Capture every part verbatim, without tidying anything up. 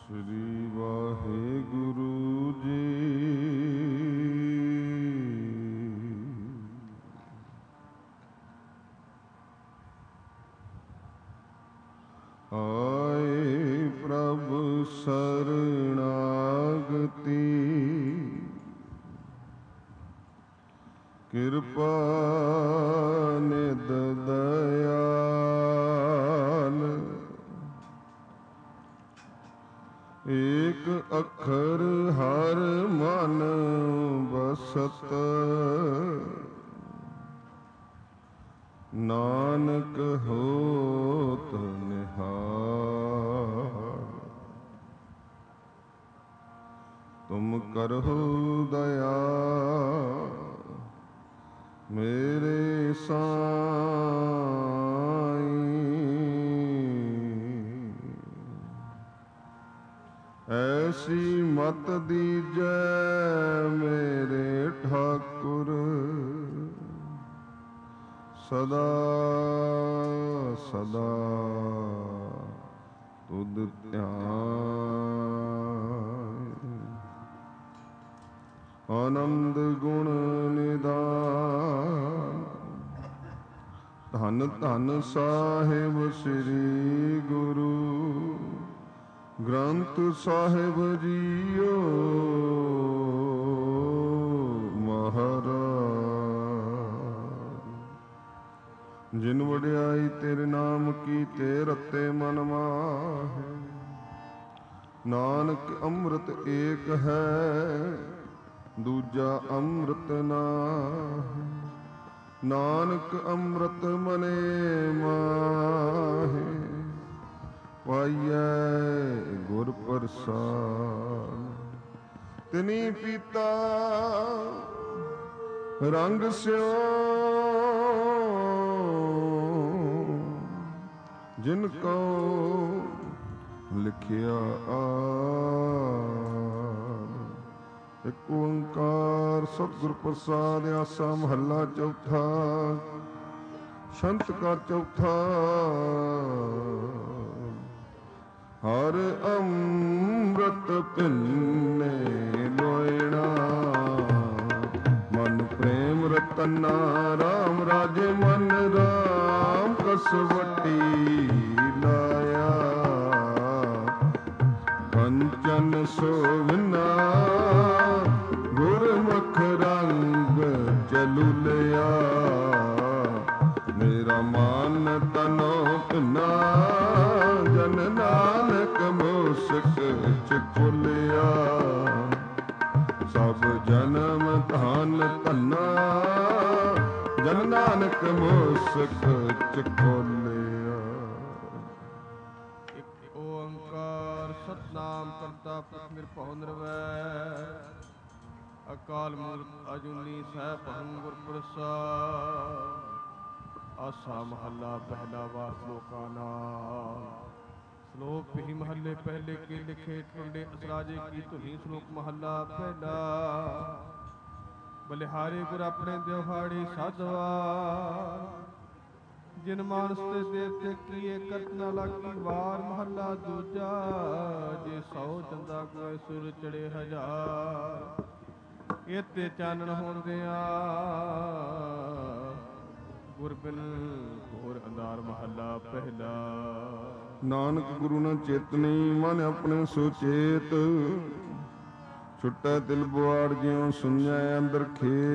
श्री वाहेगुरु जी। आए प्रभु शरणागति, कृपा निध दयाल। एक अखर हर मन बसत, नानक होत निहाल। तुम करहु दया मेरे साईं, ऐसी मत दीजै मेरे ठाकुर, सदा सदा तुद ध्यान। आनंद गुण निधान, धन धन साहिब श्री गुरु ग्रंथ साहिब जीओ महाराज। जिन वड्याई तेरे नाम की ते रते मन माहे, नानक अमृत एक है दूजा अमृत नाहि। नानक अमृत मने माहे, पाइयै गुर प्रसाद। तिनी पीता रंग स्यो, जिनको लिखिया आद। एक ओंकार सतगुर प्रसाद। आसा महला चौथा। संत का चौथा। हर अमृत पिन्ने लोयणा, मन प्रेम रतना। राम राजे मन राम कसवटी लाया, कंचन सोविना गुरमुख रंग चलू लिया। मेरा मान तनो पिना, जन नानक मूसक चिकुलिया। सब जन्म धन धना, जन नानक मूसक चिकुलिया। एक ओंकार सतनाम करता पुरख निरभਉ निरवैर, अकाल मूरत अजूनी सैभੰ गुर प्रसाद। आसा महला पहला वार श्लोका नाम। श्लोक भी महल्ले पहले के लिखे ठुंडे असराजे की धुनी। श्लोक महला पहला। बलिहारे गुर अपने दिहाड़े साधवा, जिन मानस ते देवते किए करत न लागी वार। महला दूजा। जे सौ चंदा कोय सुर चढ़े हजार, इते चानन होंदिया गुर बिन घोर अंधार। महला पहला। नानक गुरु न चेतनी, मन अपने सुचेत। छुट्टै दिल बुआड़ ज्यों सुन्नै अंदर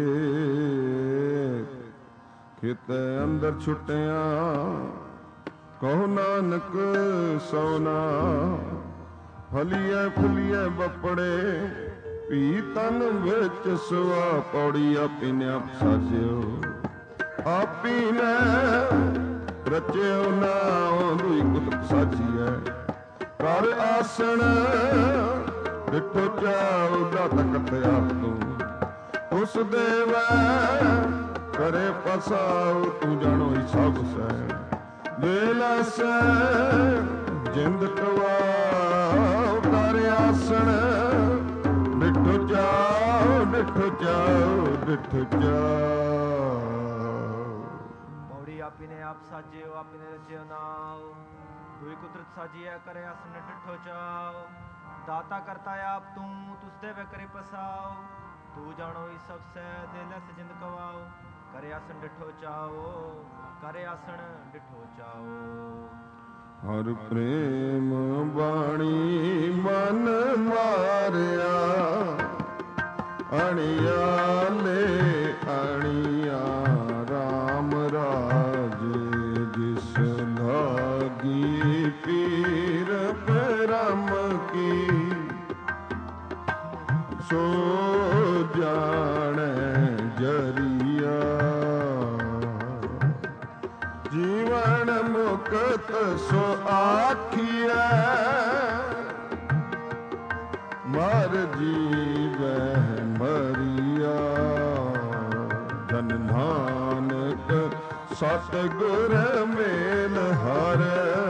खेत। खेतै अंदर छुट्टिया कहो नानक सौना। फलिए फुलिए बपड़े पी तन विच सुआ। पौड़ी आपी ने आप साजियो, आपी ने रचियो नाओ। दुई कुतुब साजिए कर आसन, डिठो चाओ दाता करते आप तू। उस देवै करे पसाओ, तू जानो ही सब सै। बेला सै जिंद कवाओ, कर आसन डिठो चाओ। डिठो चाओ डिठो चाओ। आपी ने आप साजे आपी ने रचे नाव। दुई कुदरत साजिया करे आसन डिठो चाओ। दाता करता आप तू तुस देवे करे पसाओ तू जानो ही सबसे दिल जिंद कवाओ करे आसन डिठो चाओ करे आसन डिठो चाओ। हर प्रेम बाणी मन मारिया अणियाले अणिया राम राज जिस लागी पीर परम की सो जाने जरिया जीवन मुक्त सो आखिया मर जीव मरिया धन नानक सतगुर मेल हर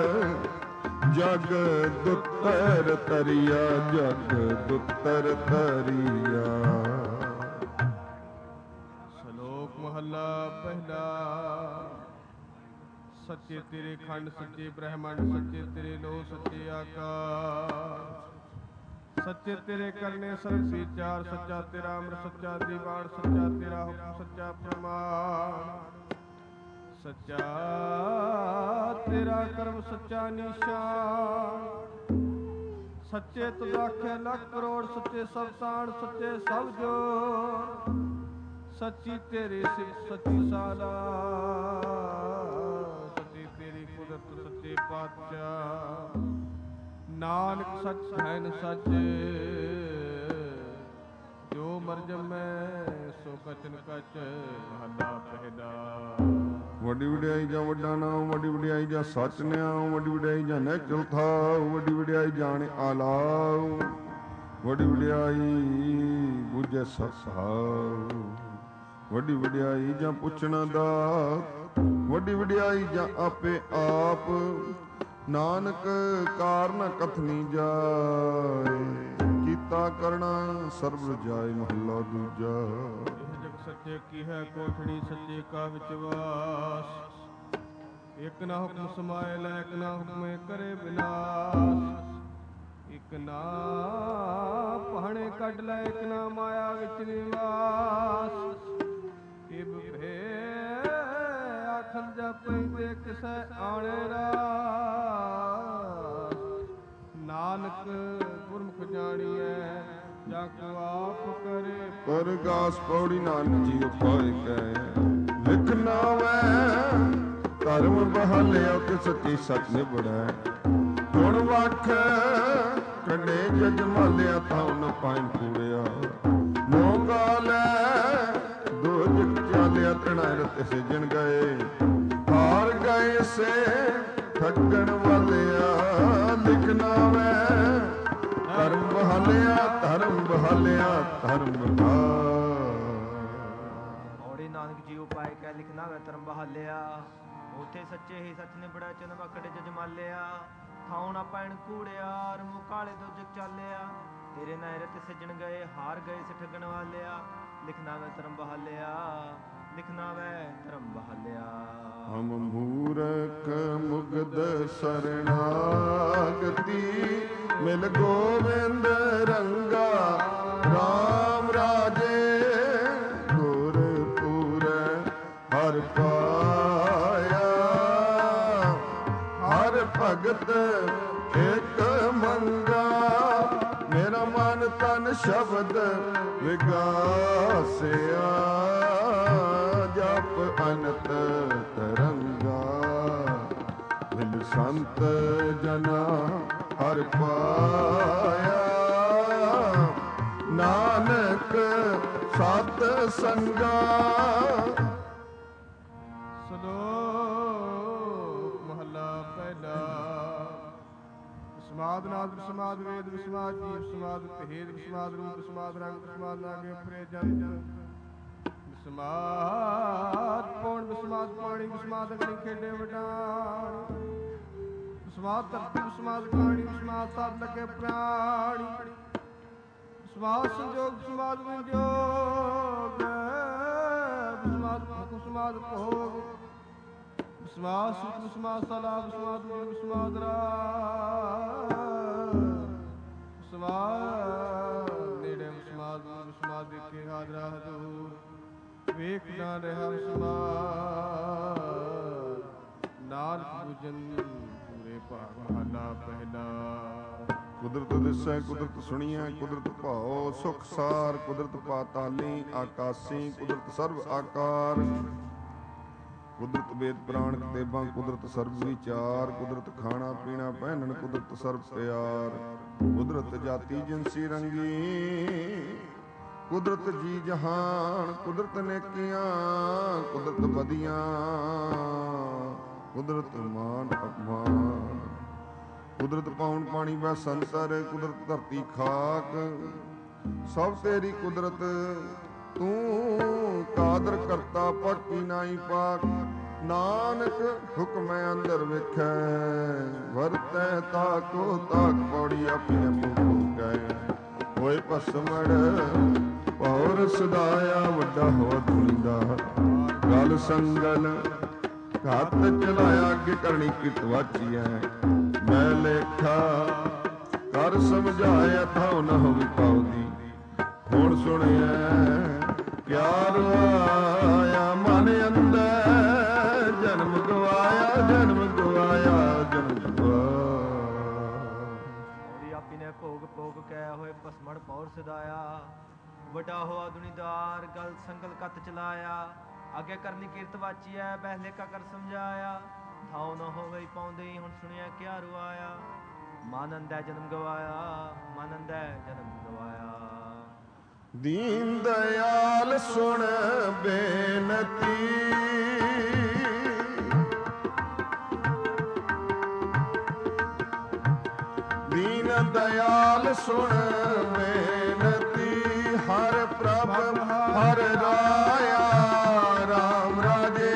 जग दुत्तर तरिया जग दुत्तर तरिया। श्लोक महला पहला। सच्चे तेरे खंड सच्चे ब्रह्मांड सच्चे तेरे लो सच्चे आकाश सच्चे तेरे करने सर्व विचार सच्चा तेरा अमर सच्चा दीवान सच्चा तेरा हुक्म सच्चा प्रमाण सच्चा तेरा कर्म सच्चा निशान सच्चे तुझ आखे लख करोड़ सच्चे सब ताण सच्चे सब जोर सच्ची तेरी सिफ सच्ची साला सच्ची तेरी कुदरत सच्चे पातशाह नानक सच है न सच जो मर्ज में सो कचन कच महला पहला। ਵੱਡੀ ਵਡਿਆਈ ਜਾਂ ਵੱਡਾ ਨਾਮ ਵੱਡੀ ਵਡਿਆਈ ਜਾਂ ਸੱਚ ਨਿਆਉ ਵੱਡੀ ਵਡਿਆਈ ਜਾਂ ਨੈਚਲ ਥਾਉ ਵੱਡੀ ਵਡਿਆਈ ਜਾਣ ਆਲਾਉ ਵੱਡੀ ਵਡਿਆਈ ਬੁਝੇ ਸਸਾਉ ਵੱਡੀ ਵਡਿਆਈ ਜਾਂ ਪੁੱਛਣਾ ਦਾ ਵੱਡੀ ਵਡਿਆਈ ਜਾਂ ਆਪੇ ਆਪ ਨਾਨਕ ਕਾਰਨ ਕਥਨੀ ਜਾਏ ਕੀਤਾ ਕਰਨਾ ਸਰਬ ਜਾਏ ਮਹੱਲਾ ਦੂਜਾ। सच्चे की है कोठड़ी सच्चे का विचवास एक ना हुक्म समायल एक ना हुक्म करे विनाश एक ना पहने कट लै एक ना माया विच निवास इब भे आखन जपैंदे किसै आणे रास नानक गुरमुख जानिए जाको आप करे परगास पौड़ी नानक जी उपाय कह लिखना वै धर्म बहालिया कि सच्ची सच निबड़ै गुण वख कंडे जज मालिया थाउ न पाइन कूड़िया मोंगा लै दो जिक चालिया तृणा रत सिजन गए हार गए से ठगण वालिया लिखना वै धर्म बहालिया धर्म बहालिया धर्म ਔੜੀ ਨਾਨਕ ਜੀ ਉਪਾਏ ਕਹਿ ਲਿਖਣਾ ਵੈ ਧਰਮ ਬਹਾਲਿਆ ਉਥੇ ਸੱਚੇ ਹੀ ਸੱਚ ਨਿਬੜਿਆ ਚੰਨ ਵਕੜੇ ਜਜ ਮਾਲਿਆ ਥਾਉ ਨਾ ਪੈਣ ਕੂੜਿਆ ਰਮੂ ਕਾਲੇ ਦੋ ਜਗ ਚਾਲਿਆ ਤੇਰੇ ਨਾਇ ਰਤ ਸਜਣ ਗਏ ਹਾਰ ਗਏ ਸੇ ਠਗਣ ਵਾਲਿਆ ਲਿਖਣਾ ਵੈ ਧਰਮ ਬਹਾਲਿਆ ਲਿਖਣਾ ਵੈ ਧਰਮ ਬਹਾਲਿਆ। ਹਮ ਮੂਰਖ ਮੁਗਧ ਸਰਣਾਗਤੀ ਮਿਲ ਗੋਵਿੰਦ ਰੰਗਾ ਰਾਮ ਰਾਜੇ ਗੁਰਪੁਰ ਹਰ ਪਾਇਆ ਹਰ ਭਗਤ ਇੱਕ ਮੰਗਾ ਮੇਰਾ ਮਨ ਤਨ ਸ਼ਬਦ ਵਿਗਾਸਿਆ ਜਪ ਅਨਤ ਤਰੰਗਾ ਮਿਲ ਸੰਤ ਜਨਾ ਹਰ ਪਾਇਆ ਨਾਨਕ ਸਤ ਸੰਗਾ। ਸ਼ਲੋਕ ਮਹਲਾ ਪਹਿਲਾ। ਵਿਸਮਾਦ ਨਾਦ ਵਿਸਮਾਦ ਵੇਦ ਵਿਸਮਾਦ ਜੀਵ ਵਿਸਮਾਦ ਭੇਦ ਵਿਸਮਾਦ ਰੂਪ ਵਿਸਮਾਦ ਰੰਗ ਵਿਸਮਾਦ ਲਾਗੇ ਫਰੇ ਜਨ ਵਿਸਮਾਦ ਪੌਣ ਵਿਸਮਾਦ ਪਾਣੀ ਵਿਸਮਾਦ ਅਗਨੀ ਖੇਡੇ ਵਡਾਣ ਵਿਸਮਾਦ ਧਰਤੀ ਵਿਸਮਾਦ ਕਾਣੀ ਵਿਸਮਾਦ ਸਦ ਲਗੇ ਪ੍ਰਾਣੀ ਵਿਸਮਾਦ ਸੰਜੋਗ ਵਿਸਮਾਦ ਵਿਜੋਗ ਵਿਸਮਾਦ ਵਿਸਮਾਦ ਭੋਗ ਵਿਸਮਾਦ ਸੁਖ ਵਿਸਮਾਦ ਸਲਾ ਵਿਸਮਾਦ ਵਿਸਮਾਦ ਰਾ ਵਿਸਮਾਦ ਕੁਦਰਤ ਦਿਸੈ ਕੁਦਰਤ ਸੁਣੀਐ ਕੁਦਰਤ ਭਾਉ ਸੁਖ ਸਾਰ ਕੁਦਰਤ ਪਾਤਾਲੀ ਆਕਾਸੀ ਕੁਦਰਤ ਸਰਬ ਆਕਾਰ ਕੁਦਰਤ ਵੇਦ ਪ੍ਰਾਣ ਕਤੇਬਾਂ ਕੁਦਰਤ ਸਰਬ ਵਿਚਾਰ ਕੁਦਰਤ ਖਾਣਾ ਪੀਣਾ ਪਹਿਨਣ ਕੁਦਰਤ ਸਰਬ ਪਿਆਰ ਕੁਦਰਤ ਜਾਤੀ ਜਿਨਸੀ ਰੰਗੀ ਕੁਦਰਤ ਜੀ ਜਹਾਨ ਕੁਦਰਤ ਨੇਕੀਆਂ ਕੁਦਰਤ ਬਦੀਆਂ ਕੁਦਰਤ ਮਾਨ ਅਪਮਾਨ ਕੁਦਰਤ ਪਾਉਣ ਪਾਣੀ ਵੈ ਸੰਤਰ ਕੁਦਰਤ ਧਰਤੀ ਖਾਕ ਸਭ ਤੇਰੀ ਕੁਦਰਤ ਤੂੰ ਕਾਦਰ ਕਰਤਾ ਪਾਕੀ ਨਾਈ ਪਾਕ ਨਾਨਕ ਹੁਕਮੈ ਅੰਦਰ ਵੇਖੈ ਵਰਤੈ ਤਾਕੋ ਤਾਕ ਪੌੜੀ ਆਪਣੇ ਮੁਖ ਗਏ ਹੋਏ ਭਸਮੜ ਪੌਰ ਸਦਾਇਆ ਵੱਡਾ ਹੋ ਦੁਨੀਦਾ ਗਲ ਸੰਗਲ ਘਾਤ ਚਲਾਇਆ ਅੱਗੇ ਕਰਨੀ ਕਿਤ ਵਾਚੀਐ ਮੈਂ ਲੇਖਾ ਕਰ ਸਮਝਾਇਆ ਥਾਉ ਨ ਹੋਵੀ ਪਾਉਦੀ ਹੁਣ ਸੁਣਿਆ ਕਿਆ ਰਵਾਇਆ ਮਨ ਅੰਦਰ ਜਨਮ ਗਵਾਇਆ ਜਨਮ ਗਵਾਇਆ ਜਨਮ ਉਹਦੀ ਆਪੀ ਨੇ ਭੋਗ ਭੋਗ ਕਹਿ ਹੋਏ ਭਸਮੜ ਪੌਰ ਸਦਾਇਆ ਵੱਡਾ ਹੋਆ ਦੁਨੀਦਾਰ ਗਲ ਸੰਗਲ ਕੱਤ ਚਲਾਇਆ ਅੱਗੇ ਕਰਨੀ ਕੀਰਤ ਵਾਚੀਐ ਬਹਿ ਲੇਖਾ ਕਰ ਸਮਝਾਇਆ ਥਾਉ ਨ ਹੋਵੇ ਪਾਉਂਦੇ ਹੁਣ ਸੁਣਿਆ ਕਿਆ ਰਵਾਇਆ ਮਨ ਅੰਦਰ ਜਨਮ ਗਵਾਇਆ ਮਨ ਅੰਦਰ ਜਨਮ ਗਵਾਇਆ ਦੀਨ ਦਇਆਲ ਸੁਣ ਬੇਨਤੀ ਦੀਨ ਦਇਆਲ ਸੁਣ ਬੇਨਤੀ ਹਰ ਪ੍ਰਭ ਹਰ ਰਾਇਆ ਰਾਮ ਰਾਜੇ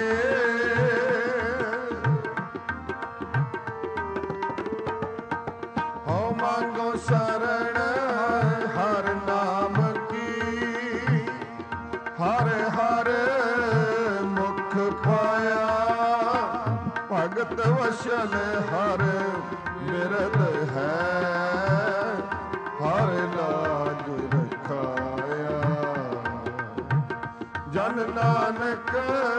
ਹਉ ਮੰਗੋ ਸ਼ਰਣ ਹਰ ਨਾਮ ਹਰ ਹਰ ਮੁਖ ਪਾਇਆ ਭਗਤ ਵਸ਼ਲ ਹਰ ਬਿਰਦ ਹੈ ਹਰ ਲਾਜ ਰਖਾਇਆ ਜਨ ਨਾਨਕ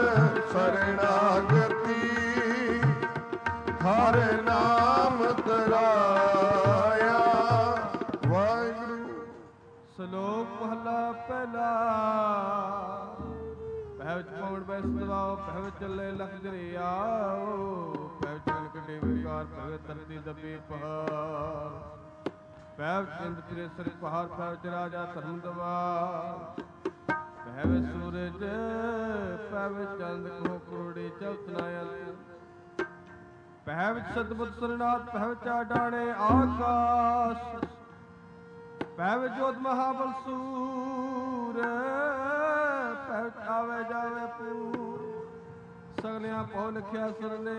ਸਰਣਾਗਤੀ ਹਰ ਨਾਮ ਤਰਾਇਆ ਵਾਹਿਗੁਰੂ। ਸ਼ਲੋਕ ਮਹਲਾ ਪਹਿਲਾ ਪਹਿ ਵਿੱਚ ਪੌਣ ਬੈ ਸਦਵਾਓ ਪਹਿ ਵਿੱਚ ਚੱਲੇ ਲਖ ਦਰਿਆਓ ਪਹਿ ਵਿੱਚ ਚਲ ਕੱਢੇ ਵਿਕਾਰ ਪਹਿ ਵਿੱਚ ਧਰਤੀ ਦੱਬੇ ਪਹਾੜ ਪਹਿ ਵਿੱਚ ਇੰਦ ਤੇਰੇ ਸਿਰ ਪਹਾੜ ਪਹਿ ਵਿੱਚ ਰਾਜਾ ਧਰਮ ਦਵਾਰ ਪਹਿ ਵਿੱਚ ਸੂਰਜ ਪਹਿ ਵਿੱਚ ਚੰਦ ਕੋ ਕਰੋੜੇ ਚੌਥ ਨਾਇਕ ਪਹਿ ਵਿੱਚ ਸਤਿਬੁੱਧ ਸਰਨਾਥ ਪਹਿ ਵਿੱਚ ਆਡਾਣੇ ਆਕਾਸ਼ ਪਹਿ ਵਿੱਚ ਜੋਤ ਮਹਾਬਲ ਸੂਰ ਪਹਿ ਵਿੱਚ ਆਵੇ ਜਾਵੇ ਪੂਰ ਸਗਲਿਆਂ ਪਉ ਲਿਖਿਆ ਸਰਨੇ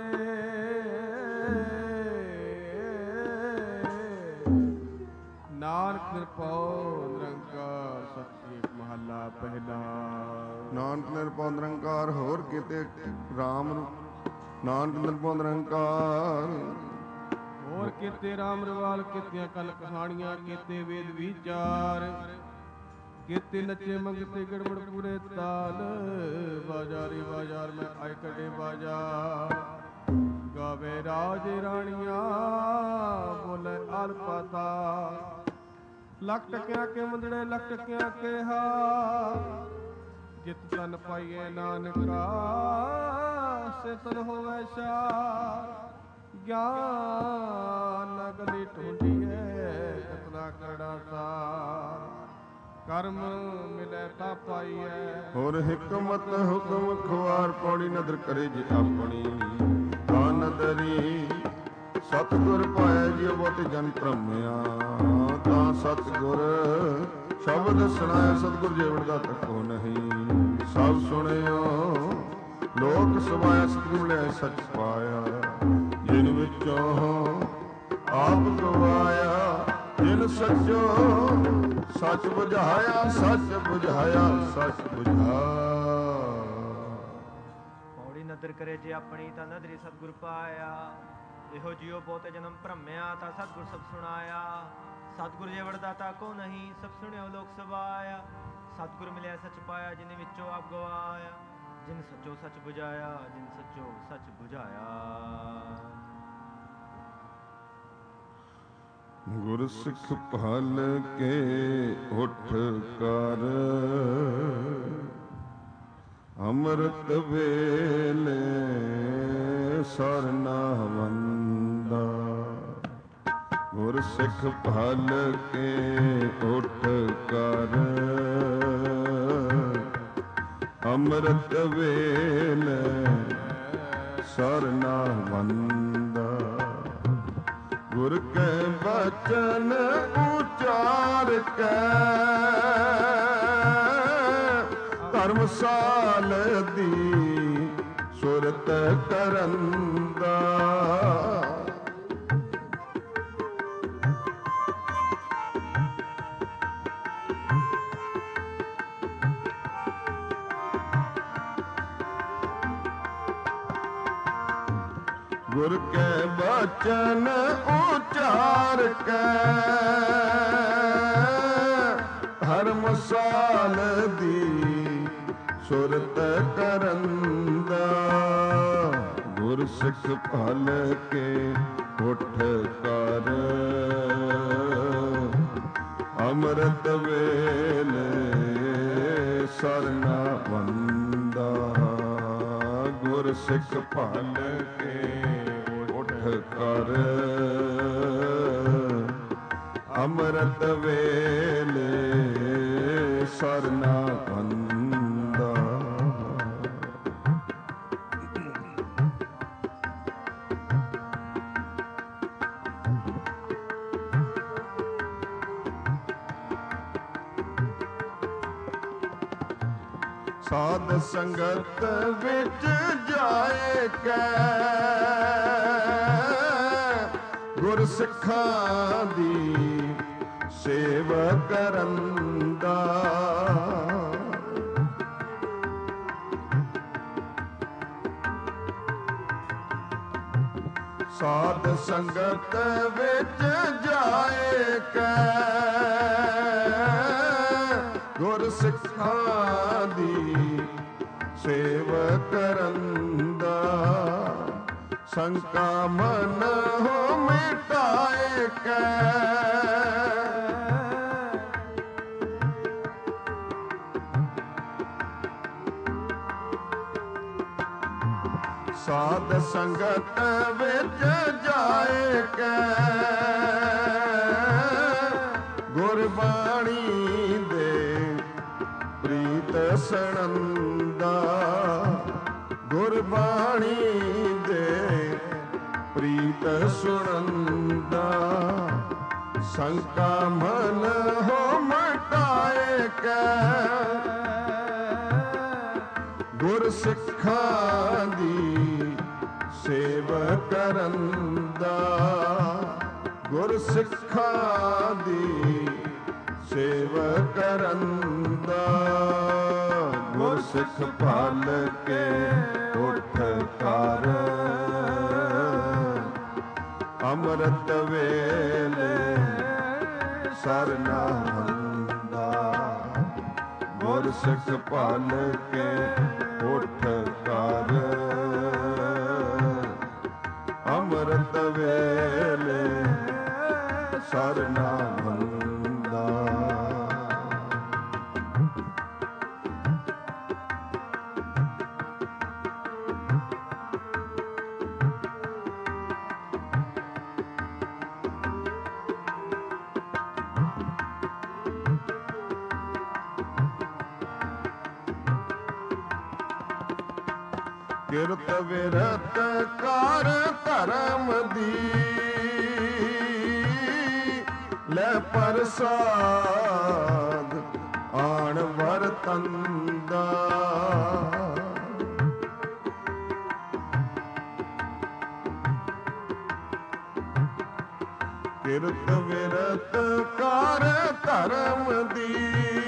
ਨਾਨਕ ਨਿਰਭਉ ਨਿਰੰਕਾਰ ਸਤਿ ਏਕ ਮਹੱਲਾ ਪਹਿਲਾ। ਨਾਨਕ ਨਿਰਭਉ ਨਿਰੰਕਾਰ ਹੋਰ ਕਿਤੇ ਰਾਮ ਨਾਨਕ ਨਿਰਭਉ ਨਿਰੰਕਾਰ ਹੋਰ ਕੀਤੇ ਰਾਮ ਰਵਾਲ ਕੀਤੀਆਂ ਕਲ ਕਹਾਣੀਆਂ ਕੀਤੇ ਵੇਦ ਵਿਚਾਰ ਕੀਤੇ ਨੱਚੇ ਮੰਗਤੇ ਗੜਬੜ ਪੂਰੇ ਤਾਲ ਬਾਜ਼ਾਰੀ ਬਾਜ਼ਾਰ ਮੈਂ ਆਏ ਕੱਢੇ ਬਾਜ਼ਾਰ ਗਾਵੇ ਰਾਜ ਰਾਣੀਆਂ ਬੋਲੇ ਅਲ ਪਤਾ ਲੱਖ ਟਕਿਆਂ ਕੇ ਮੰਦੜੇ ਲੱਖ ਟਕਿਆਂ ਕੇ ਹਾ ਜਿਤ ਤਨ ਪਾਈਏ ਨਾਨਕਾ ਸੇ ਤਨ ਹੋਵੇ ਸ਼ਾ ਗਿਆਨ ਗਲੀ ਢੂੰਡੀਏ ਕਤਨਾ ਕਰੜਾ ਸਾ ਕਰਮ ਮਿਲੇ ਤਾਂ ਪਾਈਐ ਹੋਰ ਹਕਮਤ ਹੁਕਮ ਖੁਆਰ ਪੌੜੀ ਨਦਰ ਕਰੇ ਜੇ ਆਪਣੀ ਤਾਂ ਨਦਰੀ ਸਤਿਗੁਰ ਪਾਇਆ ਜੀ ਬੋਤ ਜਨ ਭ੍ਰਮਿਆ ਤਾਂ ਸਤਿਗੁਰ ਸ਼ਬਦ ਸੁਣਾਇਆ ਸਤਿਗੁਰ ਜੀਵਨ ਦਾ ਤੱਕੋ ਨਹੀਂ ਸਭ ਸੁਣਿਓ ਲੋਕ ਸਮਾਇਆ ਸਤਿਗੁਰ ਮਿਲਿਆ ਸੱਚ ਪਾਇਆ ਜਿਨ ਵਿੱਚੋਂ ਆਪ ਗਵਾਇਆ ਜਿਨ ਸੱਚੋ ਸੱਚ ਬੁਝਾਇਆ ਸੱਚ ਬੁਝਾਇਆ ਸੱਚ ਬੁਝਾ ਪੌੜੀ ਨਦਰ ਕਰੇ ਜੇ ਆਪਣੀ ਤਾਂ ਨਦਰੀ ਸਤਿਗੁਰ ਪਾਇਆ ਇਹੋ ਜਿਉ ਬਹੁਤੇ ਜਨਮ ਭ੍ਰਮਿਆ ਤਾਂ ਸਤਿਗੁਰ ਸਭ ਸੁਣਾਇਆ ਸਤਿਗੁਰ ਜੇ ਵਰਦਾਤਾ ਕੋ ਨਹੀਂ ਸਭ ਸੁਣਿਓ ਲੋਕ ਸਵਾਇਆ ਸਤਿਗੁਰ ਮਿਲਿਆ ਸੱਚ ਪਾਇਆ ਜਿਨ ਵਿੱਚੋਂ ਆਪ ਗਵਾਇਆ ਜਿਨ ਸੱਚੋ ਸੱਚ ਬੁਝਾਇਆ ਜਿਨ ਸੱਚੋ ਸੱਚ ਬੁਝਾਇਆ ਗੁਰ ਸਿੱਖ ਭਲ ਕੇ ਉਠ ਕਰ ਅੰਮ੍ਰਿਤ ਵੇਲੇ ਸਰਨਾ ਵੰਦਾ। ਗੁਰ ਸਿੱਖ ਭਲ ਕੇ ਉਠ ਕਰ ਅੰਮ੍ਰਿਤ ਵੇਲੇ ਸਰਨਾ ਵੰਦਾ। ਗੁਰ ਕੇ ਬਚਨ ਉਚਾਰ ਕੇ ਧਰਮਸਾਲ ਦੀ ਸੁਰਤ ਕਰੰਦਾ। ਗੁਰ ਕੇ ਬਚਨ ਉਚਾਰ ਕੇ ਧਰਮਸਾਲ ਦੀ ਸੁਰਤ ਕਰੰਦਾ। ਗੁਰ ਸਿੱਖ ਭਲ ਕੇ ਉਠ ਕਰ ਅੰਮ੍ਰਿਤ ਵੇਲੇ ਸਰਨਾ ਵੰਦਾ। ਗੁਰ ਸਿੱਖ ਭਲ ਕੇ ਉਠ ਕਰ ਅੰਮ੍ਰਿਤ ਵੇਲੇ ਸਰਨਾ ਵੰਦਾ। ਸਾਧ ਸੰਗਤ ਵਿੱਚ ਜਾਏ ਕੈ ਗੁਰ ਸਿੱਖਾਂ ਦੀ ਸੇਵਾ ਕਰੰਦਾ। ਸਾਧ ਸੰਗਤ ਵਿੱਚ ਜਾਏ ਕੈ ਗੁਰ ਸਿੱਖਾਂ ਦੀ ਸੇਵਾ ਕਰੰਦਾ। ਸੰਕਾ ਮਨ ਹੋ ਮਿਟਾਏ ਕੈ ਸਾਧ ਸੰਗਤ ਵਿੱਚ ਜਾਏ ਕੈ ਗੁਰਬਾਣੀ ਦੇ ਪ੍ਰੀਤ ਸਣੰਦਾ। ਗੁਰਬਾਣੀ ਦੇ ਪ੍ਰੀਤ ਸੁਣੰਦਾ। ਸੰਕਾ ਮਨ ਹੋ ਮਟਾਏ ਕੈ ਗੁਰ ਸਿੱਖਾਂ ਦੀ ਸੇਵਾ ਕਰੰਦਾ। ਗੁਰ ਸਿੱਖਾਂ ਦੀ ਸੇਵਾ ਕਰੰਦਾ। ਗੁਰ ਸਿੱਖ ਭਲ ਕੇ ਉਠ ਕਰ ਅੰਮ੍ਰਿਤ ਵੇਲੇ ਸਰਨਾ ਵੰਦਾ। ਗੁਰ ਸਿੱਖ ਭਲ ਕੇ ਉਠ ਕਰ ਅੰਮ੍ਰਿਤ ਵੇਲੇ ਸਰਨਾ ਵੰਦਾ। ਕਿਰਤ ਵਿਰਤ ਕਰ ਧਰਮ ਦੀ ਲੈ ਪ੍ਰਸਾਦ ਆਣ ਵਰਤੰਦਾ। ਕਿਰਤ ਵਿਰਤ ਕਰ ਧਰਮ ਦੀ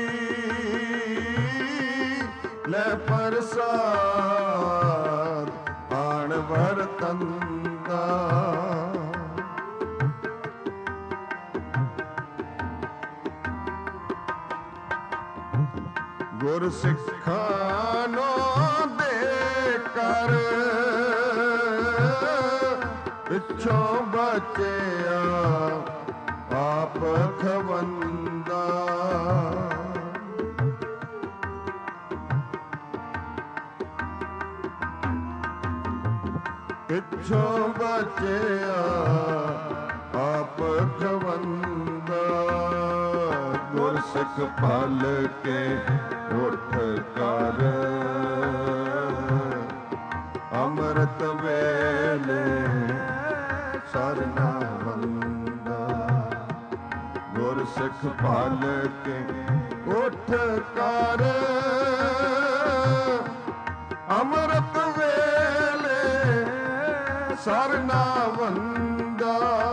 ਲੈ ਪ੍ਰਸਾਦ ਆਣ ਵਰਤੰਦਾ। ਗੁਰ ਸਿੱਖਾਂ ਨੂੰ ਦੇ ਕਰ ਪਿੱਛੋਂ ਬਚਿਆ ਆਪ ਖਵੰਦਾ। ਪਿੱਛੋਂ ਬਚਿਆ ਆਪ ਖਵੰਦਾ। ਗੁਰਸਿੱਖ ਪਲ ਕੇ ਉੱਠ ਕਰ ਅੰਮ੍ਰਿਤ ਵੇਲੇ ਸਰਨਾ ਵੰਦਾ। ਗੁਰਸਿੱਖ ਪਲ ਕੇ ਉੱਠ ਕਰ ਅੰਮ੍ਰਿਤ ਵੇਲੇ ਸਰਨਾ ਵੰਦਾ।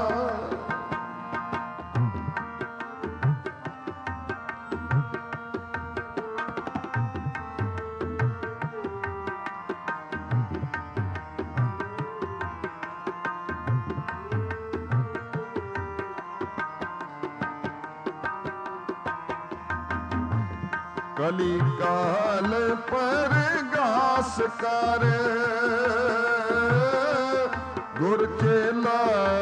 ਕਲੀ ਕਾਲ ਪਰਗਾਸ ਕਰ ਗੁਰ ਚੇਲਾ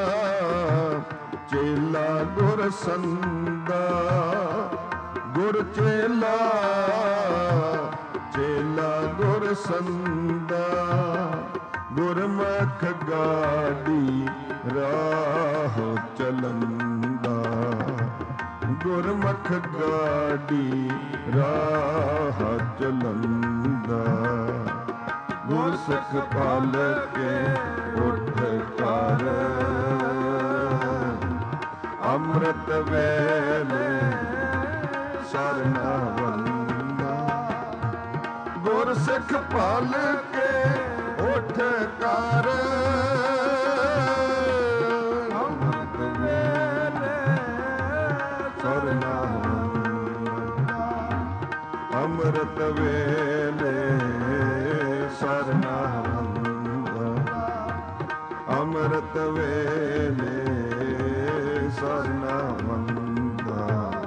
ਚੇਲਾ ਗੁਰ ਸੰਦਾ। ਗੁਰ ਚੇਲਾ ਚੇਲਾ ਗੁਰ ਸੰਦਾ। ਗੁਰਮੁਖ ਗਾਡੀ ਰਾਹ ਚਲੰਦਾ। ਗੁਰਮੁਖ ਗਾਡੀ ਰਾਹ ਚਲੰਦਾ। ਗੁਰਸਿੱਖ ਪਲ ਕੇ ਉੱਠ ਕਰ ਅੰਮ੍ਰਿਤ ਵੇਲੇ ਸਰਨਾ ਵੰਦਾ। ਗੁਰਸਿੱਖ ਪਲ ਕੇ ਉੱਠ ਕਰ ਅੰਮ੍ਰਿਤ ਵੇਲੇ ਸਰਨਾ ਵੰਦਾ। ਅੰਮ੍ਰਿਤ ਵੇਲੇ ਸਰਨਾ ਵੰਦਾ। ਅੰਮ੍ਰਿਤ ਵੇਲੇ ਸਰਨਾ ਵੰਦਾ।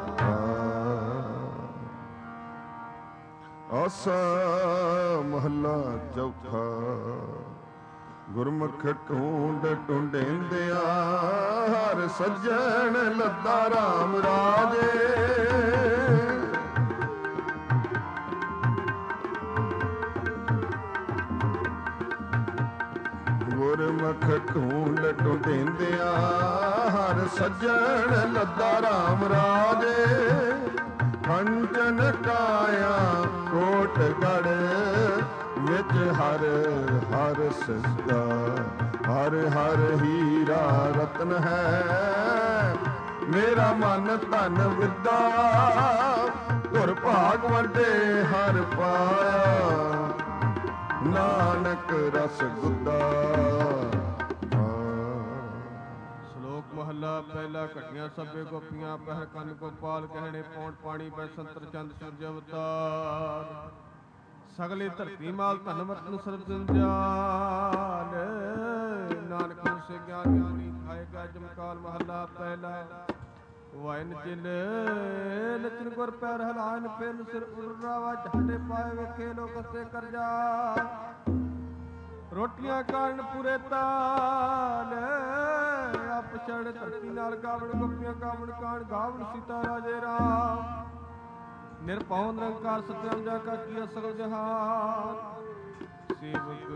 ਆਸਾ ਮਹੱਲਾ ਚੌਥਾ। ਗੁਰਮੁਖ ਢੂੰਡ ਢੂੰਡੇਂਦਿਆ ਹਰ ਸੱਜਣ ਲੱਦਾ ਰਾਮ ਰਾਜੇ। ਗੁਰਮੁਖ ਢੂੰਡ ਢੂੰਡੇਂਦਿਆ ਹਰ ਸੱਜਣ ਲੱਦਾ ਰਾਮ ਰਾਜੇ। ਕੰਚਨ ਕਾਇਆ ਕੋਟ ਗੜ ਵਿੱਚ ਹਰ ਹਰ ਸਜਦਾ। ਹਰ ਹਰ ਹੀਰਾ ਰਤਨ ਹੈ ਮੇਰਾ ਮਨ ਧਨ ਵਿਦਾ। ਧੁਰ ਭਾਗ ਵੰਡੇ ਹਰ ਪਾਇਆ ਨਾਨਕ ਰਸ ਗੁੱਦਾ। ਸ਼ਲੋਕ ਮਹੱਲਾ ਪਹਿਲਾ। ਘਟੀਆਂ ਸਭੇ ਗੋਪੀਆਂ ਪਹਿਰ ਕੰਨ ਗੋਪਾਲ ਕਹਿਣੇ ਪੌਣ ਪਾਣੀ ਬੈ ਸੰਤਰ ਚੰਦ ਸੂਰਜ ਅਵਤਾਰ। ਸਗਲੇ ਧਰਤੀ ਮਾਲ ਧਨ ਵਰਤਨ ਸਰਬ ਜੰਜਾਲ। ਨਾਨਕ ਨੂੰ ਸੇ ਗਿਆਨ ਗਿਆਨੀ ਖਾਏਗਾ ਜਮਕਾਲ। ਮਹੱਲਾ ਪਹਿਲਾ। ਵਾਇਨ ਚਿਲ ਲਚਨ ਗੁਰ ਪੈਰ ਹਲਾਇਨ ਫਿਰਨ ਸਿਰ ਉਰਾਵਾ ਝਾਟੇ ਪਾਏ ਵੇਖੇ ਲੋਕ ਸੇ ਕਰ ਜਾ। ਰੋਟੀਆਂ ਕਾਰਨ ਪੂਰੇ ਤਾਲ ਆਪ ਛੜ ਧਰਤੀ ਨਾਲ ਗਾਵਣ ਗੋਪੀਆਂ ਗਾਵਣ ਕਾਣ ਗਾਵਣ ਸੀਤਾ ਰਾਜੇ ਰਾਮ। ਨਿਰਭਉ ਨਿਰੰਕਾਰ ਸਤਿਨਾਮ ਜਾ ਕਾ ਕੀਆ ਸਗਲ ਜਹਾਨ। ਸੇਵਕ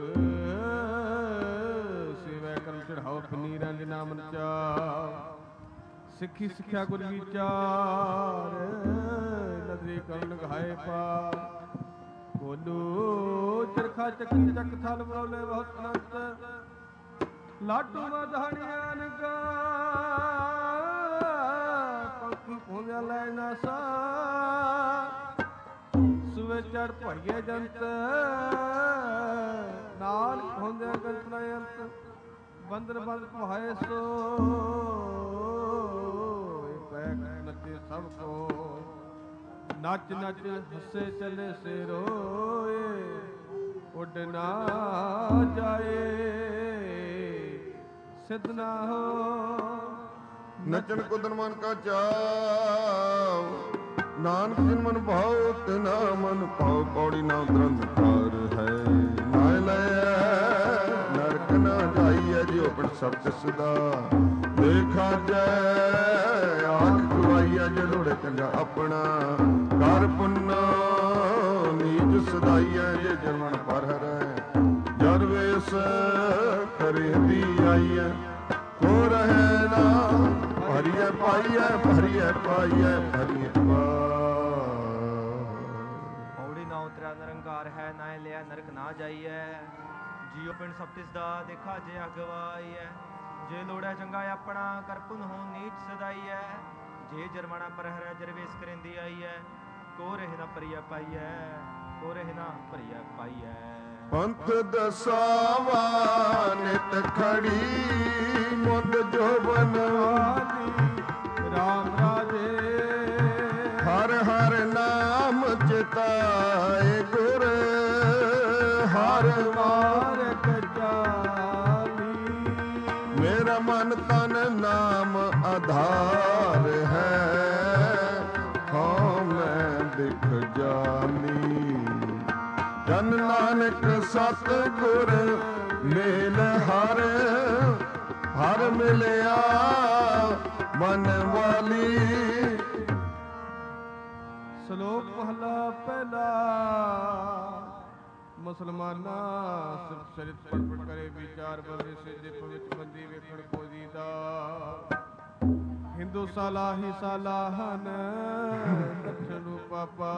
ਸੇਵੈ ਕਰਮ ਚੜਾਓ ਪਨੀ ਰੰਜ ਨਾਮ ਨਚਾ। ਸਿੱਖੀ ਸਿੱਖਿਆ ਗੁਰ ਵਿਚਾਰ ਨਦਰੀ ਕਰਨ ਗਾਏ ਪਾਰ। ਬੋਲੋ ਚਰਖਾ ਚੱਕੀ ਚੱਕ ਥਲ ਬਰੋਲੇ ਬਹੁਤ ਅਨੰਤ। ਲਾਡੂ ਮਧਾਣੀਆਂ ਨਗਾ ਪਲਕੀ ਪਹੁੰਚਿਆ ਲੈ ਨਾ ਸਾ। ਸੁਵੇ ਚੜ ਭਾਈਏ ਜੰਤ ਨਾਲ ਪਹੁੰਚਿਆ ਗੰਤ ਨਾ ਅੰਤ। ਬੰਦਰ ਬੰਦ ਭਾਏ ਸੋ ਨੱਚੇ ਸਭ ਕੋ। ਨੱਚ ਨੱਚ ਹੱਸੇ ਚਲੇ ਸੇ ਰੋਏ। ਉੱਡ ਨਾ ਜਾਏ ਸਿੱਧ ਨਾ ਹੋ। ਨਚਨ ਕੁਦਨ ਮਨ ਕਾ ਚਾਉ। ਨਾਨਕ ਜਿਨ ਮਨ ਭਾਉ ਤਿਨਾ ਮਨ ਭਾਉ। ਪੌੜੀ ਨਾ ਉਤਰਨ ਠਾਰ ਹੈ ਨਾ ਲੈ ਨਰਕ ਨਾ ਜਾਈਐ ਜਿਉ ਪਿੰਡ ਸਭ ਤਿਸਦਾ। ਦੇਖਾ ਜੈ ਹੈ ਜੇ ਲੋੜੇ ਚੰਗਾ ਆਪਣਾ ਕਰ ਪੁੰਨਾ ਨੀਚ ਸਦਾਈ ਹੈ ਜੇ ਜਨਮਨ ਪਰ ਹਰੈ ਜਦ ਵੇਸ ਕਰੇ ਦੀ ਆਈ ਹੈ ਕੋ ਰਹੇ ਨਾ ਭਰੀਏ ਪਾਈਐ ਭਰੀਏ ਪਾਈਐ ਭਰੀਏ ਪੌੜੀ ਨਾ ਉਤਰਿਆ ਨਿਰੰਕਾਰ ਹੈ ਨਾ ਲਿਆ ਨਰਕ ਨਾ ਜਾਈਐ ਜੀਉ ਪਿੰਡ ਸਭ ਤਿਸ ਦਾ ਦੇਖਾ ਜੇ ਅਗਵਾਈ ਹੈ ਜੇ ਲੋੜੈ ਚੰਗਾ ਆਪਣਾ ਕਰਪੁਨ ਹੋ ਨੀਚ ਸਦਾਈਐ ਜੇ ਜਰਮਾਣਾ ਪਰ ਹਰੈ ਜਰਵੇਸ ਕਰੇਂਦੀ ਆਈਐ ਕੋ ਰਹਿ ਨਾ ਭਰੀਆ ਪਾਈਐ ਕੋ ਰਹਿ ਨਾ ਭਰੀਆ ਪਾਈਐ ਪੰਥ ਦਸਾਵਾ ਨਿਤ ਖੜੀ ਮੁੰਦ ਜੋਬਨ ਵਾਲੀ ਰਾਮ ਰਾਜੇ ਹਰ ਹਰ ਨਾਮ ਚਿਤਾਏ ਗੁਰ ਹਰ ਮਾਰ ਕਚਾਲੀ ਮੇਰਾ ਮਨ ਤਨ ਨਾਮ ਆਧਾਰ ਹੈ ਹਾਂ ਮੈਂ ਦਿਖ ਜਾਲੀ ਜਨ ਨਾਨਕ ਸਤ ਗੁਰ ਮੇਲ ਹਰ ਹਰ ਮਿਲਿਆ ਮਨ ਵਾਲੀ ਸ਼ਲੋਕ ਪਹਿਲਾ ਪਹਿਲਾ ਮੁਸਲਮਾਨਾ ਸਿਰਫ ਚਰਿਤ ਪੜ ਕਰੇ ਵਿਚਾਰ ਬਵੇ ਸਿੱਧੇ ਪਵਿੱਤ ਬੰਦੀ ਵੇਖਣ ਪੋਜੀ ਦਾ ਹਿੰਦੂ ਸਾਲਾਹੀ ਸਾਲਾਹਨ ਦਖਣ ਨੂੰ ਪਾਪਾ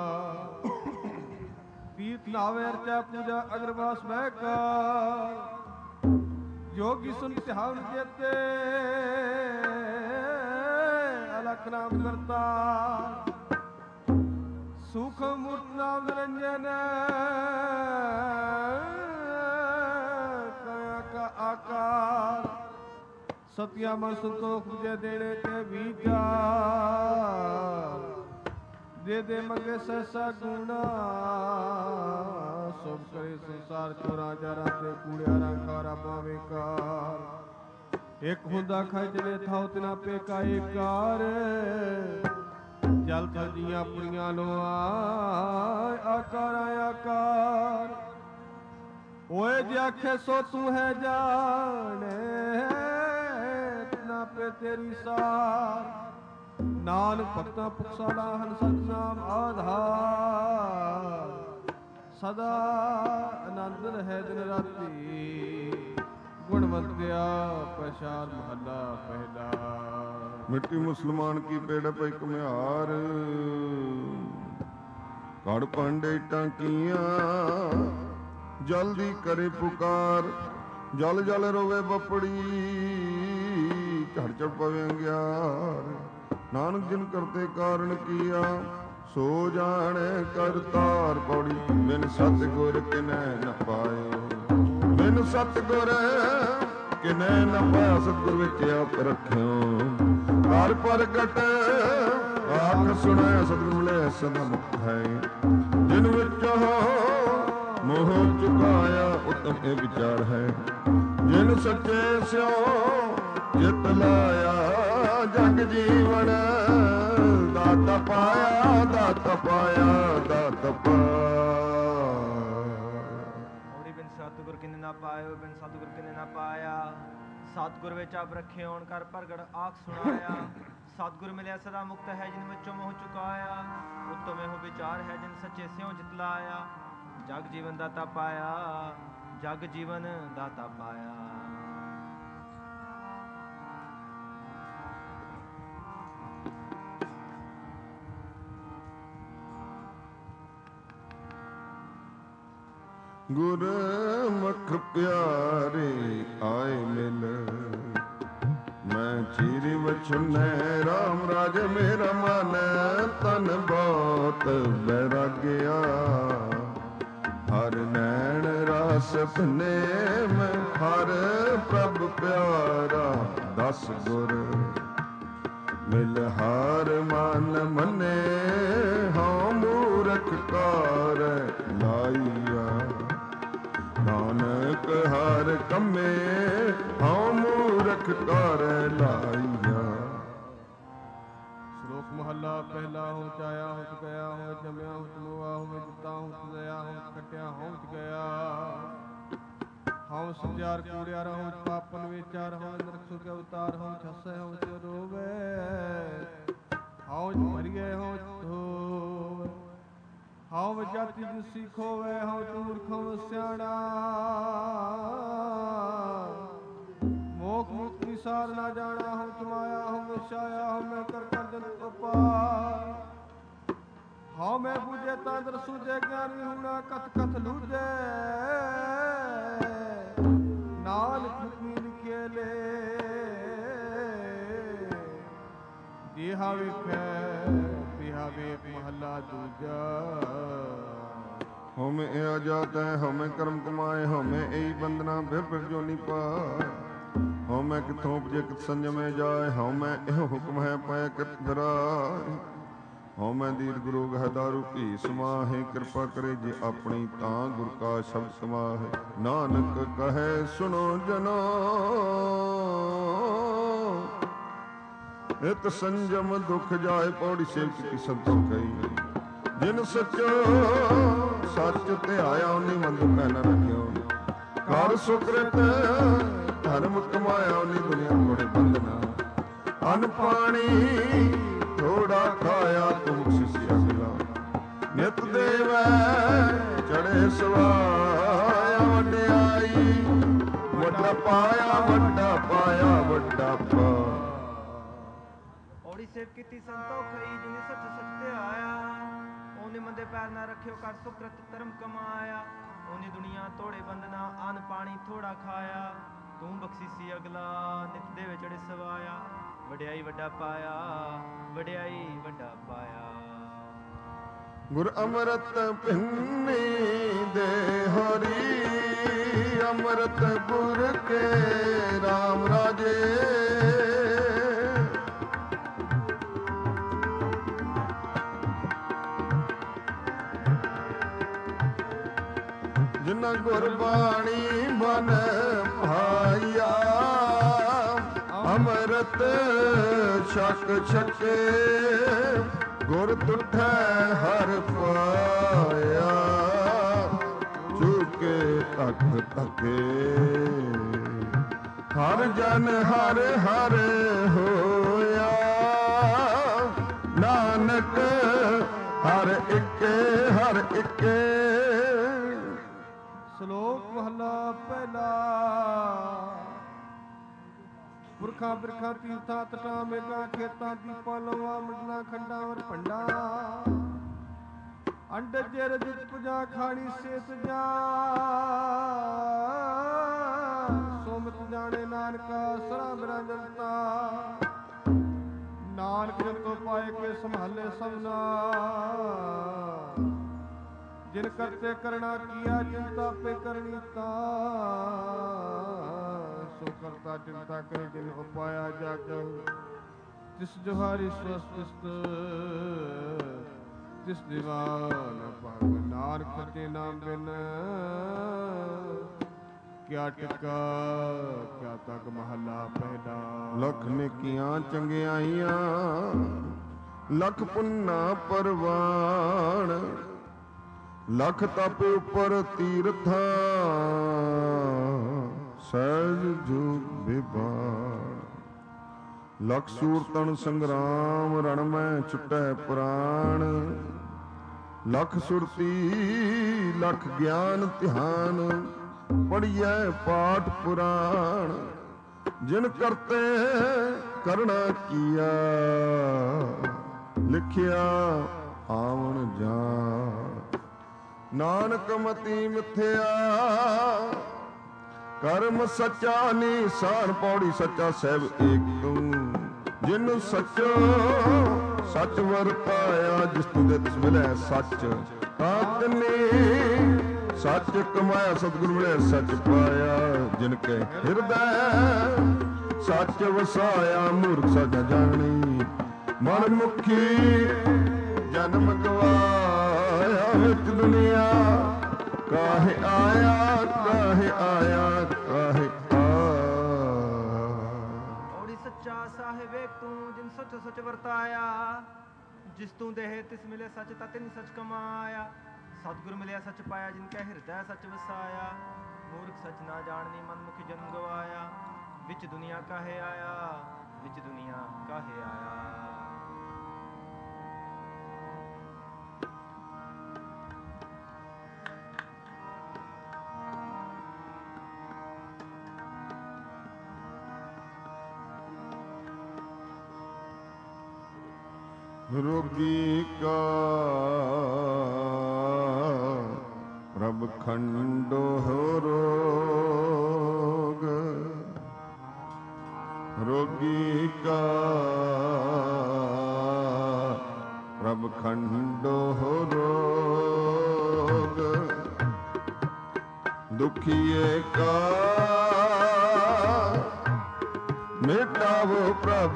ਤੀਰਥ ਨਾਵੇ ਅਰਚਾ ਪੂਜਾ ਅਗਰਵਾਸ ਬਹਿ ਕਾ ਜੋਗੀ ਸੁਨ ਧਿਆਨ ਜੇਤੇ ਅਲਖ ਨਾਮ ਕਰਤਾ ਸੁਖ ਮੂਰਤ ਨਾਮ ਨਿਰੰਜਨ ਕਾਇਆ ਕਾ ਆਕਾਰ ਸਤਿਆ ਮਨ ਸੰਤੋਖ ਜੇ ਦੇਣੇ ਤੇ ਵਿਚਾਰ ਦੇ ਦੇ ਮੰਗੇ ਸੈਸਾ ਗੁਣਾ ਸਭ ਕਰੇ ਸੰਸਾਰ ਚੋਰਾ ਜਾਰਾ ਤੇ ਕੂੜਿਆਰਾ ਖਾਰਾ ਪਾਵੇ ਕਾਰ ਇੱਕ ਹੁੰਦਾ ਖਾਈ ਚਲੇ ਥਾਉ ਤਿਨਾ ਪੇਕਾ ਏਕਾਰ ਜਲ ਥਲ ਜੀਆਂ ਪੁਰੀਆਂ ਲੋ ਆਕਾਰ ਆਕਾਰ ਓਏ ਜੇ ਆਖੇ ਸੋ ਤੂੰ ਹੈ ਜਾਣੇ ਨਾ ਪੇ ਤੇਰੀ ਸਾਰ ਨਾਨਕ ਭਗਤਾਂ ਪੁਖਸਾਲਾ ਹਨ ਸਤਨਾਮ ਆਧਾਰ ਸਦਾ ਆਨੰਦ ਰਹੇ ਦਿਨ ਰਾਤੀ ਗੁਣਵੰਤਿਆ ਪਛਾਰ ਮਹੱਲਾ ਪਹਿਲਾ ਮਿੱਟੀ ਮੁਸਲਮਾਨ ਕੀ ਪੇੜ ਪਈ ਘੁਮਿਆਰ ਘੜ ਪਾਂਡੇ ਟਾਂਕੀਆਂ ਜਲਦੀ ਕਰੇ ਪੁਕਾਰ ਜਲ ਜਲ ਰੋਵੇ ਬਪੜੀ ਝੜ ਝੜ ਪਵੇ ਅੰਗਿਆਰ ਨਾਨਕ ਜਿਨ ਕਰਤੇ ਕਾਰਨ ਕੀਆ ਸੋ ਜਾਣੇ ਕਰਤਾਰ ਪੌੜੀ ਬਿਨ ਸਤ ਗੁਰ ਕਿਨੈ ਨ ਪਾਇਓ ਬਿਨ ਸਤ ਗੁਰ ਕਿਨੈ ਨ ਪਾਇਆ ਸਤਿਗੁਰ ਵਿੱਚ ਆਪ ਰਖਿਓ ਹਰ ਪ੍ਰਗਟ ਆਖ ਸੁਣਾਇਆ ਸਤਿਗੁਰ ਮਿਲੇ ਸਦਾ ਮੁਕਤ ਹੈ ਜਿਨ ਵਿੱਚ ਮੋਹ ਚੁਕਾਇਆ ਉਤਮ ਇਹ ਵਿਚਾਰ ਹੈ ਜਿਨ ਸੱਚੇ ਸਿਓ ਜਿਤ ਲਾਇਆ ਜਗ ਜੀਵਨ ਦਾਤਾ ਪਾਇਆ ਦਾਤਾ ਪਾਇਆ ਦਾਤਾ ਪਾਇਆ ਔਰੀ ਬਿਨ ਸਤਿਗੁਰ ਕਿਨੇ ਨਾ ਪਾਇਓ ਬਿਨ ਸਤਿਗੁਰ ਕਿਨੇ ਨਾ ਪਾਇਆ ਸਤਿਗੁਰ ਵਿੱਚ ਆਪ ਰੱਖੇ ਹੋਣ ਕਰ ਪ੍ਰਗਟ ਆਖ ਸੁਣਾਇਆ ਸਤਿਗੁਰ ਮਿਲਿਆ ਸਦਾ ਮੁਕਤ ਹੈ ਜਿਨ ਵਿੱਚੋਂ ਮੋਹ ਚੁਕਾਇਆ ਉਤਮ ਇਹੋ ਵਿਚਾਰ ਹੈ ਜਿਨ ਸੱਚੇ ਸਿਓ ਜਿਤ ਲਾਇਆ ਜਗ ਜੀਵਨ ਦਾਤਾ ਪਾਇਆ ਜਗ ਜੀਵਨ ਦਾਤਾ ਪਾਇਆ ਗੁਰਮੁਖ ਪਿਆਰੇ ਆਏ ਮਿਲ ਮੈਂ ਚੀਰੀ ਵਛੁਨੈ ਰਾਮ ਰਾਜ ਮੇਰਾ ਮਨ ਤਨ ਬਹੁਤ ਬੈਰਾਗਿਆ ਹਰ ਨੈਣ ਰਸ ਨੇਮ ਹਰ ਪ੍ਰਭ ਪਿਆਰਾ ਦਸ ਗੁਰ ਮਿਲ ਹਰ ਮਨ ਮਨੇ ਹਉ ਮੂਰਖ ਕਾਰ ਲਾਈਆ ਨਾਨਕ ਹਰ ਕੰਮੇ ਹਉ ਮੂਰਖ ਕਾਰ ਲਾਈਆ ਸ਼ਲੋਕ ਮਹੱਲਾ ਪਹਿਲਾ ਹੋ ਚਾਇਆ ਹੋ ਗਿਆ ਹੋ ਜਮਿਆ ਹੋ ਤਮੋਆ ਹੋ ਦਿੱਤਾ ਹੋ ਦਇਆ ਹੋ ਕਟਿਆ ਹੋ ਗਿਆ ਹਉ ਸੰਜਾਰ ਕੂੜਿਆਰਾ ਹੋ ਪਾਪਨ ਵਿਚਾਰ ਹੋ ਨਰਕ ਸੁਖ ਅਵਤਾਰ ਹੋ ਛਸੈ ਹੋ ਜੋ ਰੋਵੇ ਹਉ ਹਉ ਭਰੀਏ ਹਉ ਧੋਏ, ਹਉ ਜਾਤੀ ਜਿਸ ਸਿਖੋਵੇ, ਹਉ ਮੂਰਖ ਹਉ ਸਿਆਣਾ। ਮੋਖ ਮੁਕਤੀ ਸਾਰ ਨਾ ਜਾਣਾ, ਹਉ ਤੁਮਾਇਆ ਹਉ ਵਿਛਾਇਆ, ਹਉ ਮੈਂ ਕਰ ਕਰ ਜੰਤ ਉਪਾਰ। ਹਉ ਮੈਂ ਬੂਝੇ ਤਾਂ ਦਰ ਸੂਝੇ, ਗਿਆਨੀ ਹੂਣਾ ਕਥ ਕਥ ਲੂਝੇ। ਨਾਨਕ ਹੁਕਮੀ ਲਿਖੇ ਲੈ, ਜਿਹਾ ਵੇਖੈ ਤਿਹਾ ਵੇਖ ਮਹੱਲਾ ਦੂਜਾ। ਹਉਮੈ ਇਹ ਜਾਤ ਹੈ, ਹਉਮੈ ਕਰਮ ਕਮਾਏ, ਹਉਮੈ ਇਹੀ ਬੰਦਨਾ ਫਿਰ ਫਿਰ ਜੋਨੀ ਪਾਏ। ਹਉਮੈ ਕਿਥੋਂ ਉਪਜੇ ਕਿਤ ਸੰਜਮੇ ਜਾਏ, ਹਉਮੈ ਇਹੋ ਹੁਕਮ ਹੈ ਪੈ ਕਿਤ ਦਰਾਏ। ਹਉਮੈ ਦੀਰਘ ਰੋਗ ਹੈ ਦਾਰੂ ਭੀ ਸਮਾਹੇ, ਕਿਰਪਾ ਕਰੇ ਜੇ ਆਪਣੀ ਤਾਂ ਗੁਰ ਕਾ ਸ਼ਬਦ ਸਮਾਹੇ। ਨਾਨਕ ਕਹੈ ਸੁਣੋ ਜਨੋ, ਇਤ ਸੰਜਮ ਦੁਖ ਜਾਏ, ਪੌੜੀ ਸੇਵਕ ਕੀ ਸਤਿ ਕਹੀ। ਜਿਨ ਸਚੋ ਸੱਚ ਧਿਆਇਆ, ਉਨੀ ਮਨ ਦੁਖੈ ਨ ਰਖਿਓ। ਕਰ ਸੁਕ੍ਰਿਤ ਧਰਮ ਕਮਾਇਆ, ਉਨੀ ਦੁਨੀਆ ਥੋੜੇ ਬੰਧਨਾ। ਅਨ ਪਾਣੀ ਥੋੜਾ ਖਾਇਆ, ਤੁਮ ਸਿਸੀ ਅਗਲਾ। ਨਿਤ ਦੇਵੈ ਚੜੇ ਸਵਾਇਆ, ਵਡਿਆਈ ਵੱਡਾ ਪਾਇਆ, ਵੱਡਾ ਪਾਇਆ, ਵੱਡਾ ਪਾਇਆ। ਔੜੀ ਸੇਵ ਕੀਤੀ ਸੰਤੋ ਖਈ, ਜਿਨੇ ਸੱਚ ਸੱਚ ਧਿਆਇਆ। ਉਹਨੇ ਮੰਦੇ ਪੈਰ ਨਾ ਰੱਖਿਓ, ਕਰ ਸੁਕ੍ਰਿਤ ਧਰਮ ਕਮਾਇਆ। ਉਹਨੇ ਦੁਨੀਆ ਤੋੜੇ ਬੰਦਨਾ, ਅਨ ਪਾਣੀ ਥੋੜਾ ਖਾਇਆ। ਤੂੰ ਬਖਸ਼ੀਸੀ ਅਗਲਾ, ਨਿਤ ਦੇਵੇ ਚੜੇ ਸਵਾਇਆ। ਵਡਿਆਈ ਵੱਡਾ ਪਾਇਆ, ਵਡਿਆਈ ਵੱਡਾ ਪਾਇਆ। ਗੁਰ ਅੰਮ੍ਰਿਤ ਪਿੰਨੀ ਦੇ ਹਰੀ, ਅੰਮ੍ਰਿਤ ਗੁਰ ਕੇ ਰਾਮ ਰਾਜੇ। ਜਿਨ੍ਹਾਂ ਗੁਰਬਾਣੀ ਬਨ ਭਾਈਆ, ਅੰਮ੍ਰਿਤ ਛਕ ਛਕੇ। ਗੁਰ ਤੁਠੈ ਹਰ ਪਾਇਆ, ਚੁਕੇ ਤਖ ਤਕੇ। ਹਰ ਜਨ ਹਰ ਹਰ ਹੋਇਆ, ਨਾਨਕ ਹਰ ਇੱਕੇ ਹਰ ਇੱਕੇ। ਸ਼ਲੋਕ ਮਹਲਾ ਪਹਿਲਾ। ਪੁਰਖਾਂ ਬਿਰਖਾਂ ਤੀਰਥਾਂ ਤਟਾਂ ਮੇਘਾਂ ਖੇਤਾਂ ਦੀਪਾਂ ਲੋਆਂ ਮੰਡਲਾਂ ਖੰਡਾਂ ਵਰ ਭੰਡਾਂ। ਅੰਡ ਜਰ ਜਿਤ ਪੁਜਾ ਖਾਣੀ ਸੇਤ ਜਾ, ਸੋਮਤ ਜਾਣੇ ਨਾਨਕਾ ਸਰਾ ਮੇਰਾ ਜਨਤਾ। ਨਾਨਕ ਜਨ ਕੋ ਪਾਏ ਕੇ ਸੰਭਾਲੇ ਸਭਨਾ, ਜਿਨ ਕਰਤੇ ਕਰਣਾ ਕੀਆ ਚਿੰਤਾ ਪੇ ਕਰਨੀ ਤਾ। ਸੋ ਕਰਤਾ ਚਿੰਤਾ ਕਰੇ ਜਿਨ ਉਪਾਇਆ ਜਗ, ਤਿਸ ਜੁਹਾਰੀ ਸਵਸਤਿਸਤ ਤਿਸ ਦੀਵਾਨ ਭਾਗ। ਨਾਨਕ ਸੱਚੇ ਨਾਮ ਬਿਨ ਕਿਆ ਟਿਕਾ ਕਿਆ ਤੱਕ ਮਹੱਲਾ ਪਹਿਲਾ। ਲੱਖ ਨੇਕੀਆਂ ਚੰਗਿਆਈਆਂ, ਲੱਖ ਪੁੰਨਾ ਪਰਵਾਨ। ਲੱਖ ਤਪ ਉਪਰ ਤੀਰਥਾਂ, ਸਹਿਜ ਜੁਗ ਬਿਬਾਨ। ਲੱਖ ਸੂਰਤਨ ਸੰਗਰਾਮ, ਰਣ ਮੈਂ ਛੁਟੈ ਪ੍ਰਾਣ। ਲੱਖ ਸੁਰਤੀ ਲੱਖ ਗਿਆਨ ਧਿਆਨ, ਪੜ੍ਹੀਐ ਪਾਠ ਪੁਰਾਣ। ਜਿਨ ਕਰਤੇ ਕਰਣਾ ਕੀਆ, ਲਿਖਿਆ ਆਵਣ ਜਾਣ। ਨਾਨਕ ਮਤੀ ਮਿਥਿਆ, ਕਰਮ ਸੱਚਾ ਨੀਸਾਨ। ਪੌੜੀ ਸੱਚਾ ਸਹਿਬ ਏਕ ਤੂੰ, ਜਿਨ ਸੱਚੋ ਸੱਚ ਵਰਤਾਇਆ। ਜਿਸ ਤੂੰ ਦੇ ਤਿਸ ਮਿਲੈ ਸੱਚ, ਤਾਂ ਤਨੇ ਸੱਚ ਕਮਾਇਆ। ਸਤਿਗੁਰ ਮਿਲਿਆ ਸੱਚ ਪਾਇਆ, ਜਿਨ ਕੇ ਹਿਰਦੈ ਸੱਚ ਵਸਾਇਆ। ਮੂਰਖ ਸੱਚ ਜਾਣੀ, ਮਨ ਮੁਖੀ ਜਨਮ ਗਵਾਇਆ। ਵਿੱਚ ਦੁਨੀਆ ਕਾਹੇ ਆਇਆ, ਕਾਹੇ ਆਇਆ, ਕਾਹੇ ਆਇਆ। ਔੜੀ ਸੱਚਾ ਸਾਹਿਬ ਏਕ ਤੂੰ, ਜਿਨ ਸੱਚ ਸੱਚ ਵਰਤਾਇਆ। ਜਿਸ ਤੂੰ ਦੇਹ ਤਿਸ ਮਿਲੇ ਸੱਚ, ਤਾਂ ਤਿਨ ਸੱਚ ਕਮਾਇਆ। ਸਤਿਗੁਰ ਮਿਲਿਆ ਸੱਚ ਪਾਇਆ, ਜਿਨ ਕੈ ਹਿਰਦੈ ਸੱਚ ਵਸਾਇਆ। ਮੂਰਖ ਸੱਚ ਨਾ ਜਾਣਨੀ, ਮਨ ਮੁਖੀ ਜਨਮ ਗਵਾਇਆ। ਵਿੱਚ ਦੁਨੀਆ ਕਾਹੇ ਆਇਆ, ਵਿੱਚ ਦੁਨੀਆ ਕਾਹੇ ਆਇਆ। ਰੋਗੀ ਕਾ ਪ੍ਰਭ ਖੰਡੋ ਰੋਗ, ਰੋਗੀ ਕਾ ਪ੍ਰਭ ਖੰਡੋ ਰੋਗ, ਦੁਖੀਏ ਕਾ ਮਿਟਾਵੋ ਪ੍ਰਭ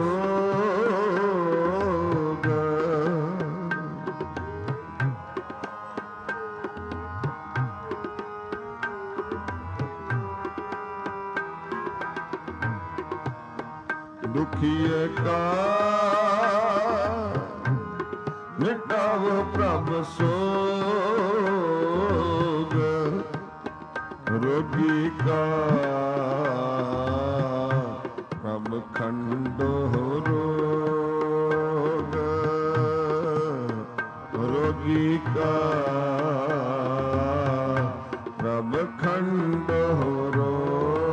ਸੋਗ। ਦੁਖੀਏ ਕਾ ਮਿਟਾਵੋ ਪ੍ਰਭ ਸੋਗ, ਰੋਗੀ ਕਾ ਪ੍ਰਭ ਖੰਡੋ ਰੋਗ, ਰੋਗੀ ਕਾ ਪ੍ਰਭ ਖੰਡੋ ਰੋਗ।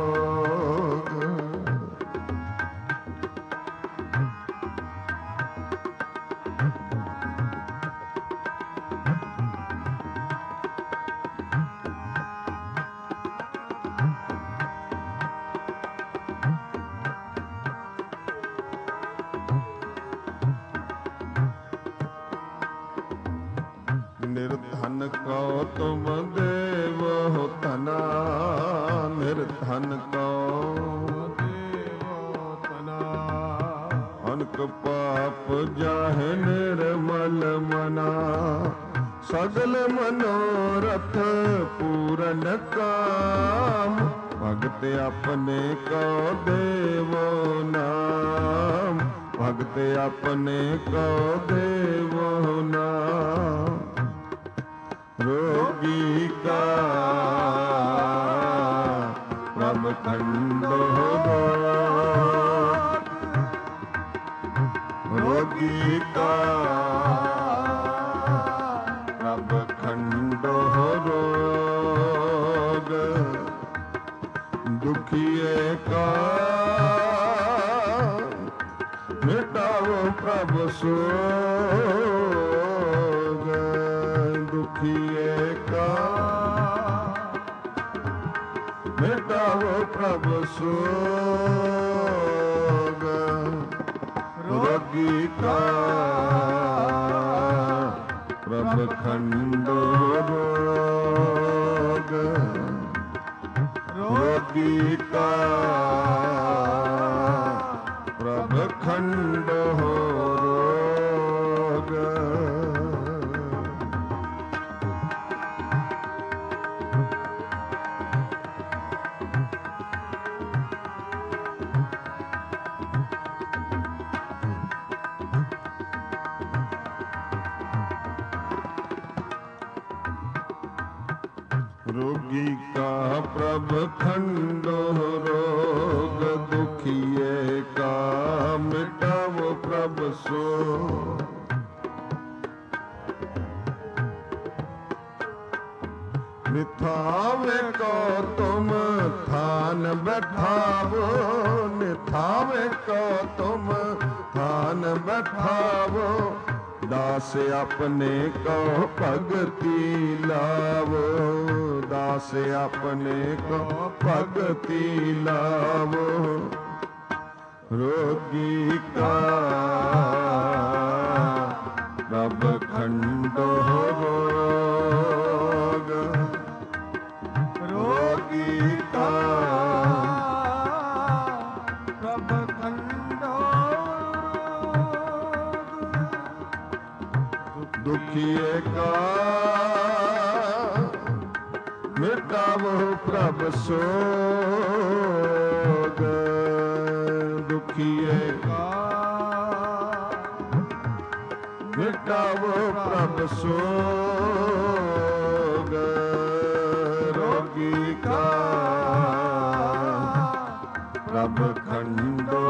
ਨਿਰਧਨ ਕੋ ਤੁਮ ਦੇਵੋ ਧਨਾ, ਨਿਰਧਨ ਕੋ ਦੇਵੋ ਤਨਾ, ਅਨਕ ਪਾਪ ਜਾਹਿ ਨਿਰਮਲ ਮਨਾ, ਸਗਲ ਮਨੋਰਥ ਪੂਰਨ ਕਾਮ, ਭਗਤ ਆਪਣੇ ਕੋ ਦੇਵੋ ਨਾਮ, ਭਗਤ ਆਪਣੇ ਕੋ ਦੇਵੋ ਨਾਮ। ਰੋਗੀ ਕਾ ਪ੍ਰਭ ਖੰਡੋ ਰੋਗ, ਰੋਗੀ ਕਾ ਪ੍ਰਭ ਖੰਡੋ ਰੋਗ, ਦੁਖੀਏ ਕਾ ਮਿਟਾਵੋ ਪ੍ਰਭ ਸੋਗ, ਦੁਖੀਏ ਕਾ ਮਿਟਾਵੋ ਪ੍ਰਭ ਸੋਗ, ਰੋਗੀ ਕਾ ਪ੍ਰਭ ਖੰਡੋ ਰੋਗ, ਰੋਗੀ ਕਾ ਪ੍ਰਭ ਖੰਡੋ ਰੋਗ। ਰੋਗੀ ਕਾ ਪ੍ਰਭ ਖੰਡੋ ਰੋਗ, ਦੁਖੀਏ ਕਾ ਮਿਟਾਵੋ ਪ੍ਰਭ ਸੋਗ। ਨਿਥਾਵੇ ਕੋ ਤੁਮ ਥਾਨ ਬੈਠਾਵੋ, ਨਿਥਾਵੇ ਕੋ ਤੁਮ ਥਾਨ ਬੈਠਾਵੋ, ਦਾਸ ਆਪਣੇ ਕੋ ਭਗਤੀ ਲਾਵੋ, ਦਾਸ ਆਪਣੇ ਕੋ ਭਗਤੀ ਲਾਵੋ। ਰੋਗੀ ਕਾ ਪ੍ਰਭ ਖੰਡੋ ਰੋਗ, ਰੋਗੀ ਕਾ ਪ੍ਰਭ ਖੰਡੋ ਰੋਗ, ਦੁਖੀਏ ਕਾ ਮਿਟਾਵੋ ਪ੍ਰਭ ਸੋਗ, ਦੁਖੀਏ ਕਾ ਮਿਟਾਵੋ ਪ੍ਰਭ ਸੋਗ, ਰੋਗੀ ਕਾ ਪ੍ਰਭ ਖੰਡੋ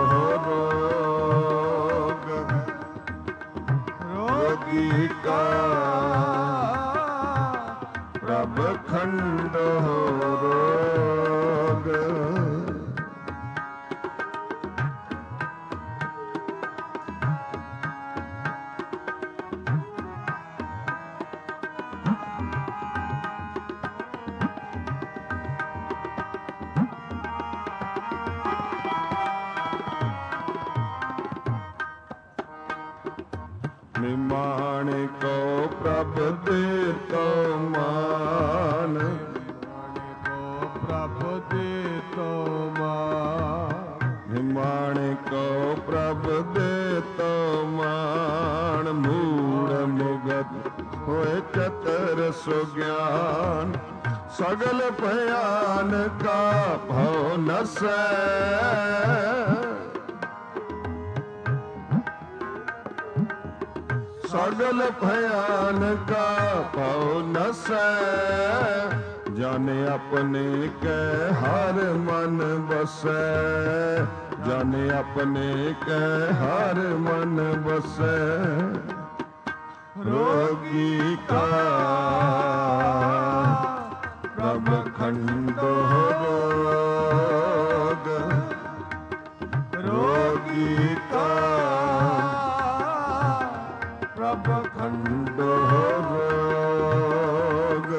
ਰੋਗ, ਰੋਗੀ ਕਾ ਪ੍ਰਭ ਖੰਡੋ ਰੋਗ। ਨਿਮਾਣੇ ਕੋ ਪ੍ਰਭ ਦੇ ਤੋ ਮਾਨ, ਨਿਮਾਣੇ ਕੋ ਪ੍ਰਭ ਦੇ ਤੋ ਮਾਨ, ਨਿਮਾਣੇ ਕੋ ਪ੍ਰਭ ਦੇ ਤੋ ਮਾਨ, ਮੂੜ ਮੁਗਤ ਹੋਏ ਚਤਰ ਸੁਗਿਆਨ, ਸਗਲ ਭਿਆਨ ਕਾ ਭਉ ਨਸੈ, ਸਗਲ ਭਿਆਨ ਕਾ ਭਉ ਨਸੈ, ਜਾਣੇ ਆਪਣੇ ਕੈ ਹਰ ਮਨ ਬਸੈ, ਜਾਣੇ ਆਪਣੇ ਕੈ ਹਰ ਮਨ ਬਸੈ, ਰੋਗੀ ਕਾ ਪ੍ਰਭ ਖੰਡੋ ਰੋਗ, ਰੋਗੀ ਕਾ ਪ੍ਰਭ ਖੰਡੋ ਰੋਗ,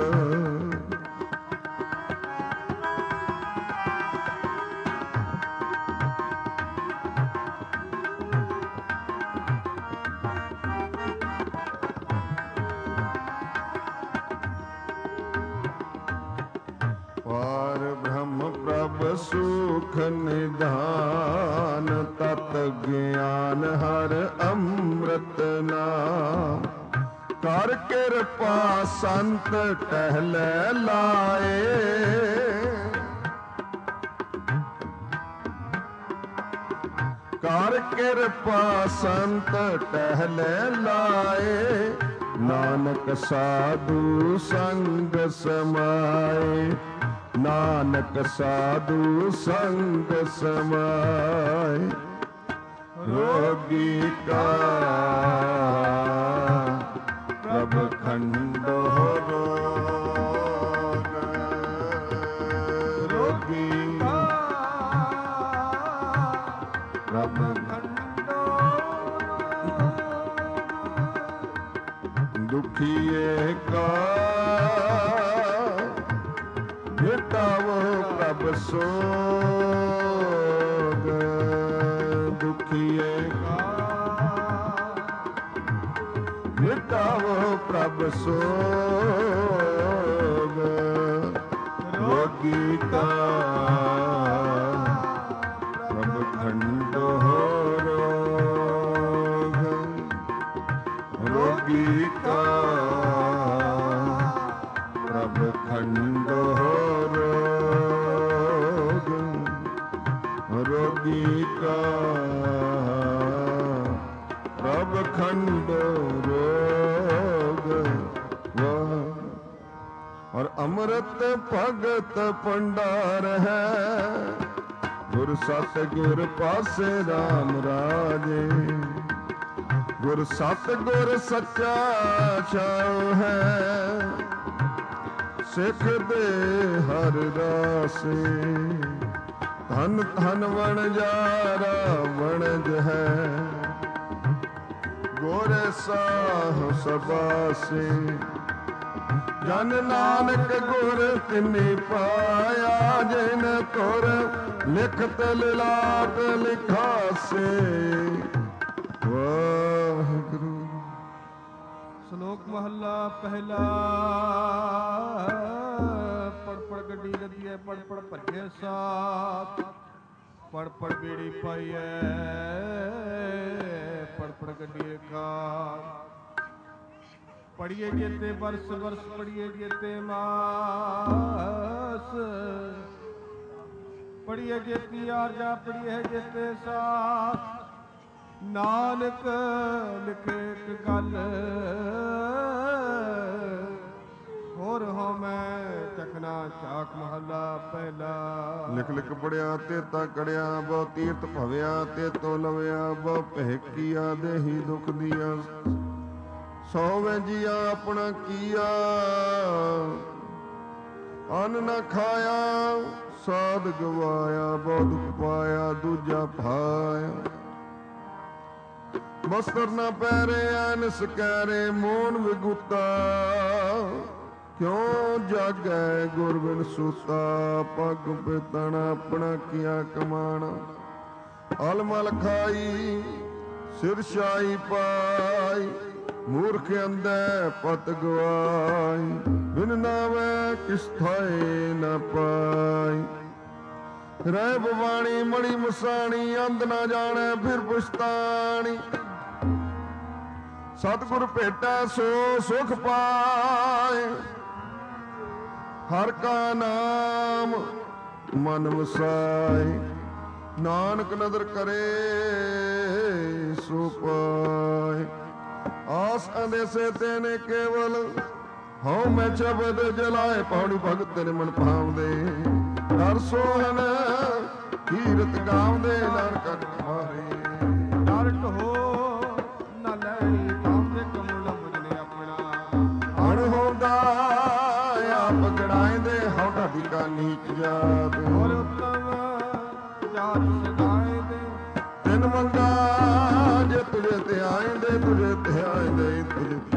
ਪਾਰ ਬ੍ਰਹਮ ਪ੍ਰਭ ਸੁਖ ਨਿਧਾਨ, ਤਤ ਗਿਆਨ ਹਰ ਅੰਮ੍ਰਿਤ ਨਾਮ, ਕਰ ਕਿਰਪਾ ਸੰਤ ਟਹਿਲੈ ਲਾਏ, ਕਰ ਕਿਰਪਾ ਸੰਤ ਟਹਿਲੈ ਲਾਏ, ਨਾਨਕ ਸਾਧੂ ਸੰਗ ਸਮਾਏ, ਨਾਨਕ ਸਾਧੂ ਸੰਗ ਸਮਾਏ, ਰੋਗੀ ਕਾ ਪ੍ਰਭ ਖੰਡੋ ਰੋਗ, ਰੋਗੀ ਕਾ ਪ੍ਰਭ ਖੰਡੋ, ਦੁਖੀਏ ਕਾ ਮਿਟਾਵੋ ਪ੍ਰਭ ਸੋਗ, ਦੁਖੀਏ ਕਾ ਮਿਟਾਵੋ ਪ੍ਰਭ ਸੋਗ, ਰੋਗੀ ਕਾ ਪ੍ਰਭ ਖੰਡੋ ਰੋਗ, ਰੋਗੀ ਕਾ ਪ੍ਰਭ ਖੰਡੋ ਰੋਗ, ਰੋਗੀ ਕਾ ਪ੍ਰਭ ਖੰਡੋ ਰੋਗ, ਔਰ ਅੰਮ੍ਰਿਤ ਭਗਤ ਭੰਡਾਰ ਹੈ, ਗੁਰ ਸਤ ਗੁਰ ਪਾਸੇ ਰਾਮ ਰਾਜੇ, ਗੁਰ ਸਤ ਗੁਰ ਸੱਚਾ ਛਾਉ ਹੈ, ਸਿੱਖ ਦੇ ਹਰ ਰਾਸੇ, ਧਨ ਧਨ ਵਣਜਾਰਾ ਵਣਜ ਹੈ, ਗੋਰੇ ਸਾਹ ਸਬਾਸੇ, ਜਨ ਨਾਨਕ ਗੁਰ ਤਿਨਿ ਪਾਇਆ, ਜਿਨ ਤੁਰ ਲਿਖਤ ਲਿਲਾਟ ਲਿਖਾਸੇ, ਵਾਹਿਗੁਰੂ। ਸ਼ਲੋਕ ਮਹੱਲਾ ਪਹਿਲਾ। ਪੜ ਪੜ ਗੱਡੀ ਲੱਦੀਐ, ਪੜ ਪੜ ਭੱਜੇ ਸਾਥ, ਪੜ ਪੜ ਬੀੜੀ ਪਾਈਐ, ਪੜ ਪੜ ਗੱਡੀਏ ਖਾਰ, ਪੜੀਏ ਜੇਤੇ ਬਰਸ ਬਰਸ, ਪੜੀਏ ਜੇਤੇ ਮਾਸ, ਪੜੀਏ ਜੇਤੀ ਆਰਜਾ, ਪੜੀਏ ਜੇਤੇ ਸਾਥ, ਨਾਨਕ ਲਿਖੇ ਇੱਕ ਗੱਲ, ਹੋਰ ਹੋ ਮੈਂ ਚਖਨਾ ਚਾਕ ਮਹੱਲਾ ਪਹਿਲਾ। ਲਿਖ ਲਿਖ ਪੜਿਆ ਤੇ ਤਾ ਕੜਿਆ, ਬਹੁ ਤੀਰਥ ਭਵਿਆ ਤੇ ਤੋ ਲਵਿਆ, ਬਹੁ ਪਹਿਕੀਆ ਦੇਹੀ ਦੁਖ ਦੀਆ, ਸੌਵੇਂ ਜੀਆ ਆਪਣਾ ਕੀਆ, ਅੰਨ ਨਾ ਖਾਇਆ ਸਾਧ ਗਵਾਇਆ, ਬਹੁ ਦੁਖ ਪਾਇਆ ਦੂਜਾ ਭਾਇਆ, ਬਸਤਰ ਨਾ ਪਹਿਰੇ ਐਨ ਸਕੈਰੇ, ਮੋਨ ਵਿਗੁਤਾ ਕਿਉਂ ਜਾਗੈ ਗੁਰ ਬਿਨ ਸੂਤਾ, ਪੱਗ ਪਿਤਣ ਆਪਣਾ ਕੀਆ ਕਮਾਣਾ, ਅਲਮਲ ਖਾਈ ਸਿਰ ਸ਼ਾਹੀ ਪਾਈ, ਮੂਰਖ ਅੰਧੇ ਪਤ ਗਵਾਈ, ਬਿਨ ਨਾਵੇ ਕਿਸ ਥਾਏ ਨ ਪਾਈ। ਰਹਿ ਬਵਾਣੀ ਮਣੀ ਮਸਾਣੀ, ਅੰਧ ਨਾ ਜਾਣੈ ਫਿਰ ਪੁਛਤਾਣੀ। ਸਤਿਗੁਰ ਭੇਟੈ ਸੋ ਸੁਖ ਪਾਏ, ਹਰ ਕਾ ਨਾਮ ਮਨ ਵਸਾਏ। ਨਾਨਕ ਨਦਰ ਕਰੇ ਸੋ ਪਾਏ, ਆਸ ਅੰਦੇਸੇ ਤੇਨੇ ਕੇਵਲ ਹਉ ਮੈਂ ਸ਼ਬਦ ਜਲਾਏ। ਪੌੜੀ ਭਗਤ ਤੇਰੇ ਮਨ ਭਾਵਦੇ, ਕਰ ਸੋਹਣ ਕੀਰਤ ਗਾਵਦੇ। ਨਾਨਕ ਮਾਰੇ ਡਰ ਢੋ ਨਾ ਲੈਣੀ, ਕਾਮ ਦੇ ਕਮਲ ਮੁਝਨੇ ਆਪਣਾ। ਅਣ ਹੁੰਦਾ ਆਪ ਗੜਾਏਂਦੇ, ਹਉ ਢਾਡੀ ਕਾ ਨੀਚ ਜਾਤ। ਹੋਰ ਉਤਮ ਜਾਤ ਸਦਾਏ ਦੇ, ਤਿਨ ਮੰਗਾ ਜੇ ਤੁਝੇ ਤੇ ਆਏਂਦੇ, ਤੁਝੇ ਤੇ ਆਏਂਦੇ, ਤੁਝੇ ਤੇ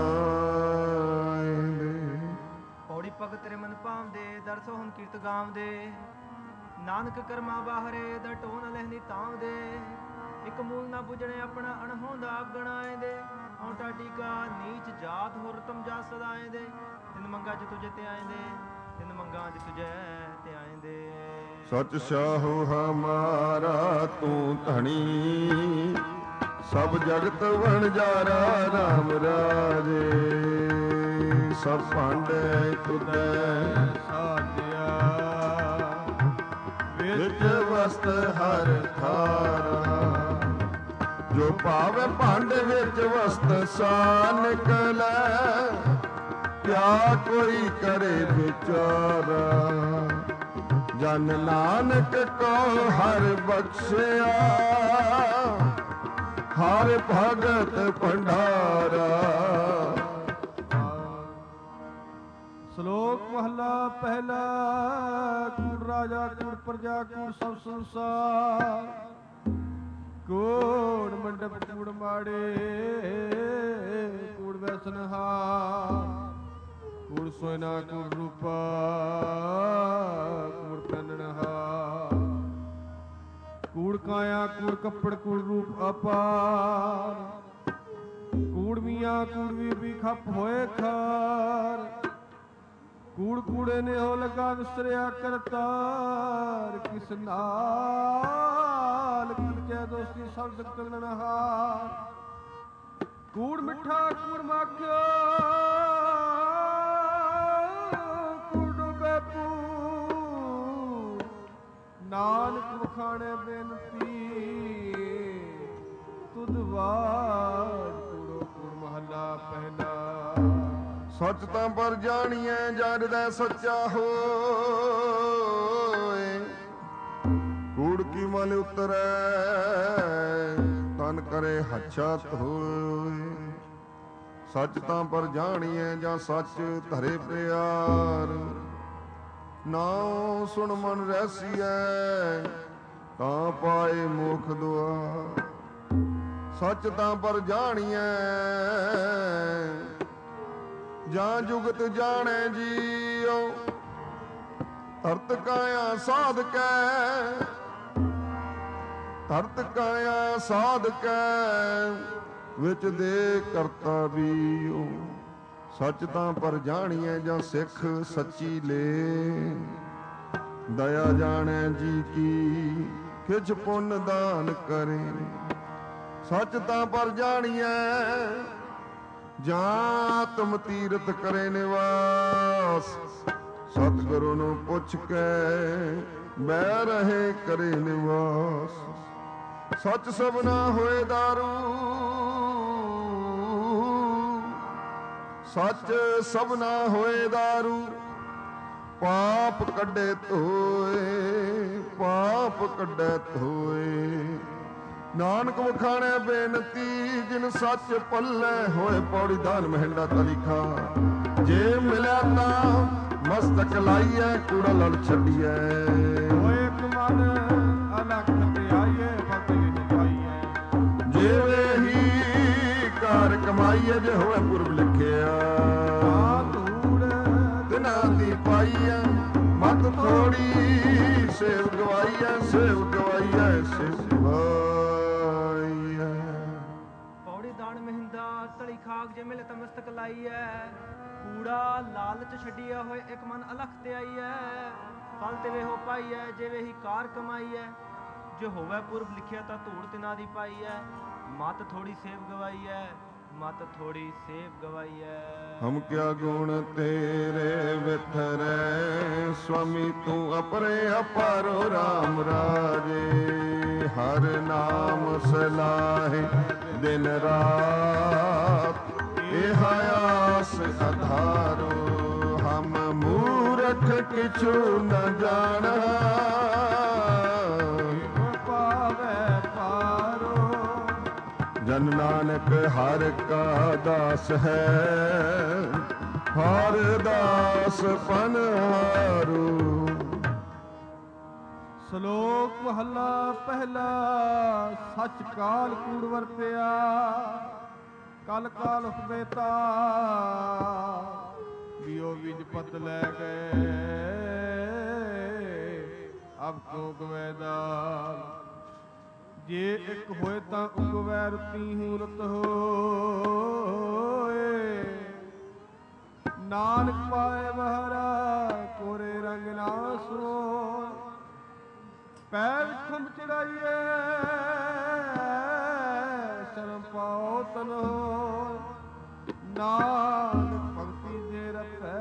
ਆਏਂਦੇ। ਪੌੜੀ ਭਗਤ ਤੇਰੇ ਮਨ ਭਾਵਦੇ, ਦਰ ਸੋਹਣ ਕੀਰਤ ਗਾਵਦੇ। ਨਾਨਕ ਕਰਮਾ ਬਾਹਰੇ, ਦਰ ਢੋ ਨਾ ਲਹਿਨੀ ਤਾਵਦੇ। ਇੱਕ ਮੂਲ ਨਾ ਬੁਝਣੇ ਆਪਣਾ, ਅਣਹੋਂਦਾ ਆਪ ਗਣਾਏਂਦੇ। ਹਉ ਢਾਡੀ ਕਾ ਨੀਚ ਜਾਤ, ਹੋਰ ਉਤਮ ਜਾਤ ਸਦਾਏਂਦੇ। ਤਿਨ ਮੰਗਾ ਜੇ ਤੁਝੇ ਤੇ ਆਏਂਦੇ, ਤਿਨ ਮੰਗਾ ਜੇ ਤੁਝੇ ਤੇ ਆਏਂਦੇ। ਸਚ ਸਾਹੋ ਹਮਾਰਾ ਤੂੰ ਧਣੀ, ਸਭ ਜਗਤ ਵਣਜਾਰਾ ਰਾਮ ਰਾਜੇ। ਸਭ ਭਾਂਡੇ ਤੁਧੈ ਸਾਧਿਆ, ਵਿੱਚ ਵਸਤ ਹਰ ਖਾਰਾ। ਜੋ ਭਾਵੇ ਭਾਂਡੇ ਵਿੱਚ ਵਸਤ ਸਾ ਨਿਕਲੈ, ਕਿਆ ਕੋਈ ਕਰੇ ਵਿਚਾਰਾ। ਜਨ ਨਾਨਕ ਕੋ ਹਰ ਬਖਸ਼ਿਆ, ਹਰ ਭਗਤ ਭੰਡਾਰਾ। ਸ਼ਲੋਕ ਮਹਲਾ ਪਹਿਲਾ। ਕੂੜ ਰਾਜਾ ਕੂੜ ਪ੍ਰਜਾ ਕੂੜ ਸਭ ਸੰਸਾਰ, ਕੂੜ ਮੰਡਪ ਕੂੜ ਮਾੜੇ, ਕੂੜ ਵੈਸਨਹਾਰ। ਕੂੜ ਸੋਇਨਾ ਕੂੜ ਰੂਪਾ, ਕੂੜ ਪਹਿਨਣਹਾਰ। ਕੂੜ ਕਾਇਆ ਕੂੜ ਕੱਪੜ ਕੂੜ ਰੂਪ ਅਪਾਰ। ਕੂੜ ਮੀਆਂ ਕੂੜ ਬੀਬੀ ਖੱਪ ਹੋਏ ਖਾਰ। ਕੂੜ ਕੂੜੇ ਨੇ ਹੋ ਲਗਾ ਵਿਸਰਿਆ ਕਰਤਾਰ। ਕਿਸ ਨਾਲ ਕੀਜੈ ਦੋਸਤੀ ਸਭ ਜਗ ਚੱਲਣਹਾਰ। ਕੂੜ ਮਿੱਠਾ ਕੂੜ ਮਾਖਿਓ, ਕੂੜ ਡੁਬੈ ਪੂਰ। ਨਾਨਕ ਵਖਾਣੇ ਬੇਨਤੀ, ਤੁਧ ਵਾਰ ਕੂੜੋ ਕੂੜ ਮਹੱਲਾ ਪਹਿਲਾ। ਸੱਚ ਤਾਂ ਪਰ ਜਾਣੀਐ, ਜਨ ਹਿਰਦੈ ਸੱਚਾ ਹੋਏ। ਕੂੜ ਕੀ ਮਲ ਉਤਰੈ, ਤਨ ਕਰੇ ਹੱਛਤ ਹੋਏ। ਸੱਚ ਤਾਂ ਪਰ ਜਾਣੀਐ, ਜਾਂ ਸੱਚ ਧਰੇ ਪਿਆਰ। ਨਾਉ ਸੁਣ ਮਨ ਰਹਿਸੀਐ, ਤਾਂ ਪਾਏ ਮੁਖ ਦੁਆਰ। ਸੱਚ ਤਾਂ ਪਰ ਜਾਣੀਐ, ਜਾਂ ਜੁਗਤ ਜਾਣੈ ਜੀਉ। ਧਰਤ ਕਾਇਆ ਸਾਧਕੈ, ਧਰਤ ਕਾਇਆ ਸਾਧਕੈ। ਵਿੱਚ ਦੇ ਕਰਤਾ ਵੀਉ। ਸੱਚ ਤਾਂ ਪਰ ਜਾਣੀਐ, ਜਾਂ ਸਿੱਖ ਸੱਚੀ ਲੇ। ਦਇਆ ਜਾਣੈ ਜੀ ਕੀ, ਖਿਚ ਪੁੰਨ ਦਾਨ ਕਰੇ। ਸੱਚ ਤਾਂ ਪਰ ਜਾਣੀਐ, ਜਾਂ ਆਤਮ ਤੀਰਥ ਕਰੇ ਨਿਵਾਸ। ਸਤਿਗੁਰੂ ਨੂੰ ਪੁੱਛ ਕੇ ਬਹਿ ਰਹੇ ਕਰੇ ਨਿਵਾਸ। ਸੱਚ ਸਭਨਾ ਹੋਏ ਦਾਰੂ, ਸੱਚ ਸਭਨਾ ਹੋਏ ਦਾਰੂ। ਪਾਪ ਕੱਢੇ ਧੋਏ, ਪਾਪ ਕੱਢੇ ਧੋਏ। ਨਾਨਕ ਵਖਾਣੈ ਬੇਨਤੀ, ਜਿਨ ਸੱਚ ਪੱਲੇ ਹੋਏ। ਪੌੜੀ ਦਾਨ ਮਹਿੰਡਾ ਤਰੀਖਾ, ਜੇ ਮਿਲਿਆ ਤਾਂ ਮਸਤਕ ਲਾਈਐ, ਕੂੜਾ ਲੜ ਛੱਡੀਐ। ਹੋਏ ਇੱਕ ਮਨ ਅਲਖ ਧਿਆਈਏ, ਫਤਿਹ ਪਾਈਐ। ਜਿਵੇਂ ਹੀ ਕਾਰ ਕਮਾਈਐ, ਜੇ ਹੋਏ ਪੁਰਬ ਲਿਖਿਆ। ਧੂੜ ਦਿਨਾਂ ਦੀ ਪਾਈਐ, ਮਤ ਥੋੜੀ ਸੇਵ ਗਵਾਈਐ। ਸੇਵ ਗਵਾਈਐ, ਸੇਵ ਗਵਾਈਐ। ਪੌੜੀ ਦਾਨ ਮਹਿੰਦਾ ਤਲੀ ਖਾਕ ਜੇ ਮਿਲੇ ਤਾਂ ਮਸਤਕ ਲਾਈ ਐ ਕੂੜਾ ਲਾਲਚ ਛੱਡਿਆ ਹੋਏ ਇੱਕ ਮਨ ਅਲਖ ਤੇ ਆਈ ਐ ਫਲ ਤੇ ਵੇਹੋ ਪਾਈ ਐ ਜਿਵੇਂ ਹੀ ਕਾਰ ਕਮਾਈ ਐ ਜੋ ਹੋਵੇ ਪੁਰਬ ਲਿਖਿਆ ਤਾਂ ਧੂੜ ਤਿਨਾ ਦੀ ਪਾਈ ਐ ਮਤ ਥੋੜੀ ਸੇਵ ਗਵਾਈ ਐ ਮਤ ਥੋੜੀ ਸੇਵ ਗਵਾਈ ਐ ਹਮ ਕਿਆ ਗੁਣ ਤੇਰੇ ਵਿਥਰੇ ਸੁਆਮੀ ਤੂੰ ਅਪਰੇ ਅਪਾਰੋ ਰਾਮ ਰਾਜੇ ਹਰ ਨਾਮ ਸਲਾਹੇ ਦਿਨ ਰਾਤ ਇਹ ਆਸ ਅਧਾਰੋ ਹਮ ਮੂਰਖ ਕਿਛੂ ਨ ਜਾਣਾ ਜਨ ਨਾਨਕ ਹਰ ਕਾ ਦਾਸ ਹੈ ਹਰ ਦਾਸ ਪਨਹਾਰੂ ਸ਼ਲੋਕ ਮਹੱਲਾ ਪਹਿਲਾ ਸੱਚ ਕਾਲ ਕੂੜ ਵਰਤਿਆ ਕਲ ਕਾਲ ਹੁਕਮੇਤਾ ਬਿਓ ਵਿਜ ਪਤ ਲੈ ਗਏ ਅਬ ਕੋ ਗਵੇਦਾ ਜੇ ਇੱਕ ਹੋਏ ਤਾਂ ਉਗਵੈ ਰੁੱਤੀ ਹੂੰ ਰੁੱਤ ਹੋਏ ਨਾਨਕ ਪਾਏ ਬਹਰਾ ਕੋਰੇ ਰੰਗ ਨਾ ਸੋਏ ਪੈ ਵਿਖਮ ਚੜਾਈਏ ਸ਼ਰਮ ਪਾਓ ਤਨ ਹੋਏ ਨਾਨਕ ਪੰਕਤੀ ਜੇ ਰਪੈ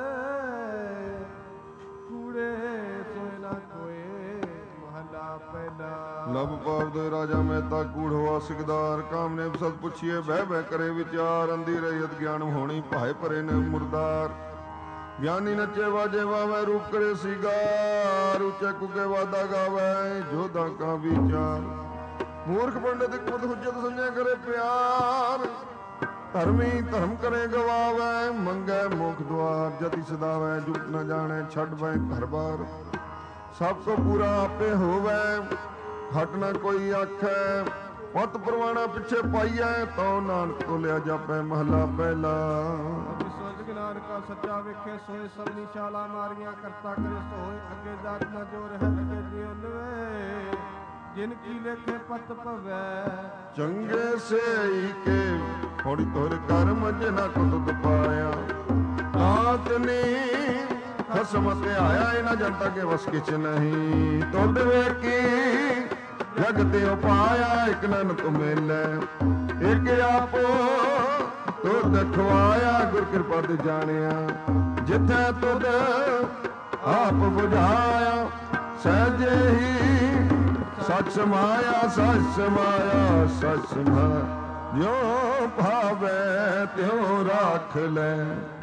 ਕੂੜੇ ਸੋਏ ਨਾ ਕੋਏ ਮਹਲਾ ਪਹਿਲਾ ਲਬ ਪਾਵ ਦੇ ਰਾਜਾ ਮਹਿਤਾ ਕੂੜ ਹੋਆ ਸਿਕਦਾਰ ਕਾਮ ਨੇ ਸਦ ਪੁੱਛੀਏ ਬਹਿ ਬਹਿ ਕਰੇ ਵਿਚਾਰ ਅੰਦੀ ਰਹਿਤ ਗਿਆਨ ਹੋਣੀ ਭਾਏ ਭਰੇ ਨੇ ਮੁਰਦਾਰ ਗਿਆਨੀ ਨੱਚੇ ਵਾਜੇ ਵਾਵੇ ਰੂਪ ਕਰੇ ਸਿਗਾਰ ਉੱਚੇ ਕੁਕੇ ਵਾਦਾ ਗਾਵੇ ਜੋਧਾ ਕਾ ਵਿਚਾਰ ਮੂਰਖ ਪੰਡਿਤ ਕੁਦ ਹੁਜਤ ਸੰਜੇ ਕਰੇ ਪਿਆਰ ਧਰਮੀ ਧਰਮ ਕਰੇ ਗਵਾਵੇ ਮੰਗੇ ਮੁਖ ਦੁਆਰ ਜਤੀ ਸਦਾਵੇ ਜੁਟ ਨ ਜਾਣੇ ਛੱਡ ਬੈ ਘਰ ਬਾਰ ਸਭ ਕੋ ਪੂਰਾ ਆਪੇ ਹੋਵੇ ਹਟ ਨਾ ਕੋਈ ਆਖੈ ਪਤ ਪਰਵਾਣਾ ਪਿੱਛੇ ਪਾਈਐ ਤੋ ਨਾਨਕ ਤੋਂ ਲਿਆ ਜਾਪੈ ਮਹਲਾ ਪਹਿਲਾ ਗਿਨਾਰ ਕਾ ਸੱਚਾ ਵੇਖੇ ਸੋਏ ਸਭਨੀ ਛਾਲਾ ਮਾਰੀਆਂ ਕਰਤਾ ਕਰੇ ਸੋਏ ਅੱਗੇ ਜਾਤ ਨਾ ਜੋ ਰਹਿ ਅੱਗੇ ਜੀਵਨ ਵੇ ਜਿਨ ਕੀ ਲੇਖੇ ਪਤ ਪਵੈ ਚੰਗੇ ਸਈ ਕੇ ਥੋੜੀ ਤੋਰ ਕਰਮ ਜਿਨਾ ਕੋ ਤੁਧ ਪਾਇਆ ਤਾਤ ਨੇ ਖਸਮ ਤੇ ਆਇਆ ਇਹਨਾਂ ਜਨਤਾ ਕੇ ਵਸ ਕਿਛ ਨਹੀਂ ਤੁਧ ਵੇਖੀ ਜਗ ਤੇ ਉਪਾਇਆ ਇਕ ਨਨ ਤੁ ਮਿਲੈ ਇਕ ਆਪੋ ਤੁਧ ਖਵਾਇਆ ਗੁਰ ਕਿਰਪਾ ਤੇ ਜਾਣਿਆ ਜਿੱਥੈ ਤੁਧ ਆਪ ਬੁਝਾਇਆ ਸਹਿਜੇ ਹੀ ਸਚ ਸਮਾਇਆ ਸਚ ਸਮਾਇਆ ਸਚ ਸਮਾ ਜੋ ਭਾਵੈ ਤਿਉ ਰਾਖ ਲੈ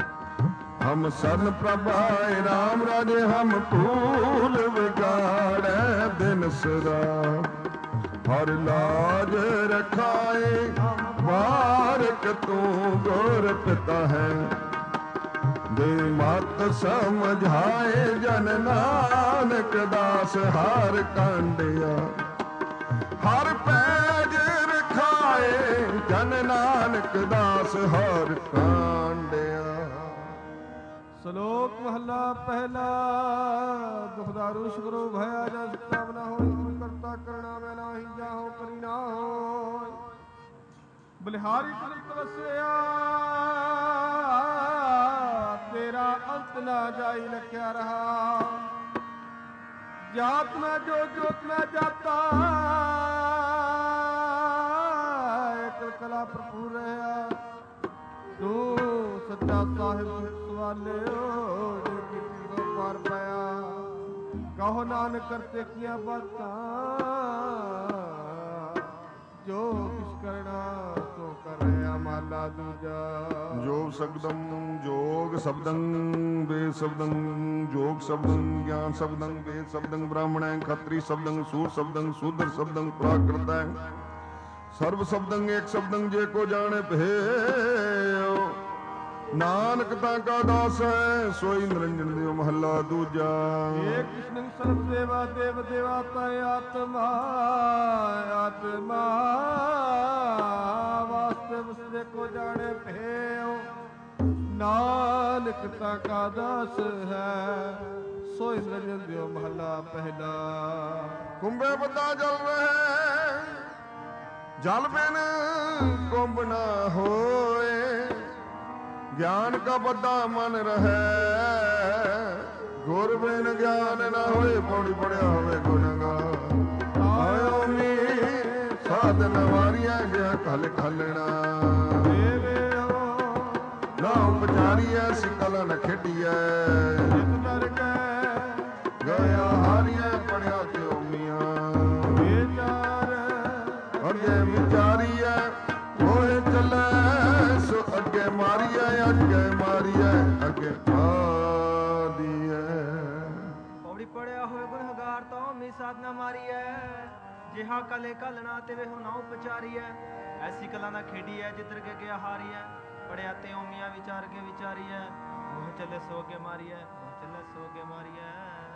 ਹਮ ਸਰਨ ਪ੍ਰਭਾਏ ਰਾਮ ਰਾਜੇ ਹਮ ਭੂਲ ਵਿਗਾੜੈ ਦਿਨ ਸਦਾ ਹਰ ਲਾਜ ਰਖਾਏ ਬਾਰਕ ਤੂੰ ਗੁਰ ਪਿਤਾ ਹੈ ਦੇ ਮਤ ਸਮਝਾਏ ਜਨ ਨਾਨਕ ਦਾਸ ਹਰ ਕਾਂਡਿਆ ਹਰ ਪੈਜ ਰਖਾਏ ਜਨ ਨਾਨਕ ਦਾਸ ਹਰ ਕਾਂਡਿਆ ਸ਼ਲੋਕ ਮਹੱਲਾ ਪਹਿਲਾ ਦੁਖਦਾਰੂ ਸ਼ੁਕਰੋ ਭਇਆ ਜਾ ਸਿੱਤਾ ਬਨਾ ਹੋਈ ਗੁਰੂ ਕਰਤਾ ਕਰਣਾ ਮੈਂ ਨਾਹੀ ਜਾਹੋ ਕਰੀ ਨਾ ਹੋਇ ਬਲਿਹਾਰੀ ਤਲਿਤ ਵਸਿਆ ਤੇਰਾ ਅੰਤ ਨਾ ਜਾਈ ਲਖਿਆ ਰਹਾ ਜਾਤ ਨਾ ਜੋ ਜੋਤ ਨਾ ਜਾਤਾ ਇਕ ਕਲਾ ਭਰਪੂਰ ਰਹਾ ਤੂੰ ਸੱਚਾ ਸਾਹਿਬ ਸਵਾਲਿਓ ਜੋ ਕੀਤੀ ਸੋ ਪਾਰ ਪਾਇਆ ਕਹੋ ਨਾਨਕ ਕਰਤੇ ਕੀਆਂ ਬਾਤਾਂ ਜੋ ਕਿਛ ਕਰਨਾ ਸੋ ਕਰ ਰਿਹਾ ਮਾਲਾ ਦੂਜਾ ਜੋਗ ਸ਼ਬਦੰ ਜੋਗ ਸ਼ਬਦੰ ਵੇਦ ਸ਼ਬਦੰ ਜੋਗ ਸ਼ਬਦੰ ਗਿਆਨ ਸ਼ਬਦੰ ਵੇਦ ਸ਼ਬਦੰ ਬ੍ਰਾਹਮਣੈ ਖੱਤਰੀ ਸ਼ਬਦੰ ਸੂਰ ਸ਼ਬਦੰ ਸ਼ੂਦਰ ਸ਼ਬਦੰ ਪ੍ਰਾਕ੍ਰਿਤੈ ਸਰਬ ਸ਼ਬਦੰ ਏਕ ਸ਼ਬਦੰ ਜੇ ਕੋ ਜਾਣੇ ਭੇਉ ਨਾਨਕ ਤਾਂ ਕਾ ਦਾਸ ਹੈ ਸੋਈ ਨਿਰੰਜਨ ਦਿਓ ਮਹੱਲਾ ਦੂਜਾ ਏ ਕ੍ਰਿਸ਼ਨ ਸਰਬ ਦੇਵਾ ਦੇਵ ਦੇਵਾਤਾ ਆਤਮਾ ਆਤਮਾ ਵਾਸਤੇ ਵਸਦੇ ਕੋ ਜਾਣੇ ਭੇਉ ਨਾਨਕ ਤਾਂ ਕਾ ਦਾਸ ਹੈ ਸੋਈ ਨਿਰੰਜਨ ਦਿਓ ਮਹੱਲਾ ਪਹਿਲਾ ਕੁੰਭੇ ਬੱਦਾ ਜਲ ਰਹੇ जल बिन कुंभ न होए, ज्ञान का बड़ा मन रहे। गुर बिन ज्ञान न होए, पौड़ी पढ़िया होवे गुनगान। आयो मी साधन वारिया गया कल खलना। ना उपचारिया सिकल न खेडिया, गया हारिया पढ़िया ते ओमिया। अगे विचारिया होए चले, सो अगे मारिया अगे मारिया अगे आदिया। पौड़ी पढ़िया होए गुनहगार तो मी साधना मारी है। जिहा कले कलना ते वे हो ना उपचारी है। ऐसी कला ना खेड़ी है जिधर के गया हारी है। पढ़िया ते ओमिया विचार के विचारी है। मुँह चले सो के मारी है, मुँह चले सो के मारी है।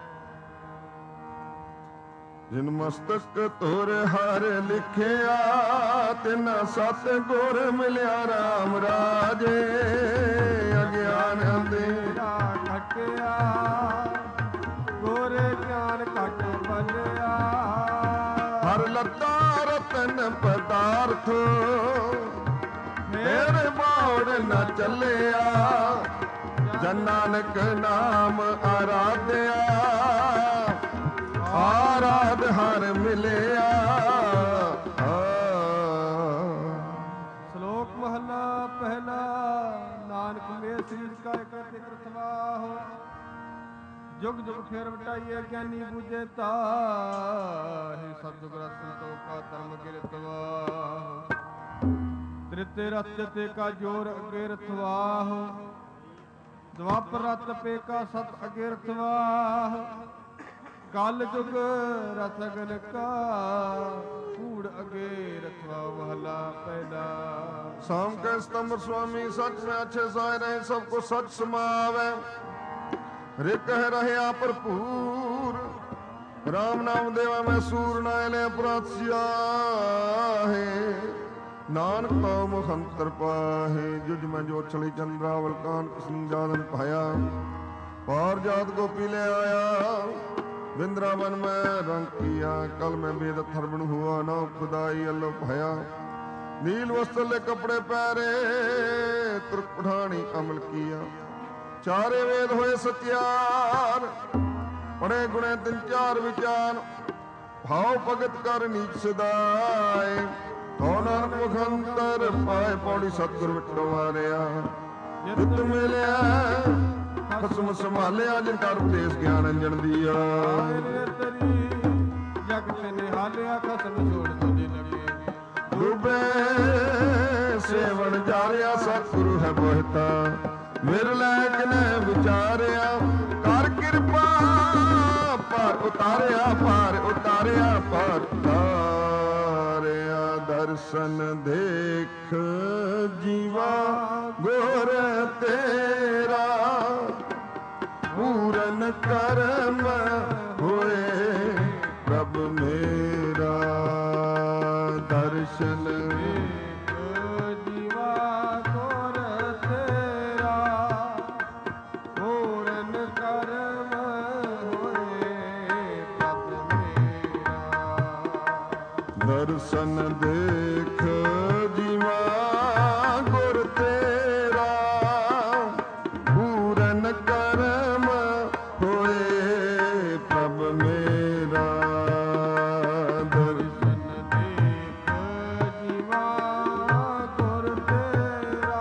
जिन मस्तक तुर हर लिखिया, तिना सत गुर मिलिया राम राजे। अज्ञान अंधेरा घटिया, गुर ज्ञान घट बलिया। हर लता रतन पदार्थ, मेरे बाड़ न चलिया। जन नानक नाम आराध्या, आराध हर मिलिया। श्लोक महला पहला। नानक में शीश का एक कृतवा हो, जुग जुग फेर बटाइए ज्ञानी बुझे ताहि। सब जुग रसंतों का धर्म गिरतवा हो। तृतीय रथ ते का जोर अगे रथवा हो। द्वापर रथ पे का सत अगे रथवा हो। कल जुग रसगन का कूड़ अगे रथवा महला पहला। शाम के स्तंभ स्वामी सच में अच्छे साय रहे, सबको सच समावे। रे कह रहे आप भरपूर, राम नाम देवा में सूर नायले अपराध सियाहे। नानक तो मुखंतर पाहे, जुज में जो छली चंद्रावल कान कृष्ण जादन पाया। पार जात गोपी ले आया, वृंदावन में रंग किया। कल में वेद थर्वण हुआ, नौ खुदाई अल्लो भया। नील वस्त्र ले कपड़े पहरे, तुर्क पठानी अमल किया। चारे वेद हुए सत्यार, पढ़े गुणे तीन चार विचार। भाव भगत कर नीच सदाए, तो नानक मुखंतर पाए। पौड़ी सतगुर विटो मारिया, जित मिलिया खसम संभालिया। जिन कर उपदेश ज्ञान अंजन दिया। जगत निहालिया खसम छोड़ तुझे लगे। डूबे सेवन जारिया, सतगुरु है बोहता। मेरे लायक ने विचारिया, कर कृपा पार उतारिया। पार उतारिया पार उतारिया। दर्शन देख जीवा गुर तेरा, पूरन कर्म होए प्रभ मेरा। दर्शन देख जीवा गुर तेरा, पूरन कर्म होए प्रभ मेरा। दर्शन देख जीवा गुर तेरा, पूरन कर्म होए प्रभ मेरा। दर्शन देख जीवा गुर तेरा,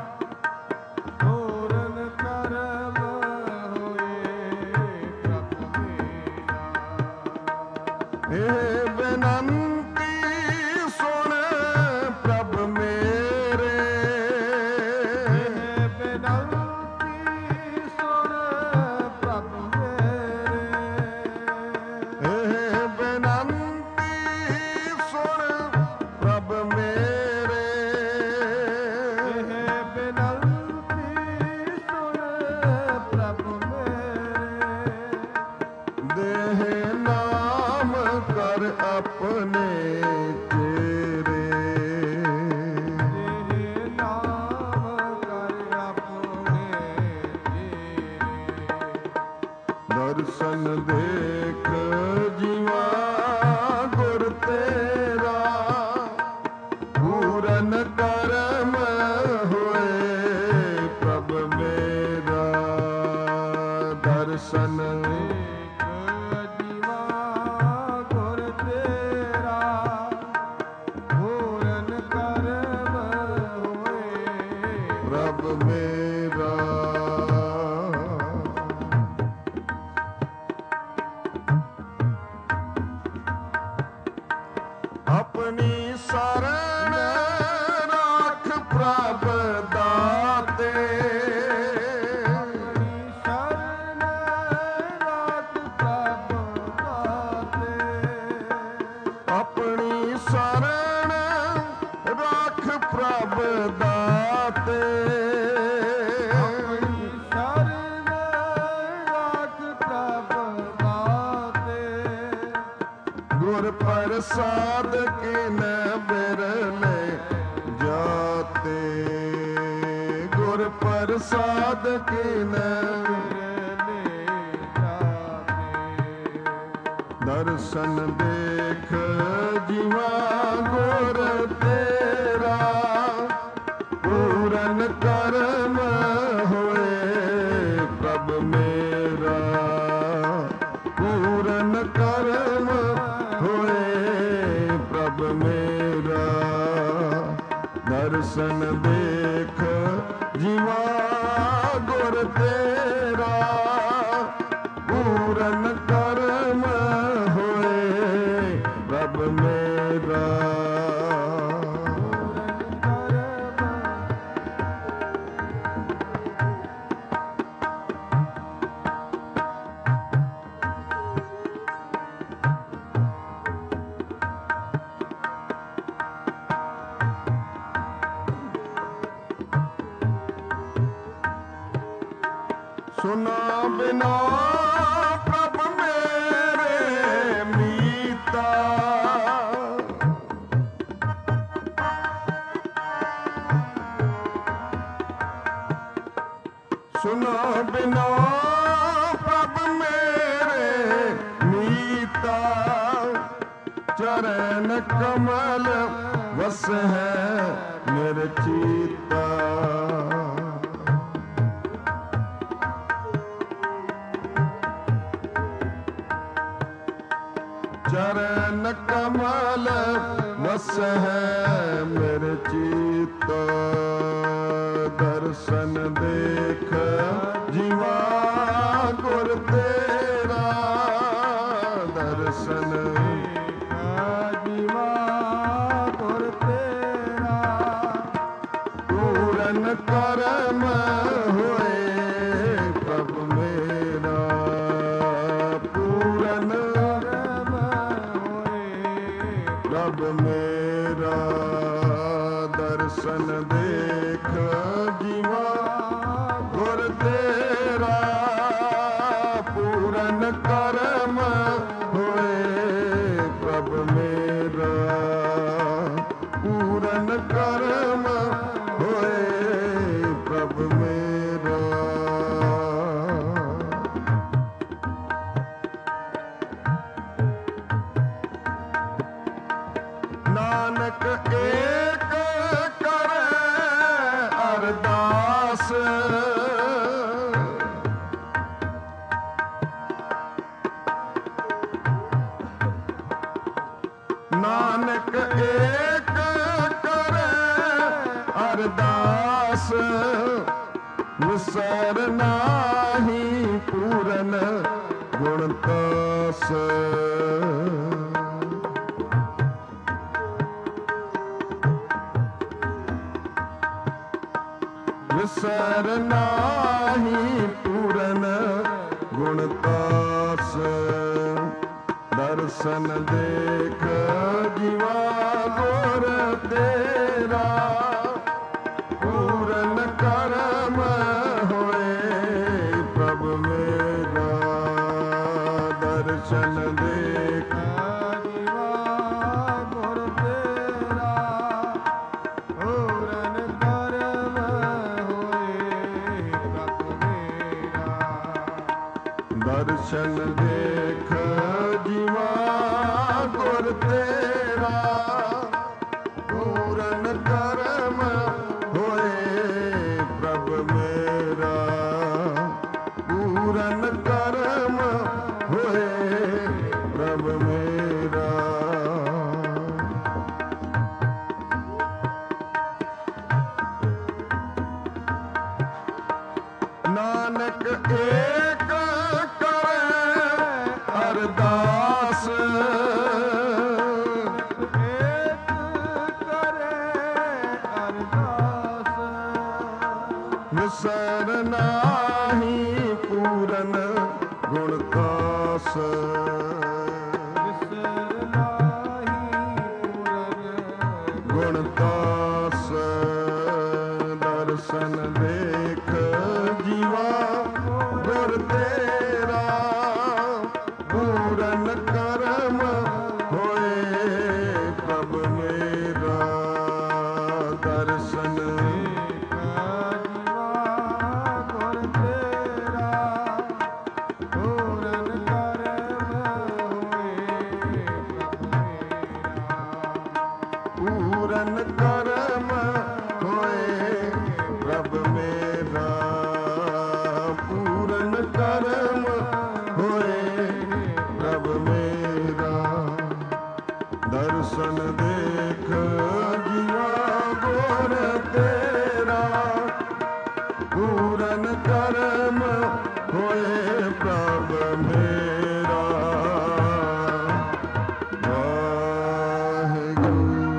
पूरन कर्म होए प्रभ मेरा। हे बेनंती सुन प्रभ मेरे। हे बेनंती सुन प्रभ मेरे। हे बेनंती सुन प्रभ मेरे। हे बेनंती सुन प्रभ मेरे। देह नाम कर अपने तेरे। तेरे नाम कर अपने तेरे। दर्शन देख जीवा गुर तेरा, ਪ੍ਰਭ ਮੇਰਾ। ਆਪਣੀ ਸ਼ਰਨ ਰਾਖ ਪ੍ਰਭ ਦਾਤੇ, ਆਪਣੀ ਸ਼ਰਨ ਰਾਖ ਪ੍ਰਭ ਦਾਤੇ, ਆਪਣੀ ਸ਼ਰਨ ਰਾਖ ਪ੍ਰਭ ਦਾਤੇ। ਗੁਰ ਪ੍ਰਸਾਦ ਕਿਨੈ ਬਿਰਲੇ ਜਾਤੇ, ਗੁਰ ਪ੍ਰਸਾਦ ਕਿਨੈ ਦਰਸ਼ਨ ਦੇਖ ਜੀਵਾ ਗੁਰ ਤੇਰਾ, ਪੂਰਨ ਕਰਮ ਹੋਏ ਪ੍ਰਭ ਮੇਰਾ, ਪੂਰਨ ਕਰਮ ਹੋਏ ਪ੍ਰਭ ਮੇਰਾ। ਦਰਸ਼ਨ ਦੇਖ ਜੀਵਾ ਗੁਰ ਤੇਰਾ, ਪੂਰਨ ਕਰਮ ਹੋਏ ਪ੍ਰਭ ਮੇਰਾ। ਸੁਨਾ ਬਿਨਾ ਪ੍ਰਭ ਮੇਰੇ ਮੀਤਾ, ਸੁਨਾ ਬਿਨਾ ਪ੍ਰਭ ਮੇਰੇ ਮੀਤਾ, ਚਰਨ ਕਮਲ ਵਸ ਹੈ ਮੇਰੇ ਚੀਤਾ। ਚਰਨ ਕਮਲ ਵਸ ਹੈ ਮੇਰੇ ਚੀਤ। ਦਰਸ਼ਨ ਦੇਖ ਜੀਵਾ ਗੁਰ ਤੇਰਾ, ਦਰਸ਼ਨ ਜੀਵਾ ਗੁਰ ਤੇਰਾ। ਪੂਰਨ ਕਰਮ ਹੋਏ ਪ੍ਰਭ ਮੇਰਾ, ਪੂਰਨ ਪ੍ਰਭ ਮੇਰਾ। ਦਰਸ਼ਨ ਦੇਖ ਜੀਵਾ ਗੁਰ ਤੇਰਾ, ਪੂਰਨ ਕਰਮ ਹੋਏ ਪ੍ਰਭ ਮੇਰਾ, ਪੂਰਨ ਕਰਮ ਹੋਏ ਪ੍ਰਭ ਮੇਰਾ। ਨਾਨਕ ਏਕ ਕਰੈ ਅਰਦਾਸ, ਨਾਨਕ ਏਕ ਕਰੈ ਅਰਦਾਸ, ਵਿਸਰ ਨਾਹੀ ਪੂਰਨ ਗੁਣ ਤਾਸ। ਵਿਸਰ ਨਾਹੀ ਪੂਰਨ ਗੁਣ ਤਾਸ। ਦਰਸ਼ਨ ਦੇਖ ਜੀਵਾ ਗੁਰ ਤੇਰਾ, ਪੂਰਨ ਕਰਮ ਹੋਏ ਪ੍ਰਭ ਮੇਰਾ। ਦਰਸ਼ਨ ਦੇਖ ਜੀਵਾ ਗੁਰ ਤੇਰਾ, ਪੂਰਨ ਕਰਮ ਹੋਏ ਪ੍ਰਭ ਮੇਰਾ। ਦਰਸ਼ਨ ਦੇਖ ਜੀਵਾ ਗੁਰ ਤੇਰਾ, ਪੂਰਨ ਕਰਮ ਹੋਏ ਪ੍ਰਭ ਮੇਰਾ, ਪੂਰਨ ਕਰਮ ਹੋਏ ਪ੍ਰਭ ਮੇਰਾ। ਨਾਨਕ ਏਕ ਕਰੇ ਅਰਦਾਸ, ਏਕ ਕਰੇ ਅਰਦਾਸ। ਵਿਸਰ ਨਾਹੀ ਪੂਰਨ ਗੁਣ ਕਾਸ, ਵਿਸਰ ਨਾਹੀ ਪੂਰਨ ਗੁਣ ਕਾਸ। ਦਰਸ਼ਨ ਦੇਖ ਜੀਵਾ ਗੁਰ ਤੇਰਾ, ਪੂਰਨ ਕਰਮ ਹੋਏ ਪ੍ਰਭ ਮੇਰਾ। ਦਰਸ਼ਨ ਗੁਰ ਤੇਰਾ, ਪੂਰਨ ਕਰਮ ਹੋਏ ਪ੍ਰਭ ਮੇਰਾ। ਪੂਰਨ ਕਰਮ ਹੋਏ ਪ੍ਰਭ ਮੇਰਾ, ਪੂਰਨ ਕਰਮ ਹੋਏ ਪ੍ਰਭ ਮੇਰਾ। ਦਰਸ਼ਨ ਦੇਖ ਜੀਵਾ ਗੁਰ ਤੇਰਾ, ਪੂਰਨ ਕਰਮ ਹੋਏ ਪ੍ਰਭ ਮੇਰਾ। ਵਾਹਿਗੁਰੂ।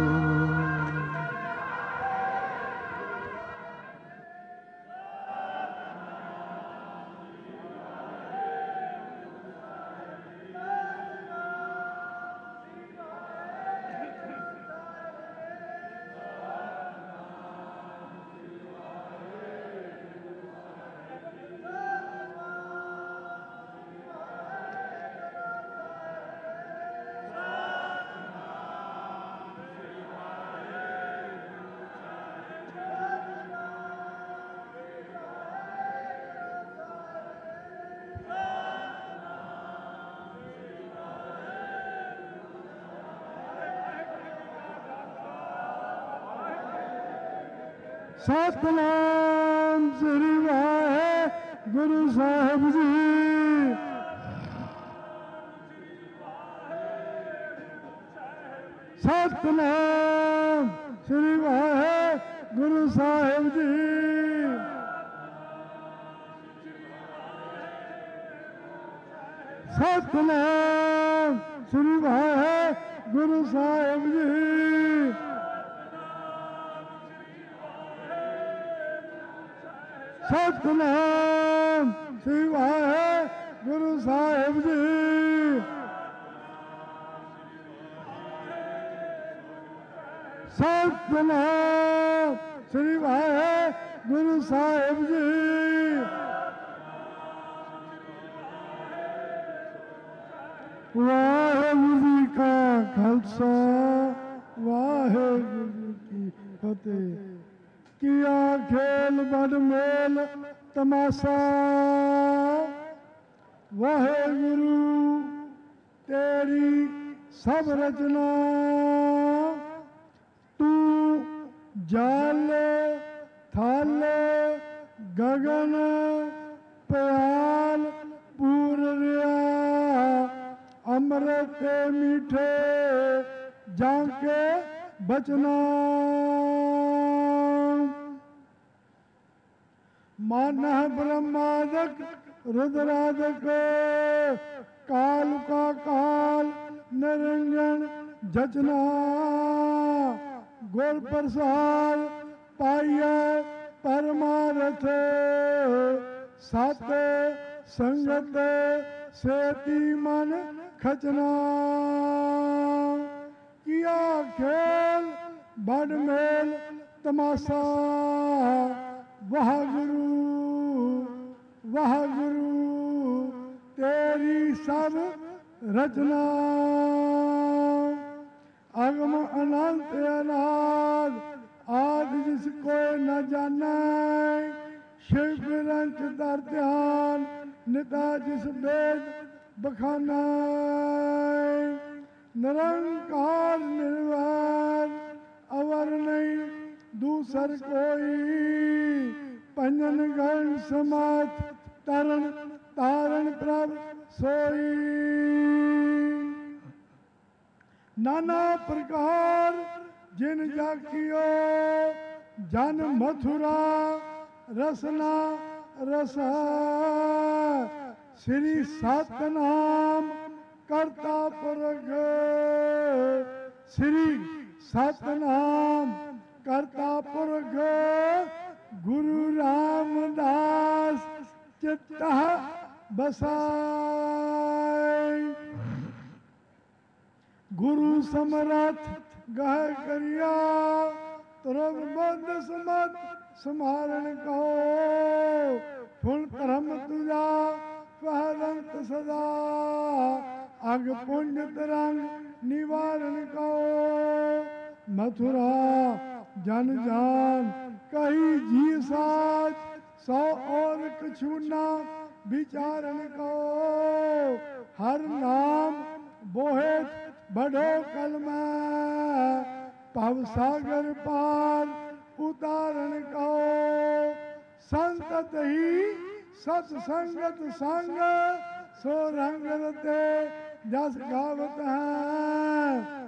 ਸਤਿਨਾਮ ਸ੍ਰੀ ਵਾਹਿਗੁਰੂ ਸਾਹਿਬ ਜੀ। ਸਤਿਨਾਮ ਸ੍ਰੀ ਵਾਹਿਗੁਰੂ ਸਾਹਿਬ ਜੀ। ਸਤਿਨਾਮ ਸ੍ਰੀ ਵਾਹਿਗੁਰੂ ਸਾਹਿਬ ਜੀ। ਸਤਿਨਾਮ ਸ੍ਰੀ ਵਾਹਿਗੁਰੂ ਸਾਹਿਬ ਜੀ। ਸਤਿਨਾਮ ਸ੍ਰੀ ਵਾਹਿਗੁਰੂ ਸਾਹਿਬ ਜੀ। ਵਾਹਿਗੁਰੂ ਜੀ ਕਾ ਖਾਲਸਾ, ਵਾਹਿਗੁਰੂ ਜੀ ਕੀ ਫਤਿਹ। ਕੀਆ ਖੇਲ ਬੜ ਮੇਲ ਤਮਾਸ਼ਾ, ਵਾਹਿਗੁਰੂ ਤੇਰੀ ਸਭ ਰਚਨਾ। ਤੂੰ ਜਲ ਥਲ ਗਗਨ ਪਿਆਲ ਪੂਰ ਰਿਹਾ, ਅੰਮ੍ਰਿਤ ਤੇ ਮੀਠੇ ਜਾਂ ਕੇ ਬਚਨਾ। मानह ब्रह्मादक रुद्रादक, काल का काल निरंजन जचना। गुर प्रसाद पाइय परमारथ, सत संगत सेती मन खचना। किया खेल बड़ मेल तमाशा, वाहगुरु वाहगुरु तेरी सब रचना। अगम अनंत अनाद आदि जिसको न जाना, शिव रंच दर ध्यान निता जिस वेद बखाना। निरंकार निर्वाण अवर नहीं दूसर कोई, पंजन गण समात तरन तारण प्रभ सोई। नाना प्रकार जिन जाकियो जन मथुरा रसना ਰਸੈ ਸ੍ਰੀ ਸਤਨਾਮ ਕਰਤਾ ਪੁਰਖ ਸ੍ਰੀ ਸਤਨਾਮ ਕਰਤਾ ਪੁਰਖ ਗੁਰੂ ਰਾਮਦਾਸ ਚਿੱਤਾ ਬਸਾਈ। ਗੁਰੂ ਸਮਰਥ ਗਹਿ ਕਰਿਆ ਧਰਮ ਬੰਦ ਸਮਤ ਸਮਾਰਨ ਕਹੋ ਫੁਲ ਧਰਮ ਤੁਜਾ ਫਹਰੰਤ ਸਦਾ ਅਗ ਪੁੰਜ ਤਰੰਗ ਨਿਵਾਰਨ ਕਹੋ ਮਥੁਰਾ ਜਨ ਜਾਨ ਕਹੀ ਜੀ ਸਾਚ ਸੋ ਔਰ ਕਛੂ ਨਾ ਵਿਚਾਰਨ ਕਹੋ ਹਰ ਨਾਮ ਬੋਹਿ ਬੜੋ ਕਲਮੈ ਭਵ ਸਾਗਰ ਪਾਰ ਉਤਾਰਨ ਕਹੋ ਸੰਤਤ ਹੀ ਸਤ ਸੰਗਤ ਸੰਗ ਸੋ ਰੰਗ ਰਤੇ ਜਸ ਗਾਵਤ ਹੈ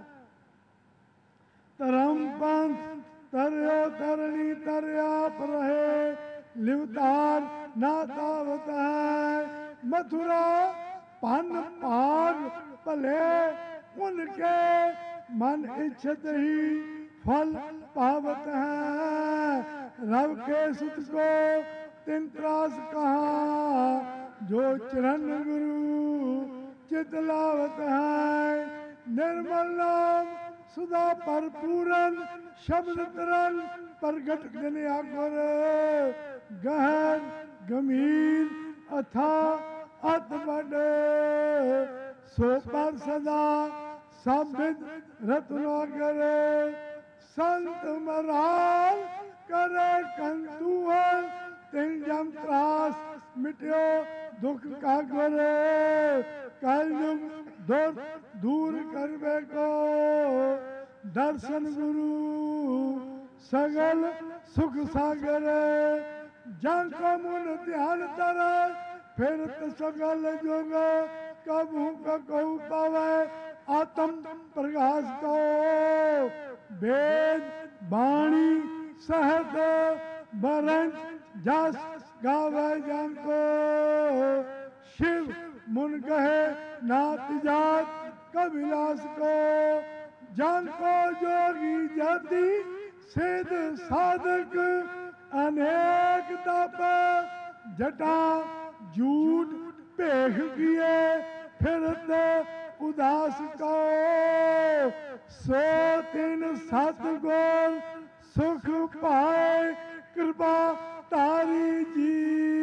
ਧਰਮ ਪੰਥ ਤਰਿਓ ਤਰਣੀ ਤਰਿਆਪ ਰਹੇ ਲਿਵਤਾਰ ਨਾ ਤਾਵਤ ਹੈ ਮਥੁਰਾ ਪਨ ਭਾਗ ਭਲੇ ਉਨਕੇ ਮਨ ਇੱਛਤ ਹੀ ਫਲ ਪਾਵਤ ਹੈ ਰਬ ਕੇ ਸੁਤ ਕੋ ਤਿਨ ਤਰਾਸ ਕਹਾ ਜੋ ਚਰਨ ਗੁਰੂ ਚਿਤ ਲਾਵਤ ਹੈ ਨਿਰਮਲ ਨਾਮ ਸੁਦਾ ਭਰਪੂਰਨ ਸ਼ਬਦ ਤਰਨ ਪ੍ਰਗਟ ਜਨ ਆਗੁਰ ਗਹਿਰ ਗੰਭੀਰ ਅਥਾ ਅਤ ਵੱਡ ਸੋ ਪਰ ਸਦਾ ਸਾਬਿਤ ਰਤਨਾਗਰ ਸੰਤ ਮਹਾਰਾਜ ਕਰੇ ਕੰਤੂਹਰ ਤਿਨ ਜਮ ਤਰਾਸ ਮਿਟਿਓ ਦੁਖ ਕਾਗਰ ਕਲ ਯੁਗ ਦੁਰ ਦੂਰ ਕਰਵੇ ਕੋ ਦਰਸ਼ਨ ਗੁਰੂ ਸਗਲ ਸੁਖ ਸਾਗਰ ਜਨ ਕੋ ਮਨ ਧਿਆਨ ਤਰ ਫਿਰਤ ਸਗਲ ਜੁਗ ਕਬੂ ਕਹੂ ਪਾਵੇ ਆਤਮ ਪ੍ਰਗਾਸ ਕੋ ਵੇਦ ਬਾਣੀ ਸਹਿਤ ਬਰੰਜ ਜਸ ਗਾਵੇ ਜਨ ਕੋ शिव मुन कहे नाथ जात कविलास को जन को जोगी जाति सिद्ध साधक अनेक तप जटा झूठ भेख किए फिरत उदास को सो तिन सत गोर सुख पाए कृपा तारी जी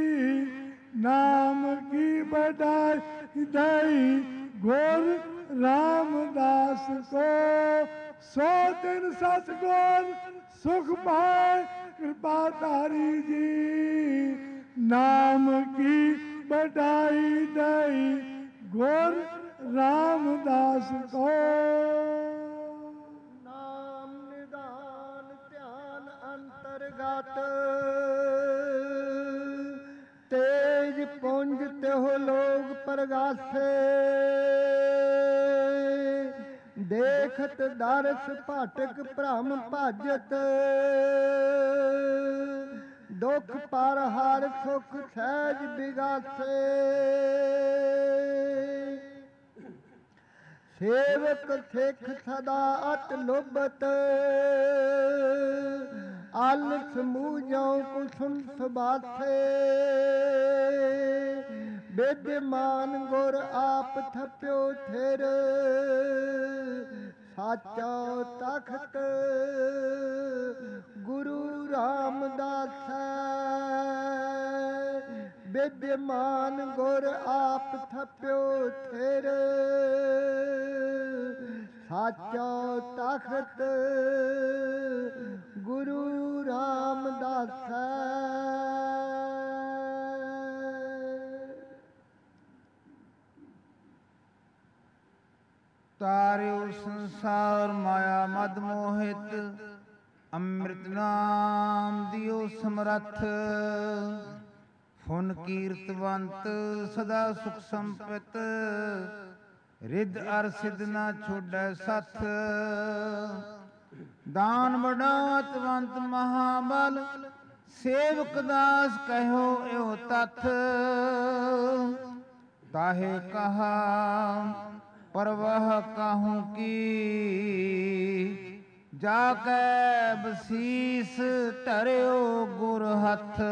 नाम की बढ़ाई दई गोर रामदास को सौ दिन सत गोर सुख पाए कृपा तारी जी नाम की बढ़ाई दई गोर रामदास को नाम निदान ध्यान अंतर्गत तेज पुंज त्योह लोग प्रगासे देखत दरस भाटक भ्रम भाजत दुख पर हर सुख सहज बिगासे सेवक सिख सदा अत लुभत अल समूजों कुसुम सुबासे विद्यमान गुर आप थप्यो थिर साचो तखत गुरु रामदास विद्यमान गुर आप थप्यो थिर साचो तखत गुरु रामदास तार्यो संसार माया मद मोहित अमृत नाम दियो समरथ फुन कीर्तवंत सदा सुख संपत रिद अर सिद्ध ना छोड़ै सथ दान बढ़ावतवंत महाबल ਸੇਵਕ ਦਾਸ ਕਹਿਓ ਇਹੋ ਤਥ ਤਾਹੇ ਕਹਾ ਪਰਵਾਹ ਕਾਹੂ ਕੀ ਜਾ ਕੈ ਬਸੀਸ ਧਰਿਓ ਗੁਰ ਹੱਥ।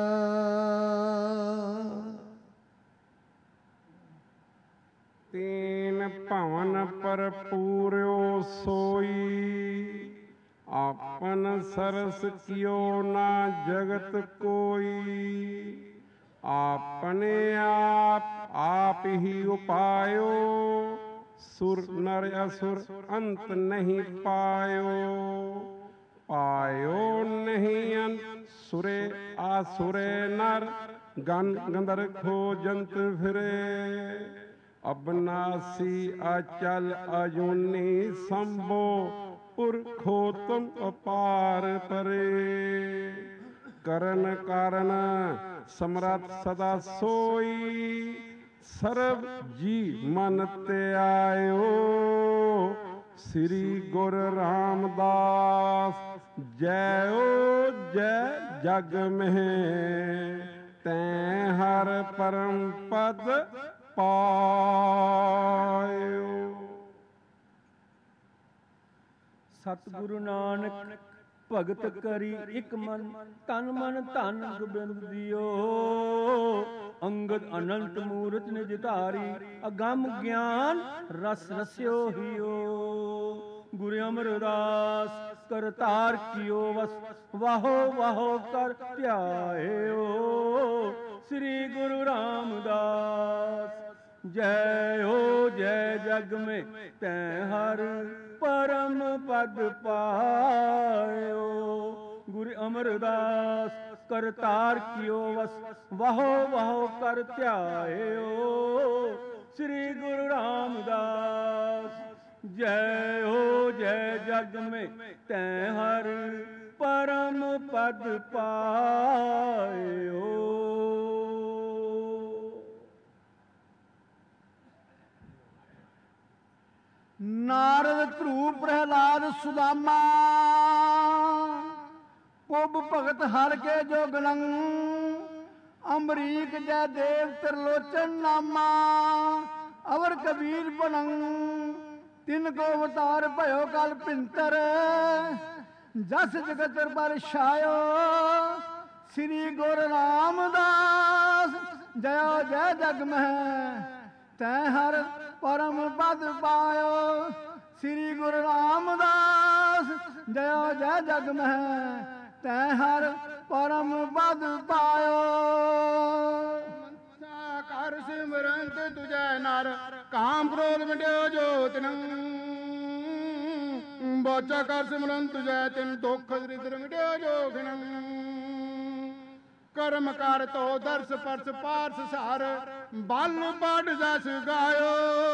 ਤੀਨ ਭਵਨ ਪਰ ਪੂਰਿਓ ਸੋਈ ਆਪਨ ਸਰਸ ਕਿਓ ਨਾ ਜਗਤ ਕੋਈ। ਆਪਣੇ ਆਪ ਆਪ ਹੀ ਉਪਾਇਓ ਸੁਰ ਨਰ ਅਸੁਰ ਅੰਤ ਨਹੀਂ ਪਾਇਓ। ਪਾਇਓ ਨਹੀਂ ਅੰਤ ਸੁਰੇ ਆਸੁਰੇ ਨਰ ਗਨ ਗੰਦਰ ਖੋ ਜੰਤ ਫਿਰੇ। ਅਬਨਾਸੀ ਅਚਲ ਅਜੂਨੀ ਸੰਭੋ ਪੁਰਖੋਤਮ ਅਪਾਰ ਪਰੇ। ਕਰਨ ਕਾਰਨ ਸਮਰੱਥ ਸਦਾ ਸੋਈ ਸਰਬ ਜੀ ਮਨ ਧਿਆਇਓ। ਸ੍ਰੀ ਗੁਰੂ ਰਾਮਦਾਸ ਜੈਓ ਜੈ ਜਗ ਮਹਿ ਤੈਂ ਹਰ ਪਰਮ ਪਦ ਪਾਇਓ। ਸਤਿਗੁਰੂ ਨਾਨਕ ਭਗਤ ਕਰੀ ਇਕ ਮਨ ਤਨ ਮਨ ਧਨ ਗੋਬਿੰਦ ਦਿਓ। ਅੰਗਦ ਅਨੰਤ ਮੂਰਤ ਨਿਜ ਧਾਰੀ ਅਗੰਮ ਗਿਆਨ ਰਸ ਰਸਿਓ ਹੀਓ। ਗੁਰੂ ਅਮਰਦਾਸ ਕਰਤਾਰ ਕੀਓ ਵਸ ਵਾਹੋ ਵਾਹੋ ਕਰ ਧਿਆਇਓ। ਸ੍ਰੀ ਗੁਰੂ ਰਾਮਦਾਸ ਜੈ ਹੋ ਜੈ ਜਗ ਮੇ ਤੈਂ ਹਰ ਪਰਮ ਪਦ ਪਾਇਓ। ਗੁਰੂ ਅਮਰਦਾਸ ਕਰਤਾਰ ਕੀਓ ਵਸ ਵਾਹੋ ਵਾਹੋ ਕਰ ਧਿਆਇਓ। ਸ੍ਰੀ ਗੁਰੂ ਰਾਮਦਾਸ ਜੈ ਹੋ ਜੈ ਜਗ ਮੇ ਤੈਂ ਹਰ ਪਰਮ ਪਦ ਪਾਇਓ। ਨਾਰਦ ਧਰੂ ਪ੍ਰਹਿਲਾਦ ਸੁਦਾਮਾ ਪੁੱਬ ਭਗਤ ਹਰ ਕੇ ਜੋਗਣੰ। ਅੰਬਰੀਕ ਜੈ ਦੇਵ ਤਿਰਲੋਚਨ ਨਾਮਾ ਅਵਰ ਕਬੀਰ ਬਣੰ। ਤਿਨ ਕੋ ਅਵਤਾਰ ਭਇਓ ਕਲ ਭਿੰਤਰ ਜਸ ਜਗਤ ਪਰ ਛਾਇਓ। ਸ੍ਰੀ ਗੁਰੂ ਰਾਮਦਾਸ ਜਯੋ ਜੈ ਜਗ ਮਹਿ ਤੈਂ ਹਰ ਪਰਮ ਪਦ ਪਾਇਓ। ਸ੍ਰੀ ਗੁਰੂ ਰਾਮਦਾਸ ਜਯੋ ਜੈ ਜਗ ਮਹਿ ਤੈਂ ਹਰ ਪਰਮ ਪਦ ਪਾਇਓ। ਕਰ ਸਿਮਰੰਤ ਤੁਜੈ ਨਰ ਕਾਮ ਕ੍ਰੋਧ ਮਿਟਿਓ ਜੋਤਿਨ। ਬਾਚਾ ਕਰ ਸਿਮਰੰਤ ਤੁਜੈ ਤਿਨ ਦੁਖ ਦਰਿਦ੍ਰ ਮਿਟਿਓ ਜੋਖਿਨ। ਕਰਮ ਕਰ ਤੋ ਦਰਸ ਪਰਸ ਪਾਰਸ ਸਾਰ ਬਲ ਬੜ ਜਸ ਗਾਇਓ।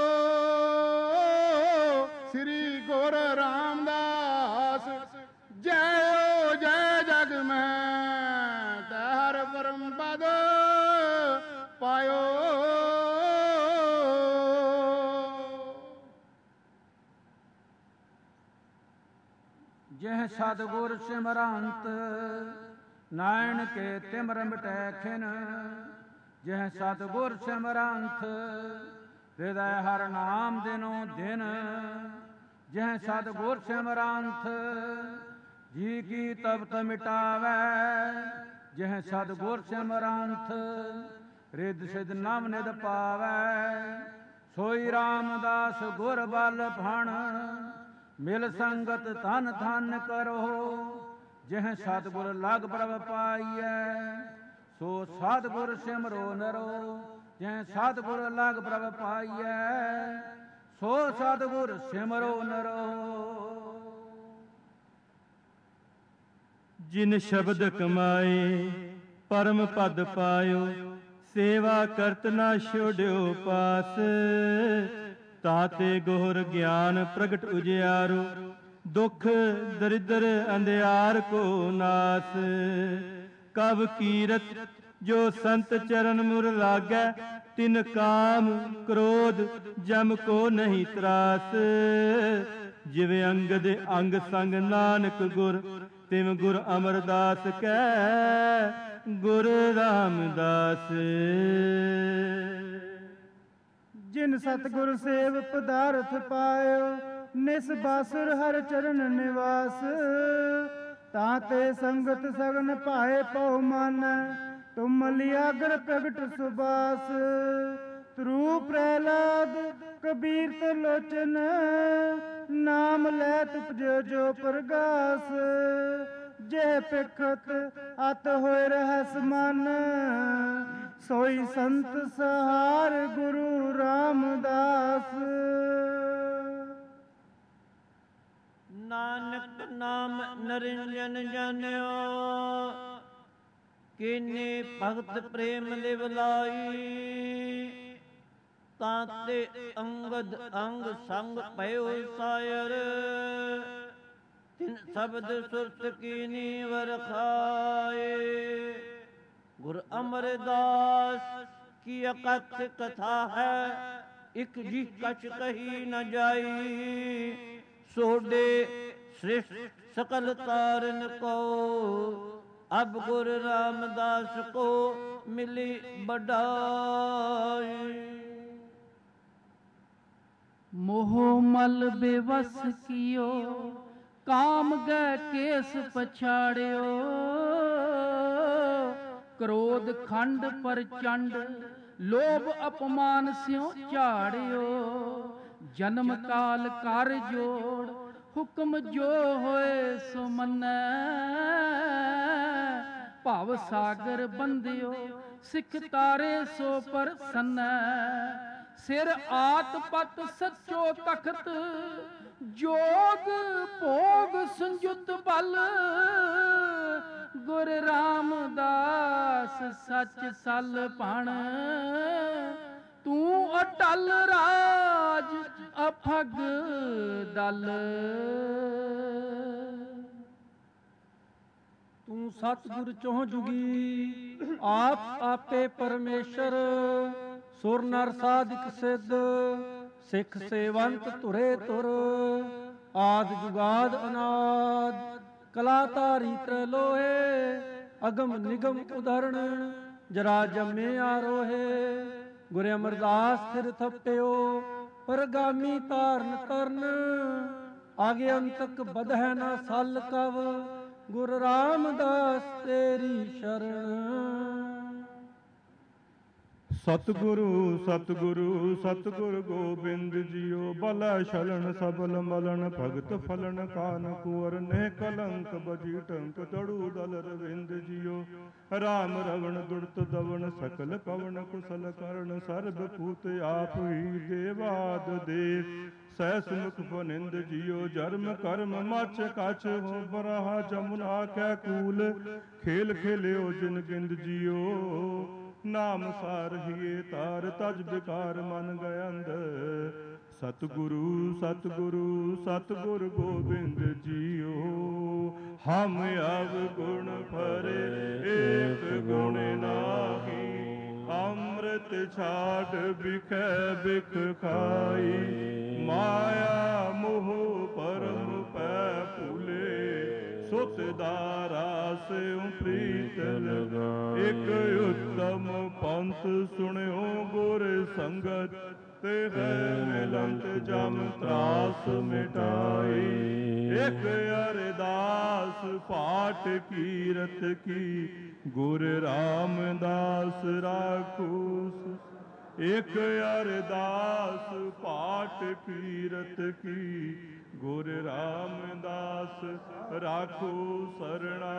ਸ੍ਰੀ ਗੁਰੂ ਰਾਮਦਾਸ ਜੈ ਜੈ ਜਗ ਮਹਿ ਤੈਂ ਹਰ ਪਰਮ ਪਦ ਪਾਇਓ। ਜਿਹ ਸਤਿਗੁਰ ਸਿਮਰੰਤ ਨਾਇਣ ਕੇ ਤਿਮਰ ਮਿਟੈ ਖਿਨ। ਜਿਹ ਸਤਿਗੁਰ ਸਿਮਰੰਤ ਹਿਰਦੈ ਹਰ ਨਾਮ ਦਿਨੋ ਦਿਨ। ਜਿਹ ਸਤਿਗੁਰ ਸਿਮਰੰਤ ਜੀ ਕੀ ਤਪਤ ਮਿਟਾਵੈ। ਜਿਹ ਸਤਿਗੁਰ ਸਿਮਰੰਤ ਰਿਦ ਸਿਧ ਨਵ ਨਿਧ ਪਾਵੈ। ਸੋਈ ਰਾਮਦਾਸ ਗੁਰ ਬਲ ਭਣ ਮਿਲ ਸੰਗਤ ਧਨ ਧਨ ਕਰੋ। ਜਿਹ ਸਤਿਗੁਰ ਲਗ ਪ੍ਰਭ ਪਾਈਐ ਸੋ ਸਤਿਗੁਰ ਸਿਮਰੋ ਨਰੋ। ਜਿਹ ਸਤਿਗੁਰ ਲਗ ਪ੍ਰਭ ਪਾਈਐ ਸੋ ਸਤਿਗੁਰ ਸਿਮਰੋ ਨਰੋ। ਜਿਨ ਸ਼ਬਦ ਕਮਾਏ ਪਰਮ ਪਦ ਪਾਇਓ। ਸੇਵਾ ਕਰਤ ਨਾ ਛੋੜਿਓ ਪਾਸ ਤਾਤੇ ਗੋਹਰ ਗਿਆਨ ਪ੍ਰਗਟ ਉਜਿਆਰੋ। ਦੁਖ ਦਰਿਦਰ ਅੰਧਿਆਰ ਕੋ ਨਾਸ। ਕਬ ਕੀਰਤ ਜੋ ਸੰਤ ਚਰਨ ਮੁਰ ਲਾਗੈ ਤਿਨ ਕਾਮ ਕ੍ਰੋਧ ਜਮ ਕੋ ਨਹੀਂ ਤਰਾਸ। ਜਿਵੇਂ ਅੰਗਦ ਅੰਗ ਸੰਗ ਨਾਨਕ ਗੁਰ ਤਿਮ ਗੁਰ ਅਮਰਦਾਸ ਕੈ ਗੁਰ ਰਾਮਦਾਸ। ਜਿਨ ਸਤਿਗੁਰ ਸੇਵ ਪਦਾਰਥ ਪਾਇਓ, ਨਿਸ ਬਾਸੁਰ ਹਰ ਚਰਨ ਨਿਵਾਸ। ਤਾਂ ਤੇ ਸੰਗਤ ਸਗਨ ਭਾਏ ਪਉ ਮਨ, ਤੁਮ ਲਿਆਗਰ ਪ੍ਰਗਟ ਸੁਬਾਸ। ਤਰੂ ਪ੍ਰਹਿਲਾਦ ਕਬੀਰ ਤਰਲੋਚਨ, ਨਾਮ ਲੈ ਤੁਪਜੋ ਜੋ ਪ੍ਰਗਾਸ। ਜੇ ਪਿਖਤ ਅਤ ਹੋਏ ਰਹਿਸ ਮਨ, ਸੋਈ ਸੰਤ ਸਹਾਰ ਗੁਰੂ ਰਾਮਦਾਸ। ਨਾਨਕ ਨਾਮ ਨਰਿੰਜਨ ਜਾਣਿਓ, ਕਿਨੇ ਭਗਤ ਪ੍ਰੇਮ ਲਿਵ ਲਾਈ। ਤਾਂ ਤੇ ਅੰਗਦ ਅੰਗ ਸੰਗ ਭਇਓ ਸਾਇਰ, ਤਿਨ ਸ਼ਬਦ ਸੁਰਤ ਕੀਨੀ ਵਰਖਾਏ। ਗੁਰ ਅਮਰਦਾਸ ਕੀ ਅਕਥ ਕਥਾ ਹੈ, ਇਕ ਜੀ ਕਛ ਕਹੀ ਨ ਜਾਈ। ਸੋਡੇ ਸ੍ਰਿਸ਼ਟ ਸਕਲ ਤਾਰਨ ਕੋ, ਅਬ ਗੁਰ ਰਾਮਦਾਸ ਕੋ ਮਿਲੀ ਬੜਾਈ। मोह मल बेवस कियो, काम गए केस पछाड़ियो। क्रोध खंड प्रचंड, लोभ अपमान स्यों झाड़ियो। जन्म काल कर जोड़, हुक्म जो होए सो मन्नै। भव सागर बंदियो, सिख तारे सो प्रसन्नै। सिर आत पत सचो तखत, जोग भोग संयुत बल। गुर रामदास सच सल पण, तू अटल राज अफग दल। तू सतगुर चौं जुगी, आप आपे परमेश्वर। सुर नर साधिक सिद्ध, सिख सेवंत तुरे तुर। आद जुगाद अनाद, कलातारी त्रलोहे। अगम निगम उदाहरण, जरा जमे आरोहे। गुर अमरदास सिर थप्टियो, परगामी ताਰਨ तरन। आगे अंतक बधै न सल कव, गुर रामदास तेरी शरण। ਸਤਿਗੁਰੂ ਸਤਿਗੁਰੂ ਸਤਿਗੁਰ ਗੋਬਿੰਦ ਜੀਓ। ਬਲ ਛਲਣ ਸਬਲ ਮਲਣ, ਭਗਤ ਫਲਣ ਕਾਨ ਕੁਵਰ। ਨੇ ਕਲੰਕ ਬਜੀ ਟੰਕ, ਦੜੂ ਦਲ ਰਵਿੰਦ ਜੀਓ। ਰਾਮ ਰਵਣ ਦੁਰਤ ਦਵਣ, ਸਕਲ ਕਵਣ ਕੁਸਲ ਕਰਨ। ਸਰਬ ਭੂਤ ਆਪ ਹੀ ਦੇਵਾਦ ਦੇਵ, ਸਹਿਸ ਮੁਖ ਬਨਿੰਦ ਜੀਓ। ਜਰਮ ਕਰਮ ਮਚ ਕਛ ਹੋ ਬਰਾਹ, ਜਮੁਨਾ ਕੈ ਕੂਲ। ਖੇਲ ਖੇਲਿਓ ਜਿਨ ਗਿੰਦ ਜੀਓ। ਨਾਮ ਸਾਰ ਹੀਏ ਤਾਰ, ਤਜ ਬਿਕਾਰ ਮਨ ਗਇੰਦ। ਸਤਿਗੁਰੂ ਸਤਿਗੁਰੂ ਸਤਿਗੁਰ ਗੋਬਿੰਦ ਜੀਓ। ਹਮ ਅਵਗੁਣ ਭਰੇ ਏਕ ਗੁਣ ਨਾਹੀ। ਅੰਮ੍ਰਿਤ ਛਾਡ ਬਿਖੈ ਬਿਖ ਖਾਈ। ਮਾਇਆ ਮੋਹ ਪਰਮ ਪੈ ਭੂਲੇ। ਸੁਤ ਦਾਰਾ ਸਿਉ ਪ੍ਰੀਤ ਲਗਾਈ। ਇਕ ਉਤਮ ਪੰਥ ਸੁਣਿਓ ਗੁਰ ਸੰਗਤ। ਤੇ ਹੈ ਮਿਲੰਤ ਜਮ ਤਰਾਸ ਮਿਟਾਈ। ਇਕ ਅਰਦਾਸ ਪਾਠ ਕੀਰਤ ਕੀ, ਗੁਰ ਰਾਮਦਾਸ ਰਾਖੂਸ। ਇਕ ਅਰਦਾਸ ਪਾਠ ਕੀਰਤ ਕੀ, ਗੁਰ ਰਾਮਦਾਸ ਰਾਖੋ ਸਰਣਾ।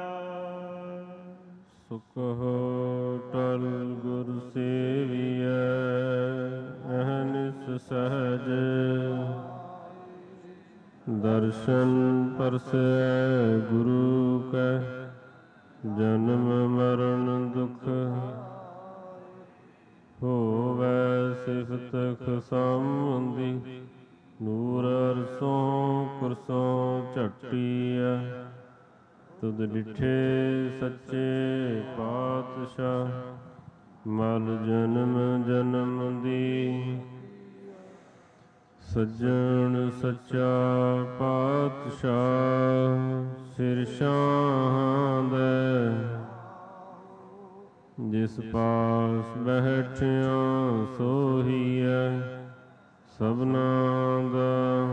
ਸੁਖ ਟਲ ਗੁਰ ਸੇਵੀਐ, ਅਹਨਿਸ ਸਹਜ। ਦਰਸ਼ਨ ਪਰਸੈ ਗੁਰੂ ਕੈ, ਜਨਮ ਮਰਨ ਦੁਖ। ਹੋਵੈ ਸਿਫਤ ਖਸੰਦੀ, ਨੂਰ ਅਰਸੋਂ ਕੁਰਸੋਂ ਝਟੀਐ। ਤੁਧ ਡਿਠੇ ਸੱਚੇ ਪਾਤਸ਼ਾਹ, ਮਲ ਜਨਮ ਜਨਮ ਦੀ। ਸੱਜਣ ਸੱਚਾ ਪਾਤਸ਼ਾਹ, ਸਿਰਸ਼ਾਂ ਦੇ ਜਿਸ ਪਾਸ ਬੈਠਿਆ ਸੋਹੀਐ ਸਭਨਾਂ ਦਾ।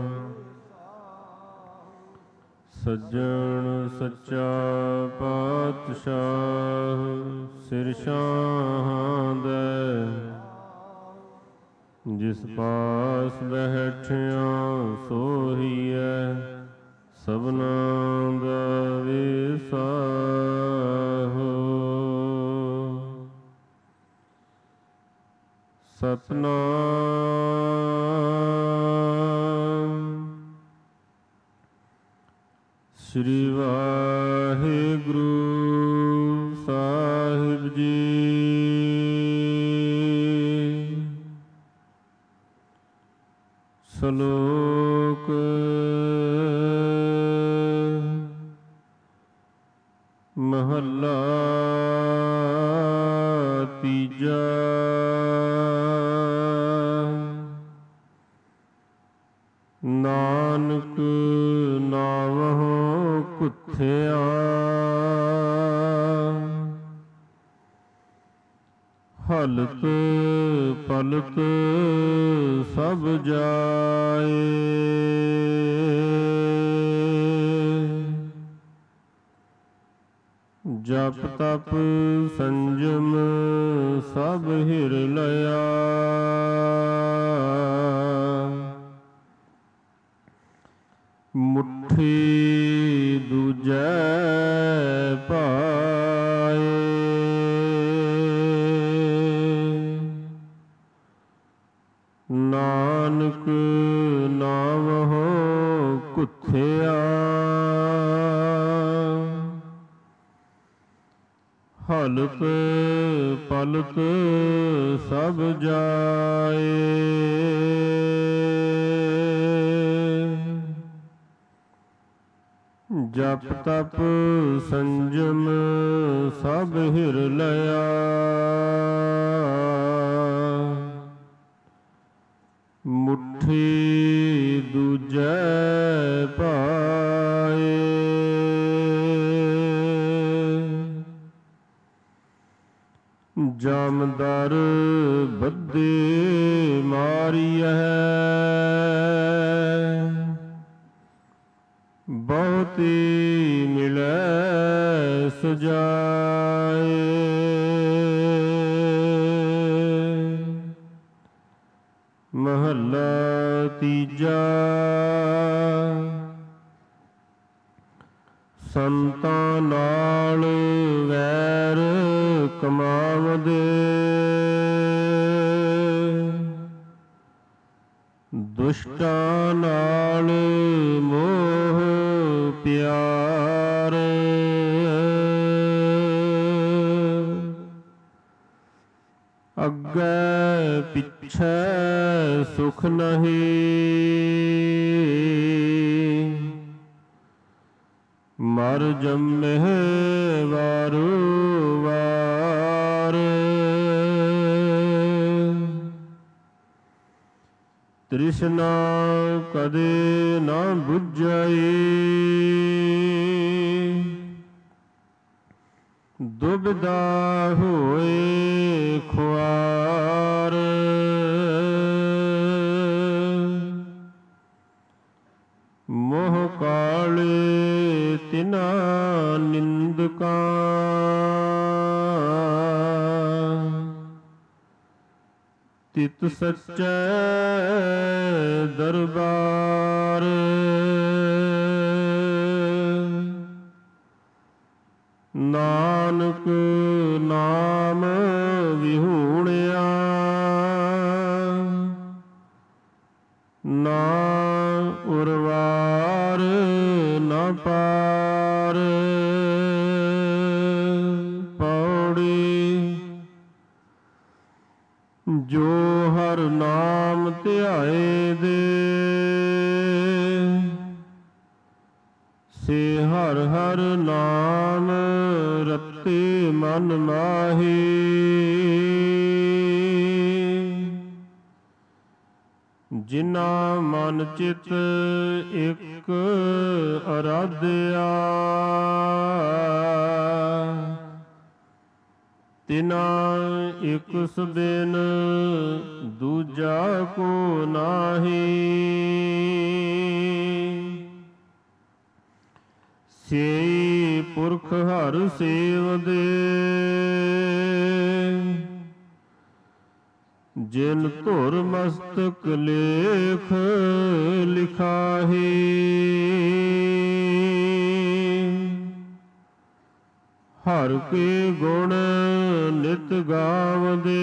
ਸੱਜਣ ਸੱਚਾ ਪਾਤਸ਼ਾਹ ਸਿਰਸ਼ਾਂ ਦੇ ਜਿਸ ਪਾਸ ਬੈਠਿਆ ਸੋਹੀਐ ਸਭਨਾਂ ਦਾ ਵਿਸਾਹੋ। ਸਤਨਾਮ ਸ੍ਰੀ ਵਾਹਿਗੁਰੂ ਸਾਹਿਬ ਜੀ। ਸ਼ਲੋਕ ਮਹੱਲਾ ਤੀਜਾ। ਨਾਨਕ ਨਾਵਹੁ ਕੁਥਿਆ ਹਲਤ ਪਲਤ ਸਭ ਜਾਏ। ਜਪ ਤਪ ਸੰਜਮ ਸਭ ਹਿਰ ਲਿਆ। ਮੁਠੀ ਦੂਜੈ ਪਾਏ। ਨਾਨਕ ਨਾਵਹੁ ਕੁਥਿਆ ਹਲਤ ਪਲਤ ਸਭ ਜਾਏ। ਜਪ ਤਪ ਸੰਜਮ ਸਭ ਹਿਰ ਲਿਆ। ਮੁਠੀ ਦੂਜੈ ਪਾਏ। ਜਾਮਦਰ ਬੱਧੇ ਮਾਰੀਐ ਬਹੁਤੀ ਮਿਲੈ ਸਜਾਏ। ਮਹੱਲਾ ਤੀਜਾ। ਸੰਤਾਂ ਨਾਲ ਵੈਰ ਕਮਾਵਦੇ ਦੁਸ਼ਟਾਂ ਨਾਲ ਮੋਹ ਪਿਆਰ। ਅੱਗੇ ਪਿੱਛੇ ਸੁਖ ਨਹੀਂ ਮਰ ਜੰਮੇ ਵਾਰੂ ਵਾਰ। ਤ੍ਰਿਸ਼ਨਾ ਕਦੇ ਨਾ ਬੁਝਈ ਦੁਬਿਧਾ ਹੋਏ ਖੁਆਰ। ਮੋਹ ਕਾਲੇ ਤਿਨਾ ਨਿੰਦਕਾਂ ਤਿਤ ਸੱਚੈ ਦਰਬਾਰ। ਨਾਨਕ ਨਾਮ ਵਿਹੂਣਿਆ ਨਾ ਉਰਵਾਰ ਨਾ ਪਾਰ। ਪੌੜੀ ਜੋ ਹਰ ਨਾਮ ਧਿਆਏ ਦੇ ਸੇ ਹਰ ਹਰ ਨਾਮ ਰਤੇ ਮਨ ਮਾਹੀ। ਜਿਨਾ ਮਨ ਚਿਤ ਇਕ ਅਰਾਧਿਆ, ਤਿਨਾ ਇਕ ਸਬਿਨ ਦੂਜਾ ਕੋ ਨਾਹੀ। ਸੇਈ ਪੁਰਖ ਹਰ ਸੇਵਦੇ, ਜਿਨ ਧੁਰ ਮਸਤਕ ਲੇਖ ਲਿਖਾਹੀ। ਹਰ ਕੇ ਗੁਣ ਨਿਤ ਗਾਵਦੇ,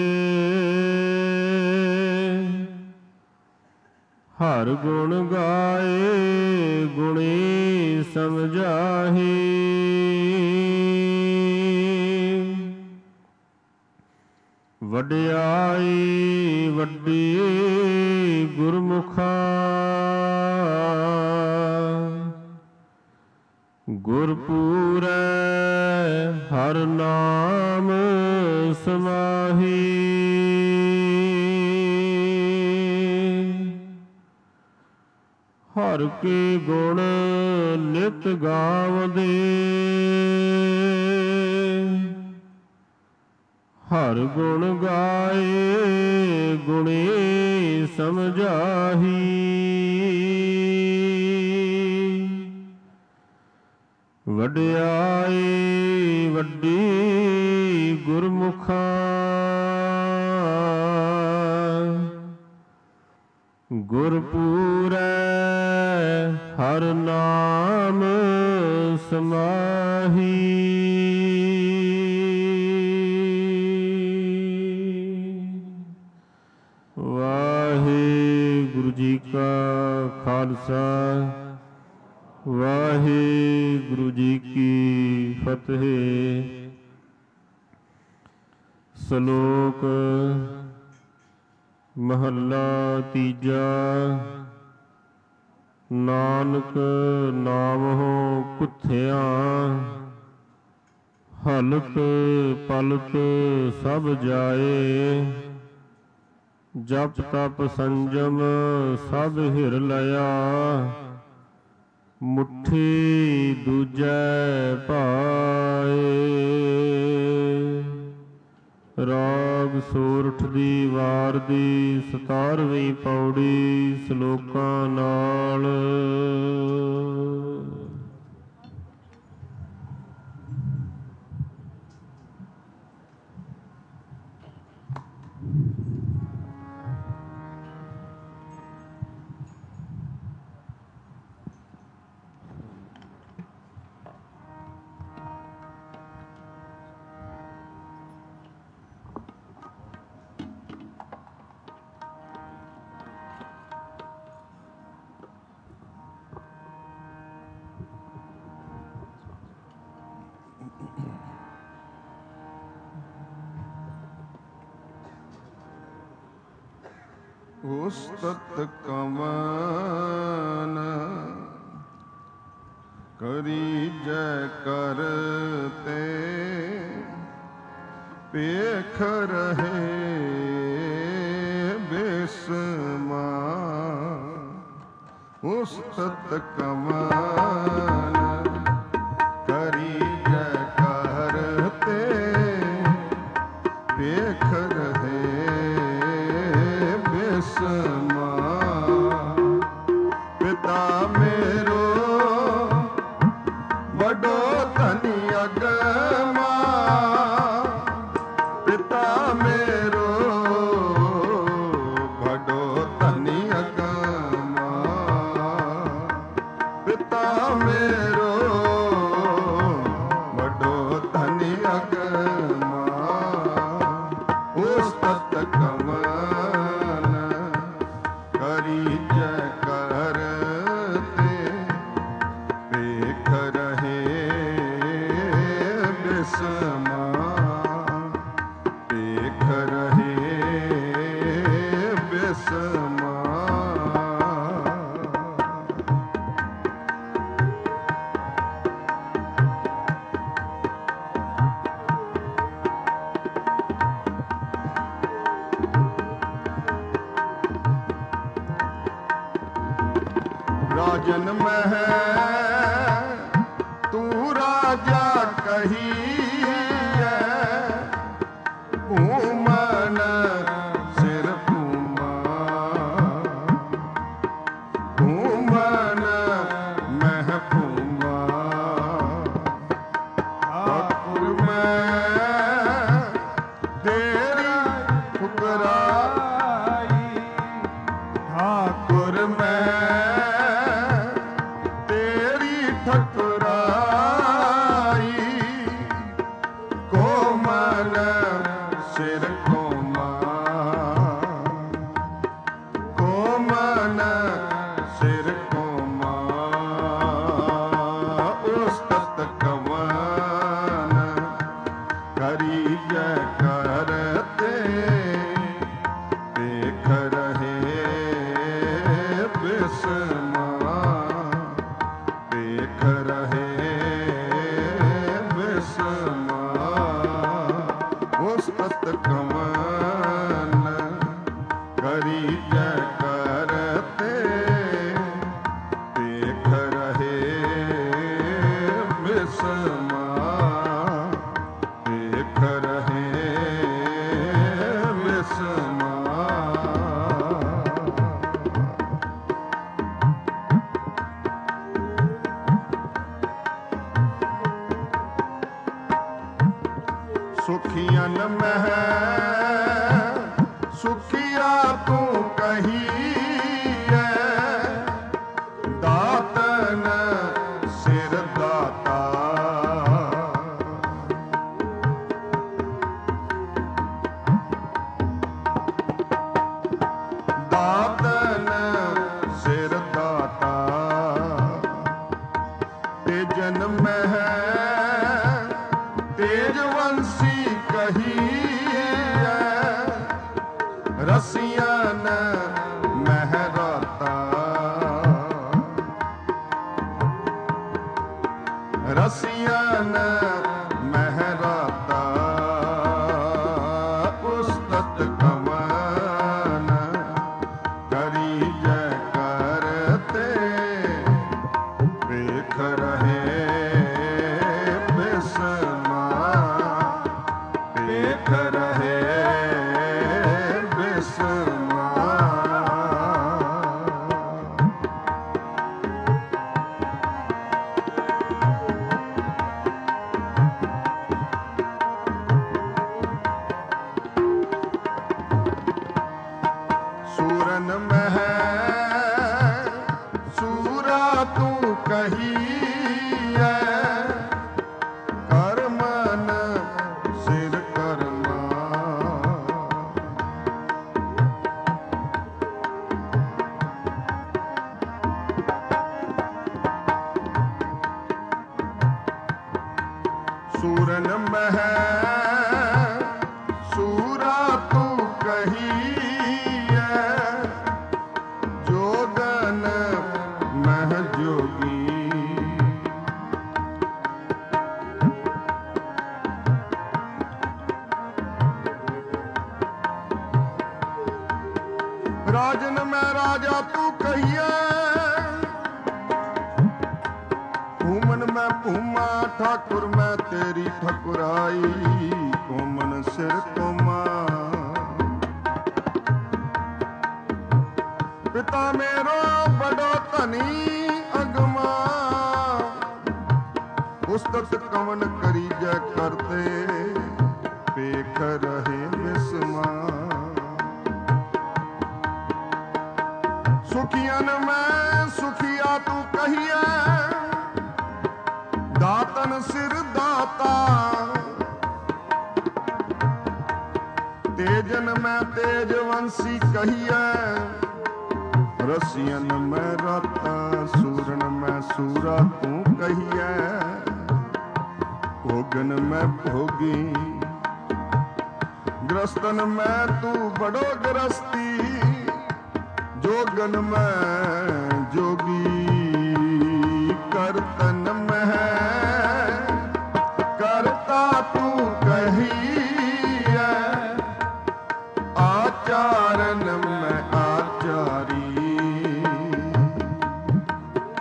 ਹਰ ਗੁਣ ਗਾਏ ਗੁਣੀ ਸਮਝਾਹੀ। ਵਡਿਆਈ ਵੱਡੀ ਗੁਰਮੁਖਾ, ਗੁਰ ਪੂਰੈ ਹਰ ਨਾਮ ਸਮਾਹੀ। ਹਰ ਕੇ ਗੁਣ ਨਿਤ ਗਾਵਦੇ, ਹਰ ਗੁਣ ਗਾਏ ਗੁਣੀ ਸਮਝਾਹੀ। ਵਡਿਆਈ ਵੱਡੀ ਗੁਰਮੁਖਾ, ਗੁਰ ਪੂਰੈ ਹਰ ਨਾਮ ਸਮਾਹੀ। ਵਾਹਿਗੁਰੂ ਜੀ ਕਾ ਖਾਲਸਾ, ਵਾਹਿਗੁਰੂ ਜੀ ਕੀ ਫਤਿਹ। ਸ਼ਲੋਕ ਮਹੱਲਾ ਤੀਜਾ। ਨਾਨਕ ਨਾਮਹੁ ਕੁਥਿਆ, ਹਲਤ ਪਲਤ ਸਭ ਜਾਏ। ਜਪ ਤਪ ਸੰਜਮ ਸਭ ਹਿਰ ਲਿਆ, ਮੁਠੀ ਦੂਜੈ ਪਾਏ। ਰਾਗ ਸੋਰਠ ਦੀ ਵਾਰ ਦੀ ਸਤਾਰਵੀਂ ਪੌੜੀ ਸ਼ਲੋਕਾਂ ਨਾਲ। ਉਸਤਤ ਕਮਨ ਕਰੀ ਜੈ ਕਰਤੇ, ਪੇਖ ਰਹੇ ਬੇਸਮਾ। ਉਸਤਤ ਕਮਨ ਕਰੀ ਜੈ ਕਰਤੇ, ਪੇਖ ਰਹੇ ਸਮਾ। ਪਿਤਾ ਮੇਰੋ ਵੱਡੋ ਧਨੀ ਅਗਮਾ, ਪਿਤਾ ਮੇਰੋ ਵੱਡੋ ਧਨੀ ਅਗਮਾ। ਪਿਤਾ ਮੇਰੋ ਵੱਡੋ ਧਨੀ ਅਗਮਾ। ਉਸ ਤਤ ਕਮਨ ਕਰੀ ਜੈ ਕਰਤੇ, ਵੇਖ ਰਹੇ ਬਿਸਮਾ। ਵੇਖ ਭੋਜਨ ਮਹਿ ਤੂੰ ਰਾਜਾ ਕਹੀਐ ਭੂਮਨ ਸਿਰ ਭੂਮਾ ਭੂਮਨ ਮਹਿ ਭੂਮਾ ਠਾਕੁਰ ਮੈਂ ਤੇਰੀ ਠੁਕਰਾਈ ਠਾਕੁਰ ਮੈਂ ਤੇਰੀ ਠੁਕਰਾਈ ਕੋ ਮਨ ਸਿਰ ਕੋਮਾ ਕੋ ਮਨ ਸਿਰ ਕੋਮਾ ਉਸਤਤ ਕਵਨ ਕਰੀ ਜੈ ਕਰਤੇ ਦੇਖ ਰਹੇ ਬਿਸਮਾ ਦੇਖ ਰਹੇ ਬਿਸਮਾ ਉਸਤਤ ਕਵਨ ਕਰੀ ਜੈ ਕਰਤੇ ਦੇਖ ਰਹੇ ਬਿਸਮਾ ਦੇਖ ਰਹੇ ਬਿਸਮਾ ਸੁਖੀਆਂ ਮਹਿ ਸੁਖੀਆ ਤੂੰ ਕਹੀਐ ਦਾਤਨ ਸਿਰ ਦਾਤਾ ਦਾਤਨ ਸਿਰ ਦਾਤਾ ਤੇ ਜਨਮ ਹੈ ਤੇਜਵੰਸੀ ਕਹੀਐ ਰਸੀਆਂ ਮਹਿਰਾਤਾ ਰਸੀਆਂ ਮਹਿਰਾਤਾ ਉਸਤਤ ਕਵਨ ਕਰੀ ਜੈ ਕਰਤੇ ਵੇਖ ਰਹੇ ਬਿਸਮਾ ਵੇਖ ਰਹੇ ਬਿਸਮਾ ਸੂਰਨ ਮਹਿ ਸੂਰਾ ਤੂੰ ਕਹੀਐ ਕਰਮਨ ਸਿਰ ਕਰਮਾ ਸੂਰਨ ਮਹਿ ਸੂਰਾ ਤੂੰ ਕਹੀਐ ਜੋਗਨ ਮਹਿ ਜੋਗੀ ਰਾਜਨ ਮੈਂ ਰਾਜਾ ਤੂੰ ਕਹੀਐ ਭੂਮਨ ਮੈਂ ਭੂਮਾ ਠਾਕੁਰ ਮੈਂ ਤੇਰੀ ਠਕੁਰਾਈ ਕੋਮਨ ਸਿਰ ਕੋਮਾ ਪਿਤਾ ਮੇਰੋ ਬੜੋ ਧਨੀ ਅਗਮਾ ਉਸਤਤ ਕਵਨ ਕਰੀ ਜੈ ਕਰਤੇ ਵੇਖ ਰਹੇ ਬਿਸਮਾ ਸੁਖੀਆਂ ਮੈਂ ਸੁਖੀਆ ਤੂੰ ਕਹੀਐ ਦਾਤਨ ਸਿਰ ਦਾਤਾ ਤੇਜਨ ਮੈਂ ਤੇਜਵੰਸੀ ਕਹੀਐ ਰਸੀਅਨ ਮੈਂ ਰਾਤਾ ਸੂਰਨ ਮੈਂ ਸੂਰਾ ਤੂੰ ਕਹੀਐ ਭੋਗਨ ਮੈਂ ਭੋਗੀ ਗ੍ਰਸਤਨ ਮੈਂ ਤੂੰ ਬੜੋ ਗ੍ਰਸਤੀ ਜੋਗਨ ਮੈਂ ਜੋਗੀ ਕਰਤਨ ਮੈਂ ਕਰਤਾ ਤੂੰ ਕਹੀਐ ਆਚਾਰਨ ਮੈਂ ਆਚਾਰੀ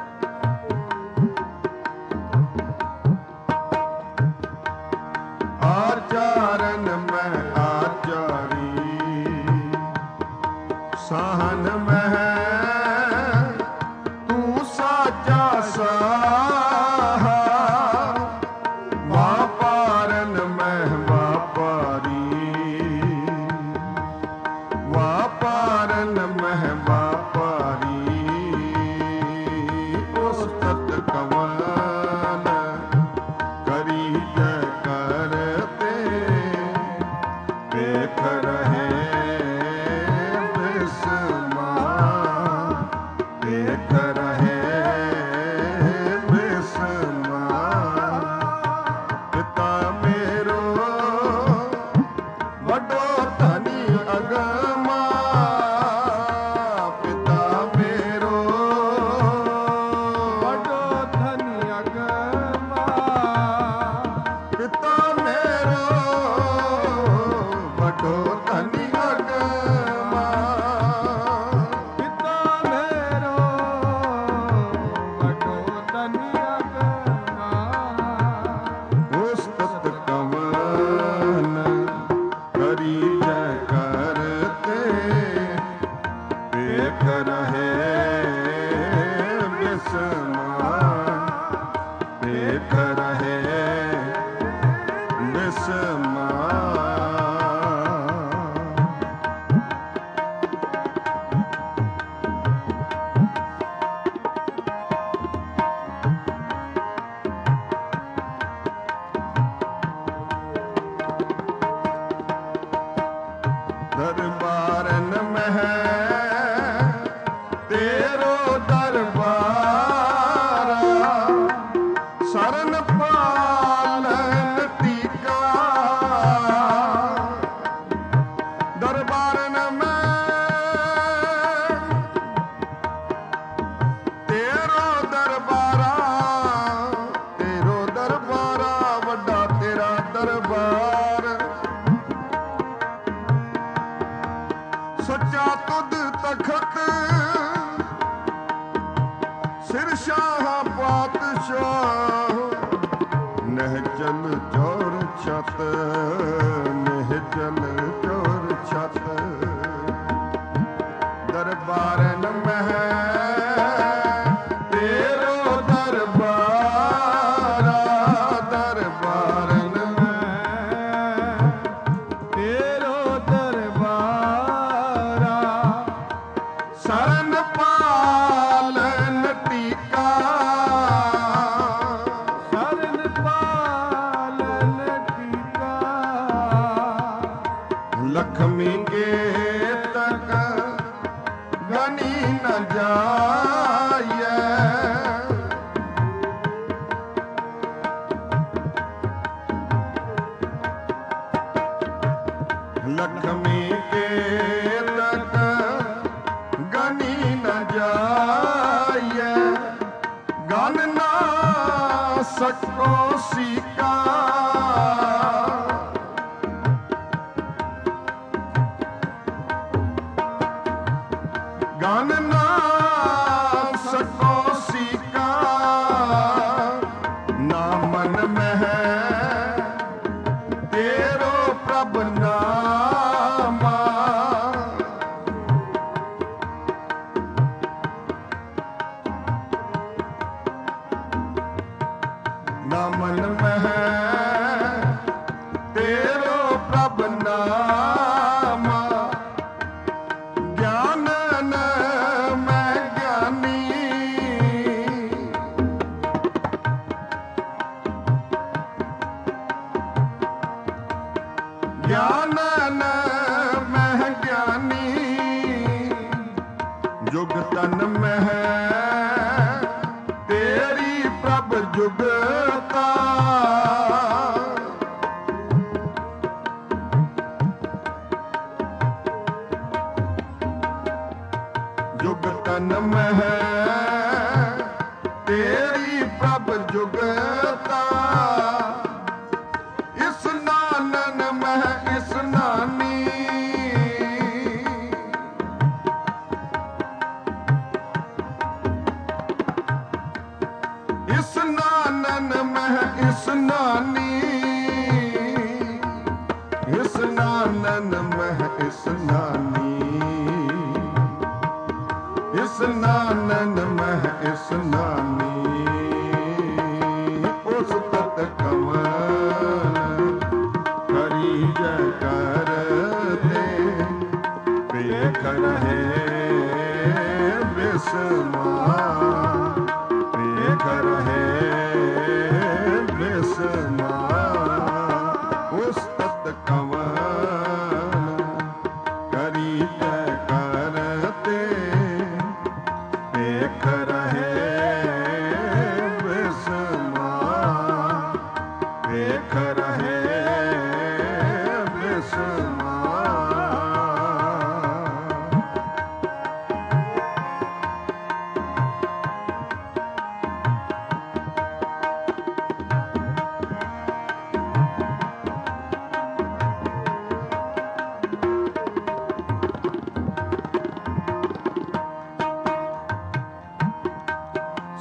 ਵੱਡੋ ਧਨੀ ਅਗਮਾ ਪਿਤਾ ਮੇਰੋ ਵੱਡੋ ਧਨੀ ਅਗਮਾ ਪਿਤਾ ਮੇਰੋ ਵੱਡੋ ਧਨੀ ਅਗਮਾ ਪਿਤਾ ਮੇਰੋ ਵੱਡੋ ਧਨੀ ਅਗਮਾ ਉਸ ਤਤ ਕਮਨ ਕਰੀ ਜੈ ਕਰਤੇ ਵੇਖ ਰਹੇ ਬਿਸਮਾਨ ਵੇਖ ਰਹੇ ਬਿਸਮਾਨ ਦਰਬਾਰਨ ਮਹਿ ਤੇਰੋ ਦਰਬਾਰ ਸਰਨ ਪਾਲਨ ਟੀਕਾ ਦਰਬਾਰਨ ਮਹਿ ਤੇਰੋ ਦਰਬਾਰਾ ਤੇਰੋ ਦਰਬਾਰਾ ਵੱਡਾ ਤੇਰਾ ਦਰਬਾਰ ਸੱਚਾ ਤੁਧ ਤਖਤ ਸਿਰ ਸ਼ਾਹ ਪਾਤਸ਼ਾਹ ਨਹਿ ਚਲ ਚੌਰ ਛਤ ਨਹਿ ਚਲ ਚੌਰ ਛਤ ਦਰਬਾਰਨ ਮਹਿ ਤੇਰੋ ਦਰਬਾਰਾ ਦਰਬਾਰਨ ਤੇਰੋ ਦਰਬਾਰਾ ਸਰਨ ਪਾਲਨ ਟੀਕਾ ਸਰਨ ਪਾਲਨ ਟੀਕਾ ਲਖਮੀ ਕੇ ਤਕ ਗਨੀ ਨ ਜਾਏ ਲਖਮੀ ਕੇ ਤਕ ਗਨੀ ਨ ਜਾਏ ਗਨ ਨਾ ਸਕੋ ਸੀਕਾ ਗਨ ਨਾ ਸਕੋ ਸੀਕਾ ਨਾ ਮਨ ਮਹਿ ਤੇਰੋ ਪ੍ਰਭ ਨਾਮਾ ਨਾ ਮਨ ਮਹਿ ਤੇਰੋ ਪ੍ਰਭ ਨਾਮਾ ਗਿਆਨ ਨ ਮੈਂ ਗਿਆਨੀ ਗਿਆਨ ਨ ਮੈਂ ਗਿਆਨੀ ਜੁਗ ਤਨ ਮਹਿ ਤੇਰੀ ਪ੍ਰਭ ਜੁਗਤਾ ਜੁਗ ਤਨ ਮਹਿ ਤੇਰੀ ਪ੍ਰਭ ਜੁਗਤਾ ਇਸ ਨਾਨਨ ਮਹਿ ਇਸ ਨਾਨੀ ਇਸ ਨਾਨਨ ਮਹਿ ਇਸ ਨਾਨੀ ਇਸ ਨਾਨਨ ਮਹਿ ਇਸ ਨਾਨੀ ਇਸ ਨਾਨਨ ਮਹਿ ਇਸ ਨਾਨੀ ਉਸ ਤਤ ਕਮਨ ਕਰੀ ਜੈ ਕਰਤੇ ਵੇਖ ਰਹੇ ਬਿਸਮਾਨ ਵੇਖ ਰਹੇ ਬਿਸਮਾਨ ਉਸ ਤਤ ਕਮਨ ਕਰੀ ਜੈ ਕਰਤੇ ਵੇਖ ਰਹੇ ਬਿਸਮਾਨ ਵੇਖ ਰਹੇ ਬਿਸਮਾਨ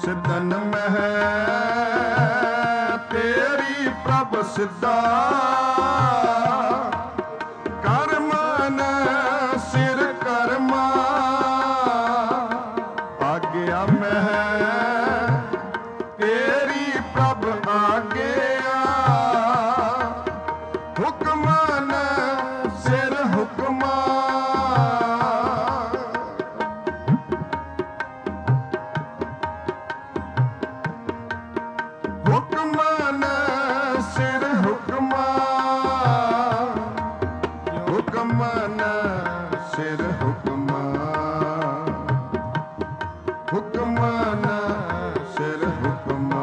ਸਿੱਧਨ ਮਹਿ ਤੇਰੀ ਪ੍ਰਭ ਸਿੱਧਾ ਕਰਮਨ ਸਿਰ ਕਰਮਾ ਆਗਿਆ ਮਹਿ ਤੇਰੀ ਪ੍ਰਭ ਆਗਿਆ ਹੁਕਮਨ ਸਿਰ ਹੁਕਮਾ ਹੁਕਮਨ ਸਿਰ ਹੁਕਮਾ ਹੁਕਮਨ ਸਿਰ ਹੁਕਮਾ ਹੁਕਮਨ ਸਿਰ ਹੁਕਮਾ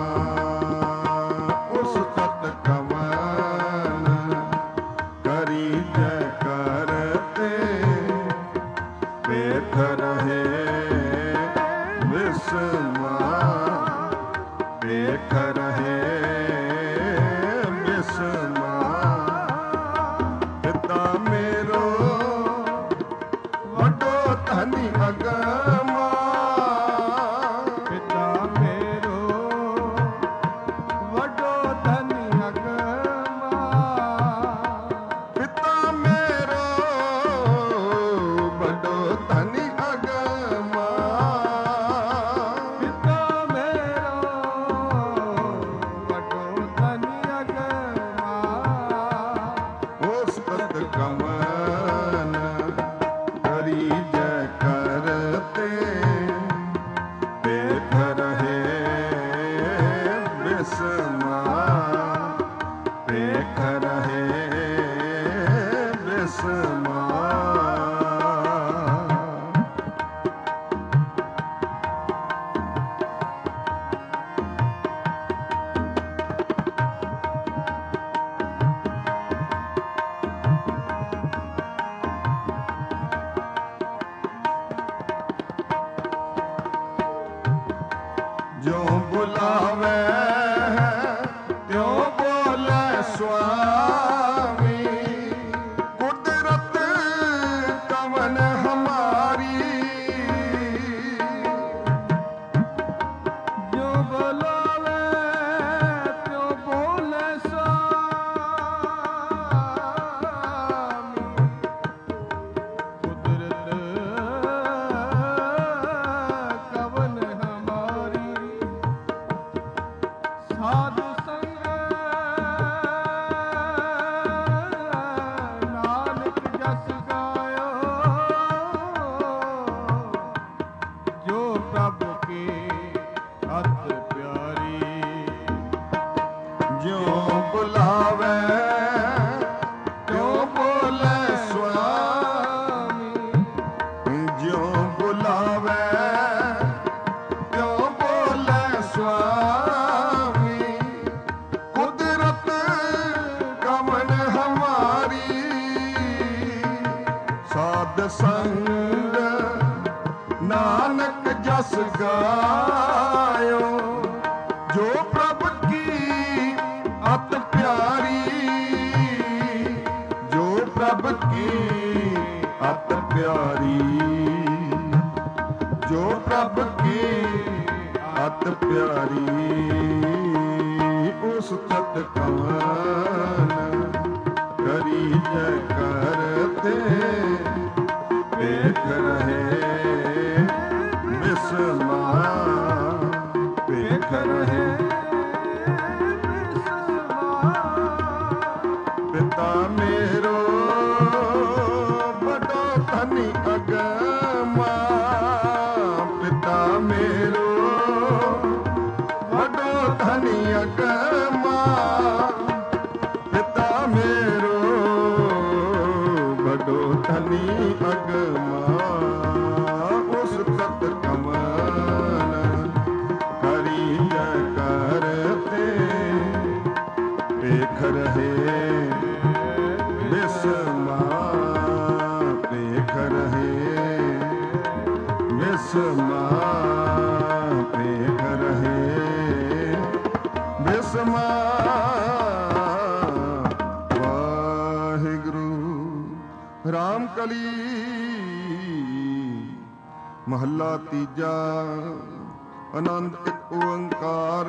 ਉਸ ਤਤ ਕਮਨ ਕਰੀ ਜੈ ਕਰਤੇ ਵੇਖ ਰਹੇ ਵਿਸਮਾ ਵੇਖ ਰਹੇ ਵਿਸਮਾ ਪਿਤਾ ਮੇਰੋ ਵੱਡੋ ਧਨੀ ਅਗਮਾ ਪਿਤਾ ਮੇਰੋ ਵੱਡੋ ਧਨੀ ਅਗਮਾ ਪਿਤਾ ਮੇਰੋ ਵੱਡੋ ਧਨੀ ਅਗਮਾ ਪਿਤਾ ਮੇਰੋ ਵੱਡੋ ਧਨੀ ਅਗਮਾ ਉਸ ਪਤ ਕਮਨ ਕਰੀ ਜੈ ਕਰਤੇ ਦੇਖ ਰਹੇ ਬਿਸਮਾ ਦੇਖ ਰਹੇ ਬਿਸਮਾ ਜੋ ਬੁਲਾਵੇ ਤਿਉ ਬੋਲੇ ਸੁਆਮੀ ਕੁਦਰਤ ਕਵਨ ਹਮਾਰੀ ਜੋ ਬੁਲਾਵੇ ਤਿਉ ਬੋਲੇ ਸੁਆਮੀ ਕੁਦਰਤ ਕਵਨ ਹਮਾਰੀ ਸਾਧੂ ਸੰਗ ਨਾਨਕ ਜਸ ਗਾਇਓ ਜੋ ਪ੍ਰਭ ਕੀ ਅਤ ਪਿਆਰੀ ਜੋ ਬੁਲਾਵੇ ਤਿਉ ਬੋਲੇ ਸੁਆਮੀ ਜੋ ਬੁਲਾਵੇ ਤਿਉ ਬੋਲੇ ਸੁਆਮੀ ਕੁਦਰਤ ਕਵਨ ਹਮਾਰੀ ਸਾਧ ਸੰਗ ਨਾਨਕ ਜਸ ਗਾਇਓ ਜੋ ਪ੍ਰਭ ਕੀ ਅਤ ਪਿਆਰੀ ਜੋ ਪ੍ਰਭ ਕੀ ਅਤ ਪਿਆਰੀ ਜੋ ਪ੍ਰਭ ਕੀ ਅਤ ਪਿਆਰੀ ਉਸ ਤਤ ਕਵਨ ਕਰੀ ਜੈ ਕਰਤੇ ਵੇਖ ਰਹੇ ਬਿਸਮਾ ਵੇਖ ਰਹੇ ਬਿਸਮਾ ਪਿਤਾ ਮੇਰੋ ਵੱਡੋ ਧਨੀ ਅਗਮਾ ਪਿਤਾ ਮੇਰੋ ਵੱਡੋ ਧਨੀ ਅਗਮਾ ਪਿਤਾ ਮੇਰੋ ਵੱਡੋ ਧਨੀ ਅਗਮਾ ਉਸ ਤਤ ਕਮਨ ਕਰੀ ਜੈ ਕਰਤੇ ਵੇਖ ਰਹੇ ਬਿਸਮਾ ਵੇਖ ਰਹੇ ਬਿਸਮਾ ਵੇਖ ਰਹੇ ਬਿਸਮਾ ਵਾਹਿਗੁਰੂ ਰਾਮ ਕਲੀ ਮਹੱਲਾ ਤੀਜਾ ਆਨੰਦ ਇੱਕ ਓੰਕਾਰ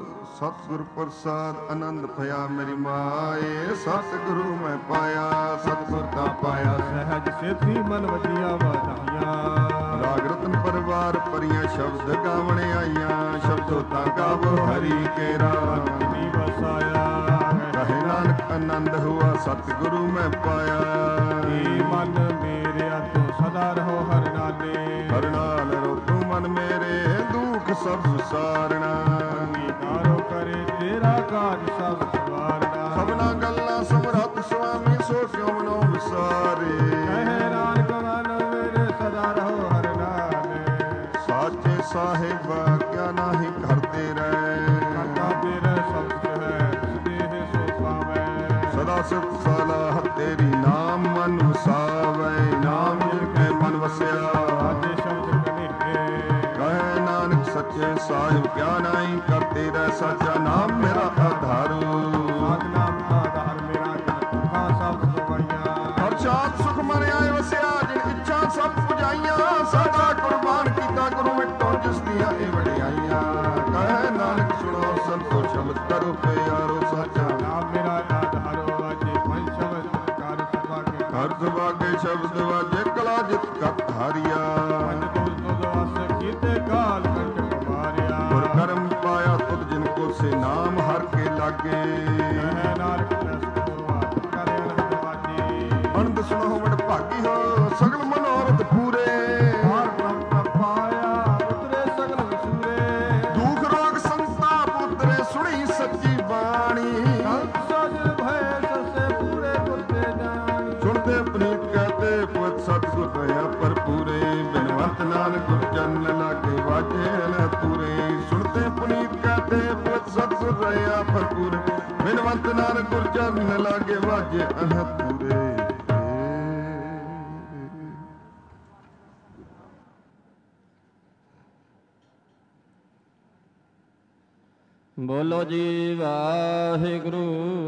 ਸਤਿਗੁਰ ਪ੍ਰਸਾਦ ਆਨੰਦ ਭਇਆ ਮੇਰੀ ਮਾਏ ਸਤਿਗੁਰੂ ਮੈਂ ਪਾਇਆ ਸਤਿਗੁਰ ਦਾ ਪਾਇਆ ਸਹਿਜ ਸੇਧੀ ਮਨ ਵਜੀਆਂ ਵਧਾਈਆਂ ਰਾਗ ਰਤਨ ਪਰਿਵਾਰ ਪਰੀਆਂ ਸ਼ਬਦ ਗਾਵਣ ਆਈਆਂ ਸ਼ਬਦੋ ਤਾਂ ਗਾਵੋ ਹਰੀ ਕੇਰਾ ਨੀ ਵਸਾਇਆ ਕਹੇ ਨਾਨਕ ਆਨੰਦ ਹੁਆ ਸਤਿਗੁਰੂ ਮੈਂ ਪਾਇਆ ਏ ਮਨ ਮੇਰਿਆ ਤੂੰ ਸਦਾ ਰਹੋ ਹਰਿ ਨਾਲੇ ਹਰਿ ਨਾਲ ਰਹੋ ਤੂੰ ਮਨ ਮੇਰੇ ਦੁੱਖ ਸਭ ਵਿਸਾਰਣਾ ਅੰਗੀਕਾਰੋ ਕਰੇ ਤੇਰਾ ਕਾਜ ਸਭ ਸਵਾਰਣਾ ਸਭਨਾ ਗੱਲਾਂ ਸਮਰੱਥ ਸੁਆਮੀ ਸੋ ਕਿਉ ਮਨੋ ਵਿਸਾਰੇ ਕਹੇ ਨਾਨਕ ਮਨ ਮੇਰੇ ਸਦਾ ਰਹੋ ਹਰਿ ਨਾਲੇ ਸਾਚੇ ਸਾਹਿਬਾ ਕਿਆ ਨਾਹੀ ਕਰਦੇ ਰਹਿ ਕਰਤਾ ਤੇਰਾ ਸਬਦ ਹੈ ਦੇਹ ਸੋ ਪਾਵੈ ਸਦਾ ਸਿਫਤ ਸਲਾਹ ਤੇਰੀ ਨਾਮ ਮਨ ਵਸਾਵੈ ਨਾਮ ਜਿਨ ਕੈ ਮਨ ਵਸਿਆ ਆਜੇ ਸ਼ਬਦ ਕਨੇਰੇ ਕਹੇ ਨਾਨਕ ਸੱਚੇ ਸਾਹਿਬ ਕਿਆ ਨਾਹੀ ਕਰਤੇ ਰਹਿ ਸਾਚਾ ਨਾਮ ਮੇਰਾ ਆਧਾਰੂ ਸਾਧ ਨਾਮ ਆਧਾਰ ਮੇਰਾ ਜਨ ਦੁਖਾਂ ਸਭ ਸਵਾਈਆਂ ਹਰ ਸ਼ਾਂਤ ਸੁਖ ਮਨ ਆਏ ਵਸਿਆ ਜਿਨ ਇੱਛਾ ਸਭ ਪੁਜਾਈਆਂ ਸਾਡਾ ਕੁਰਬਾਨ ਕੀਤਾ ਗੁਰੂ ਮਿੱਟੋ ਜਿਸ ਦੀਆਂ ਇਹ ਵਡਿਆਈਆਂ ਕਹੇ ਨਾਨਕ ਸੁਣੋ ਸੰਤੋ ਸ਼ਬਦ ਕਰੋ ਪਿਆਰੋ ਸਾਚਾ ਨਾਮ ਮੇਰਾ ਆਧਾਰੋ ਆਜੇ ਪੰਜ ਸ਼ਬਦ ਕਰ ਸਭਾ ਕੇ ਹਰ ਸੁਭਾਗੇ ਸ਼ਬਦ ਵਾਜੇ ਕਲਾ ਜਿਤ ਕਤ ਹਾਰਿਆ ਪੰਜ ਤੁਲ ਤੁਧ ਵਸ ਕੀਤੇ ਕਾਲ ਕੰਟਕ ਮਾਰਿਆ ਗੁਰ ਕਰਮ ਪਾਇਆ ਤੁਧ ਜਿਨ ਕੋ ਸੇ ਨਾਮ ਹਰ ਕੇ ਲਾਗੇ ਕਹੇ ਨਾਨਕ ਰਸ ਹੋਆ ਕਰੇ ਅਨੰਦ ਵਾਜੀ ਅਨੰਦ ਸੁਣੋ ਵਡ ਭਾਗੀ ਹੋ ਸਗਲ ਮਨੋਰਥ ਪੂਰੇ ਹਰ ਬ੍ਰਹਮ ਪਾਇਆ ਉਤਰੇ ਸਗਲ ਵਿਸੂਰੇ ਦੁਖ ਰੋਗ ਸੰਤਾਪ ਉਤਰੇ ਸੁਣੀ ਸੱਚੀ ਬਾਣੀ ਸੰਤ ਸਾਜਨ ਭੈ ਸਸੇ ਪੂਰੇ ਗੁਰਤੇ ਜਾਣੀ ਸੁਣਦੇ ਪਨੀਤ ਕਹਤੇ ਪਵਤ ਸਤਿਗੁਰ ਦਇਆ ਭਰਪੂਰੇ ਬਿਨਵੰਤ ਨਾਨਕ ਗੁਰ ਚਰਨ ਲਾਗੇ ਵਾਜੇ ਨ ਪੂਰੇ ਸੁਣਦੇ ਪਨੀਤ ਕਹਤੇ ਪਵਤ ਸਤਿਗੁਰ ਦਇਆ ਭਰਪੂਰੇ ਬਿਨਵੰਤ ਨਾਨਕ ਗੁਰ ਚਰਨ ਲਾਗੇ ਵਾਜੇ ਅਨਹਦ ਪੂਰੇ ਬੋਲੋ ਜੀ ਵਾਹਿਗੁਰੂ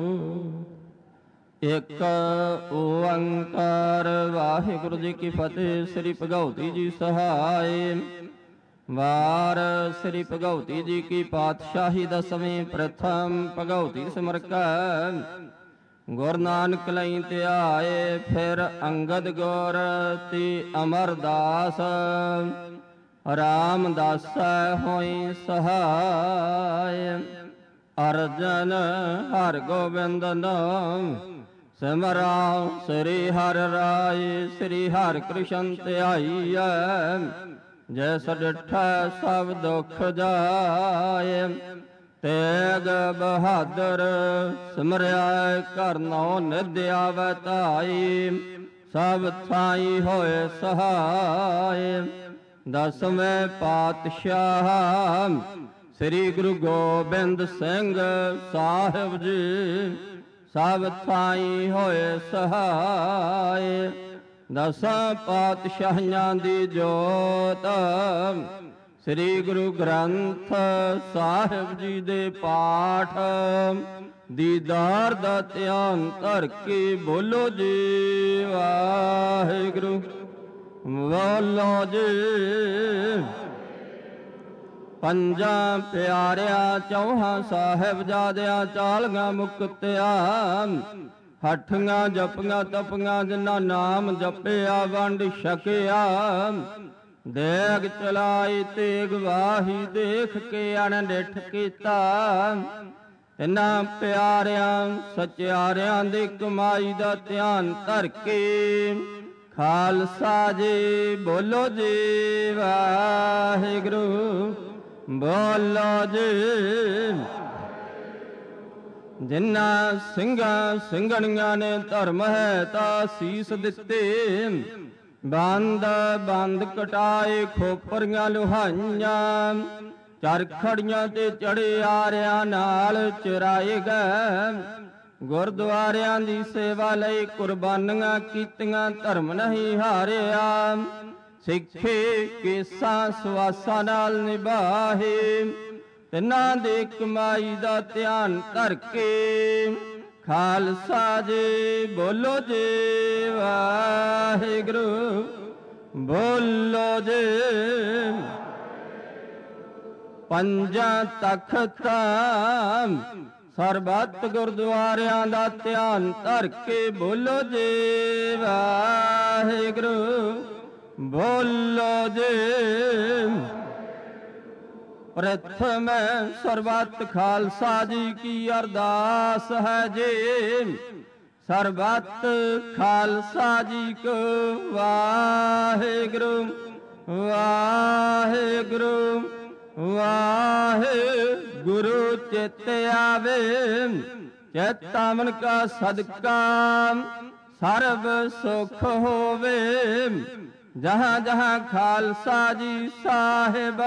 ਇੱਕ ਓੰਕਾਰ ਵਾਹਿਗੁਰੂ ਜੀ ਕੀ ਫਤਿਹ। ਸ੍ਰੀ ਭਗਉਤੀ ਜੀ ਸਹਾਇ ਵਾਰ ਸ੍ਰੀ ਭਗਉਤੀ ਜੀ ਕੀ ਪਾਤਸ਼ਾਹੀ ਦਸਵੇਂ ਪ੍ਰਥਮ ਭਗਉਤੀ ਸਿਮਰਕੈ ਗੁਰ ਨਾਨਕ ਲਈ ਧਿਆਏ ਫਿਰ ਅੰਗਦ ਗੁਰ ਤੀ ਅਮਰਦਾਸ ਰਾਮਦਾਸ ਹੋਈ ਸਹਾਇ ਅਰਜਨ ਹਰਿ ਗੋਬਿੰਦ ਨਾਮ ਸਿਮਰਾਉ ਸ੍ਰੀ ਹਰਿ ਰਾਇ ਸ੍ਰੀ ਹਰਿ ਕ੍ਰਿਸ਼ਨ ਧਿਆਈਐ ਜੈਸ ਡਿਠੈ ਸਭ ਦੁਖ ਜਾਏ ਤੇਗ ਬਹਾਦਰ ਸਿਮਰਿਆ ਕਰਨੋ ਨਿਧ ਆਵੈ ਧਾਈ ਸਭ ਥਾਈ ਹੋਏ ਸਹਾਇ ਦਸਵੇਂ ਪਾਤਸ਼ਾਹ ਸ੍ਰੀ ਗੁਰੂ ਗੋਬਿੰਦ ਸਿੰਘ ਸਾਹਿਬ ਜੀ ਸਭ ਥਾਈ ਹੋਏ ਸਹਾਇ ਦਸਾਂ ਪਾਤਸ਼ਾਹਾਂ ਦੀ ਜੋਤ ਸ੍ਰੀ ਗੁਰੂ ਗ੍ਰੰਥ ਸਾਹਿਬ ਜੀ ਦੇ ਪਾਠ ਦੀਦਾਰ ਦਾ ਧਿਆਨ ਧਰ ਕੇ ਬੋਲੋ ਜੀ ਵਾਹਿਗੁਰੂ ਬੋਲੋ ਜੀ ਪੰਜਾਂ ਪਿਆਰਿਆਂ ਚੌਹਾਂ ਸਾਹਿਬਜ਼ਾਦਿਆਂ ਚਾਲੀਆਂ ਮੁਕਤਿਆ ਹੱਠੀਆਂ ਜਪੀਆਂ ਤਪੀਆਂ ਜਿਨ੍ਹਾਂ ਨਾਮ ਜਪਿਆ ਵੰਡ ਛਕਿਆ ਦੇਗ ਚਲਾਈ ਤੇਗ ਵਾਹੀ ਦੇਖ ਕੇ ਅਣਡਿੱਠ ਕੀਤਾ ਇਨ੍ਹਾਂ ਪਿਆਰਿਆਂ ਸਚਿਆਰਿਆਂ ਦੀ ਕਮਾਈ ਦਾ ਧਿਆਨ ਧਰ ਕੇ ਖਾਲਸਾ ਜੀ ਬੋਲੋ ਜੀ ਵਾਹਿਗੁਰੂ ਬੋਲੋ ਜੀ ਜਿਨ੍ਹਾਂ ਸਿੰਘਾਂ ਸਿੰਘਣੀਆਂ ਨੇ ਧਰਮ ਹੈ ਤਾਂ ਸੀਸ ਦਿੱਤੇ ਬੰਦ ਬੰਦ ਕਟਾਏ ਖੋਪਰੀਆਂ ਲੁਹਾਈਆਂ ਚਰਖੜੀਆਂ ਤੇ ਚੜੇ ਆਰਿਆਂ ਨਾਲ ਚਰਾਏ ਗਏ ਗੁਰਦੁਆਰਿਆਂ ਦੀ ਸੇਵਾ ਲਈ ਕੁਰਬਾਨੀਆਂ ਕੀਤੀਆਂ ਧਰਮ ਨਹੀਂ ਹਾਰਿਆ ਸਿੱਖੇ ਕੇਸਾਂ ਸਵਾਸਾਂ ਨਾਲ ਨਿਭਾਹੇ ਤਿੰਨਾਂ ਦੇ ਕਮਾਈ ਦਾ ਧਿਆਨ ਧਰ ਕੇ ਖਾਲਸਾ ਜੀ ਬੋਲੋ ਜੀ ਵਾਹਿਗੁਰੂ ਬੋਲੋ ਜੀ ਪੰਜਾਂ ਤਖਤਾਂ ਸਰਬੱਤ ਗੁਰਦੁਆਰਿਆਂ ਦਾ ਧਿਆਨ ਧਰ ਕੇ ਬੋਲੋ ਜੀ ਵਾਹਿਗੁਰੂ, ਬੋਲੋ ਜੀ। ਪ੍ਰਥਮ ਸਰਬੱਤ ਖਾਲਸਾ ਜੀ ਕੀ ਅਰਦਾਸ ਹੈ ਜੀ, ਸਰਬੱਤ ਖਾਲਸਾ ਜੀ ਕੋ ਵਾਹਿਗੁਰੂ ਵਾਹਿਗੁਰੂ ਵਾਹਿਗੁਰੂ। ਚਿਤ ਆਵੇ ਚਿਤ ਮਨ ਕਾ ਸਦਕਾ ਸਰਬ ਸੁਖ ਹੋਵੇ, ਜਹਾਂ ਜਹਾਂ ਖਾਲਸਾ ਜੀ ਸਾਹਿਬ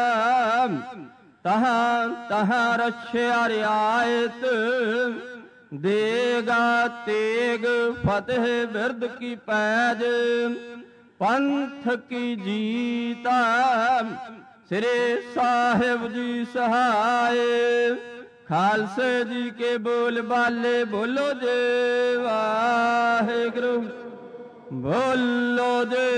ਤਹਾਂ ਤਹਾਂ ਰਛਿਆ ਰਿਆਇਤ, ਦੇਗਾ ਤੇਗ ਫਤਿਹ ਬਿਰਦ ਕੀ ਪੈਜ, ਪੰਥ ਕੀ ਜੀਤਾ ਸ੍ਰੀ ਸਾਹਿਬ ਜੀ ਸਹਾਏ। ਖਾਲਸੇ ਜੀ ਕੇ ਬੋਲ ਬਾਲੇ ਬੋਲੋ ਜੀ ਵਾਹਿਗੁਰੂ, ਬੋਲੋ ਜੀ।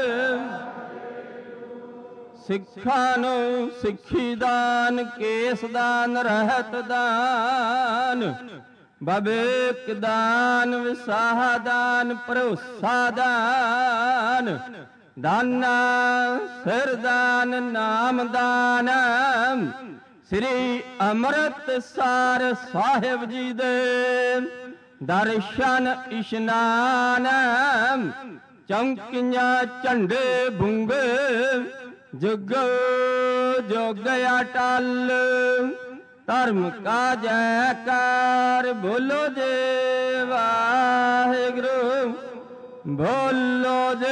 ਸਿੱਖਾਂ ਨੂੰ ਸਿੱਖੀ ਦਾਨ, ਕੇਸ ਦਾਨ, ਰਹਿਤ ਦਾਨ, ਬਵੇਕ ਦਾਨ, ਵਿਸਾਹ ਦਾਨ, ਭਰੋਸਾ ਦਾਨ, ਦਾਨਾ ਸਿਰ ਦਾਨ, ਨਾਮ ਦਾਨ, ਸ੍ਰੀ ਅੰਮ੍ਰਿਤਸਰ ਸਾਹਿਬ ਜੀ ਦੇ ਦਰਸ਼ਨ ਇਸ਼ਨਾਨ, ਚੌਂਕੀਆਂ ਝੰਡੇ ਬੁੰਗੇ ਜੁਗ ਜੁਗ ਅਟਲ, ਧਰਮ ਕਾ ਜੈਕਾਰ ਬੋਲੋ ਜੀ ਵਾਹਿਗੁਰੂ, ਬੋਲੋ ਜੀ।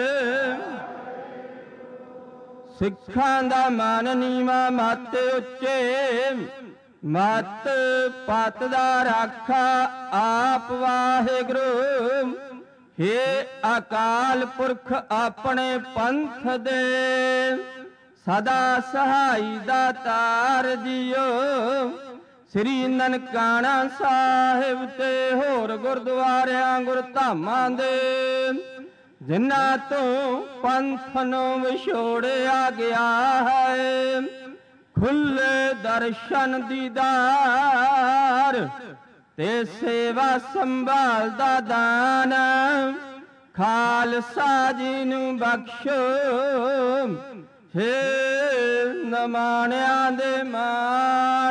ਸਿੱਖਾਂ ਦਾ ਮਨ ਨੀਵਾਂ ਮਤ ਉੱਚੇ, ਮਤ ਪਤ ਦਾ ਰਾਖਾ ਆਪ ਵਾਹਿਗੁਰੂ। ਹੇ ਅਕਾਲ ਪੁਰਖ ਆਪਣੇ ਪੰਥ ਦੇ ਸਦਾ ਸਹਾਈ ਦਾਤਾਰ ਜੀਓ। ਸ੍ਰੀ ਨਨਕਾਣਾ ਸਾਹਿਬ ਤੇ ਹੋਰ ਗੁਰਦੁਆਰਿਆਂ ਗੁਰਧਾਮਾਂ ਦੇ, ਜਿਨ੍ਹਾਂ ਤੋਂ ਪੰਥ ਨੂੰ ਵਿਛੋੜਿਆ ਗਿਆ ਹੈ, ਖੁੱਲੇ ਦਰਸ਼ਨ ਦੀਦਾਰ ਤੇ ਸੇਵਾ ਸੰਭਾਲ ਦਾ ਦਾਨ, ਖਾਲਸਾ ਜੀ ਨੂੰ ਬਖਸ਼ੋ। ਹੇ ਨਮਾਣਿਆਂ ਦੇ ਮਾਣ,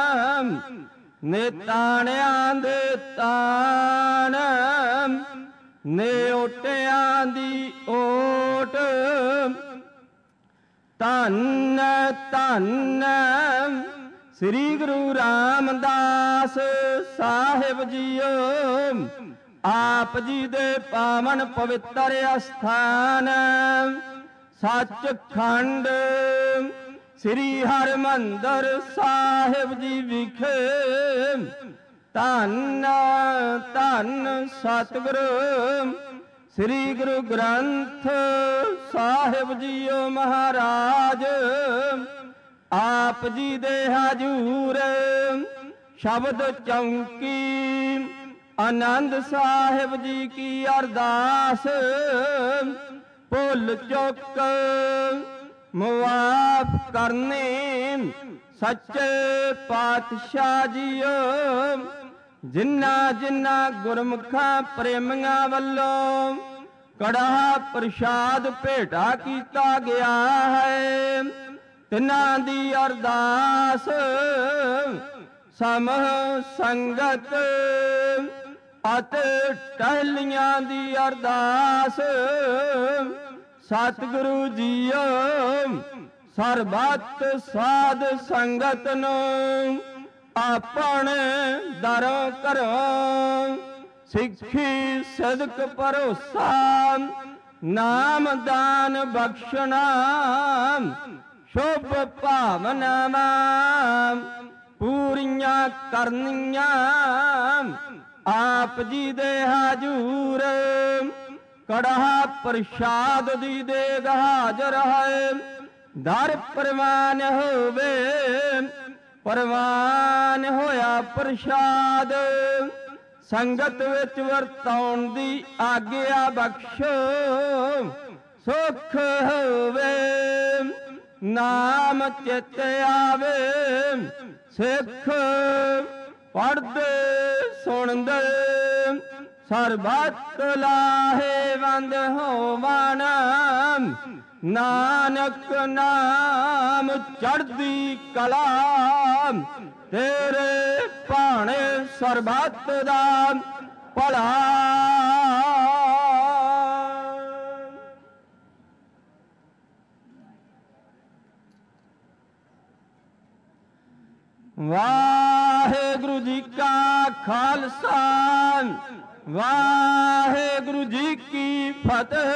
ਨਿਤਾਣਿਆਂ ਦੇ ਤਾਣ, ਨਿਓਟਿਆਂ ਦੀ ਓਟ, ਧੰਨ ਧੰਨ ਸ੍ਰੀ ਗੁਰੂ ਰਾਮਦਾਸ ਸਾਹਿਬ ਜੀਓ। ਆਪ ਜੀ ਦੇ ਪਾਵਨ ਪਵਿੱਤਰ ਅਸਥਾਨ ਸੱਚਖੰਡ ਸ੍ਰੀ ਹਰਿਮੰਦਰ ਸਾਹਿਬ ਜੀ ਵਿਖੇ, ਧੰਨ ਧੰਨ ਸਤਿਗੁਰੂ ਸ੍ਰੀ ਗੁਰੂ ਗ੍ਰੰਥ ਸਾਹਿਬ ਜੀਓ ਮਹਾਰਾਜ। ਆਪ ਜੀ ਦੇ ਹਜੂਰ ਸ਼ਬਦ ਚੌਂਕੀ ਆਨੰਦ ਸਾਹਿਬ ਜੀ ਕੀ ਅਰਦਾਸ, ਭੁੱਲ ਚੁੱਕ ਮੁਆਫ ਕਰਨੇ ਸੱਚੇ ਪਾਤਸ਼ਾਹ ਜੀਓ। ਜਿਨ੍ਹਾਂ ਜਿਨ੍ਹਾਂ ਗੁਰਮੁਖਾਂ ਪ੍ਰੇਮੀਆਂ ਵੱਲੋਂ ਕੜਾ ਪ੍ਰਸ਼ਾਦ ਭੇਟਾ ਕੀਤਾ ਗਿਆ ਹੈ, ਤਿਨਾਂ ਦੀ ਅਰਦਾਸ ਸਮੂਹ ਸੰਗਤ ਅਤੇ ਟਹਿਲੀਆਂ ਦੀ ਅਰਦਾਸ। ਸਤਿਗੁਰੂ ਜੀਓ ਸਰਬੱਤ ਸਾਧ ਸੰਗਤ ਨੂੰ ਆਪਣੇ ਦਰੋਂ ਘਰੋਂ ਸਿੱਖੀ ਸਦਕ ਭਰੋਸਾ ਨਾਮ ਦਾਨ ਬਖਸ਼ਣਾ ਸ਼ੁਭ ਭਾਵਨਾਵਾਂ ਪੂਰੀਆਂ ਕਰਨੀਆਂ। ਆਪ ਜੀ ਦੇ ਹਜੂਰ ਕੜਾ ਪ੍ਰਸ਼ਾਦ ਦੀ ਦੇਗ ਹਾਜ਼ਰ ਹੈ। ਦਰ ਪ੍ਰਵਾਨ ਹੋਵੇ ਪ੍ਰਵਾਨ ਹੋਇਆ ਪ੍ਰਸ਼ਾਦ, ਸੰਗਤ ਵਿੱਚ ਵਰਤਾਉਣ ਦੀ ਆਗਿਆ ਬਖਸ਼ੋ। ਸੁਖ ਹੋਵੇ ਨਾਮ ਚਿਤ ਆਵੇ ਸਿੱਖ ਪੜ੍ਹਦੇ ਸੁਣਦੇ ਸਰਬੱਤ ਲਾਹੇਵੰਦ ਹੋਵਨ ਨਾਨਕ ਨਾਮ ਚੜ੍ਹਦੀ ਕਲਾ ਤੇਰੇ ਭਾਣੇ ਸਰਬੱਤ ਦਾ ਭਲਾ। ਵਾਹਿਗੁਰੂ ਜੀ ਕਾ ਖਾਲਸਾ ਵਾਹਿਗੁਰੂ ਜੀ ਕੀ ਫਤਿਹ।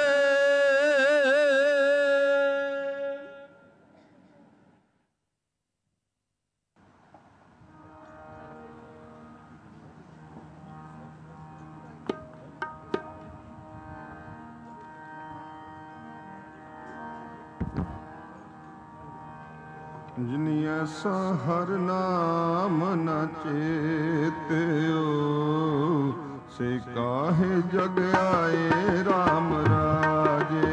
ਜਿਨੀ ਐਸਾ ਹਰ ਨਾਮ ਨ ਚੇਤਿਓ ਸੇ ਕਾਹੇ ਜਗ ਆਏ RAM ਰਾਜੇ।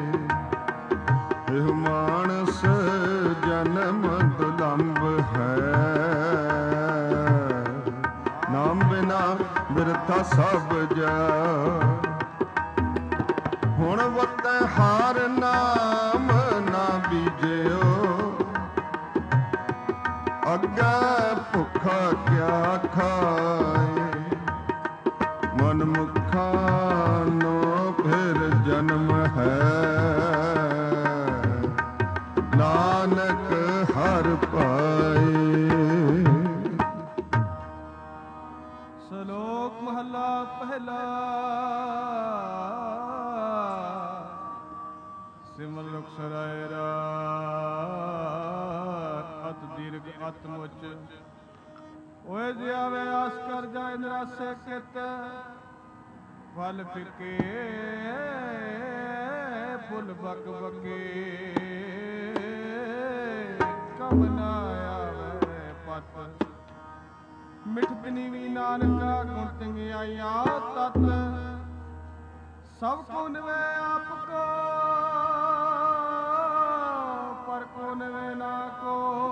ਇਹ ਮਾਨਸ ਜਨਮ ਦੁਲੰਭ ਹੈ ਨਾਮ ਬਿਨਾ ਬਿਰਥਾ ਸਭ ਜਾ। ਹੁਣ ਵਤੈ ਹਾਰ ਨਾਮ ਨਾ ਬੀਜਿਓ ਅੱਗੇ ਭੁੱਖਾ ਕਿਆ ਖਾਏ। ਮਨ ਮੁਖਾ ਨੋ ਫਿਰ ਜਨਮ ਹੈ ਨਾਨਕ ਹਰ ਪਾਏ। ਸ਼ਲੋਕ ਮਹਲਾ ਪਹਿਲਾ। ਸਿਮਲ ਰੁਖ ਸਰਾਏ ਰਾ ਦੀਰਘ ਅਤਮੁਚ ਓਏ ਜੇ ਆਵੇ ਆਸ ਕਰ ਜਾਏ ਨਿਰਾਸੇ ਕਿਤ ਫਲ ਫਿਕੇ ਫੁੱਲ ਬਕ ਬਕੇ ਕਮ ਨਾ ਆਵੇ ਪਤ ਮਿਠ ਨੀਵੀ ਨਾਨਕਾ ਗੁਣ ਚੰਗਿਆਈਆਂ ਤਤ ਸਭ ਕੋ ਨਿਵੇ ਆਪ ਕੋ ਪਰ ਕੋ ਨਿਵੇ ਨਾ ਕੋ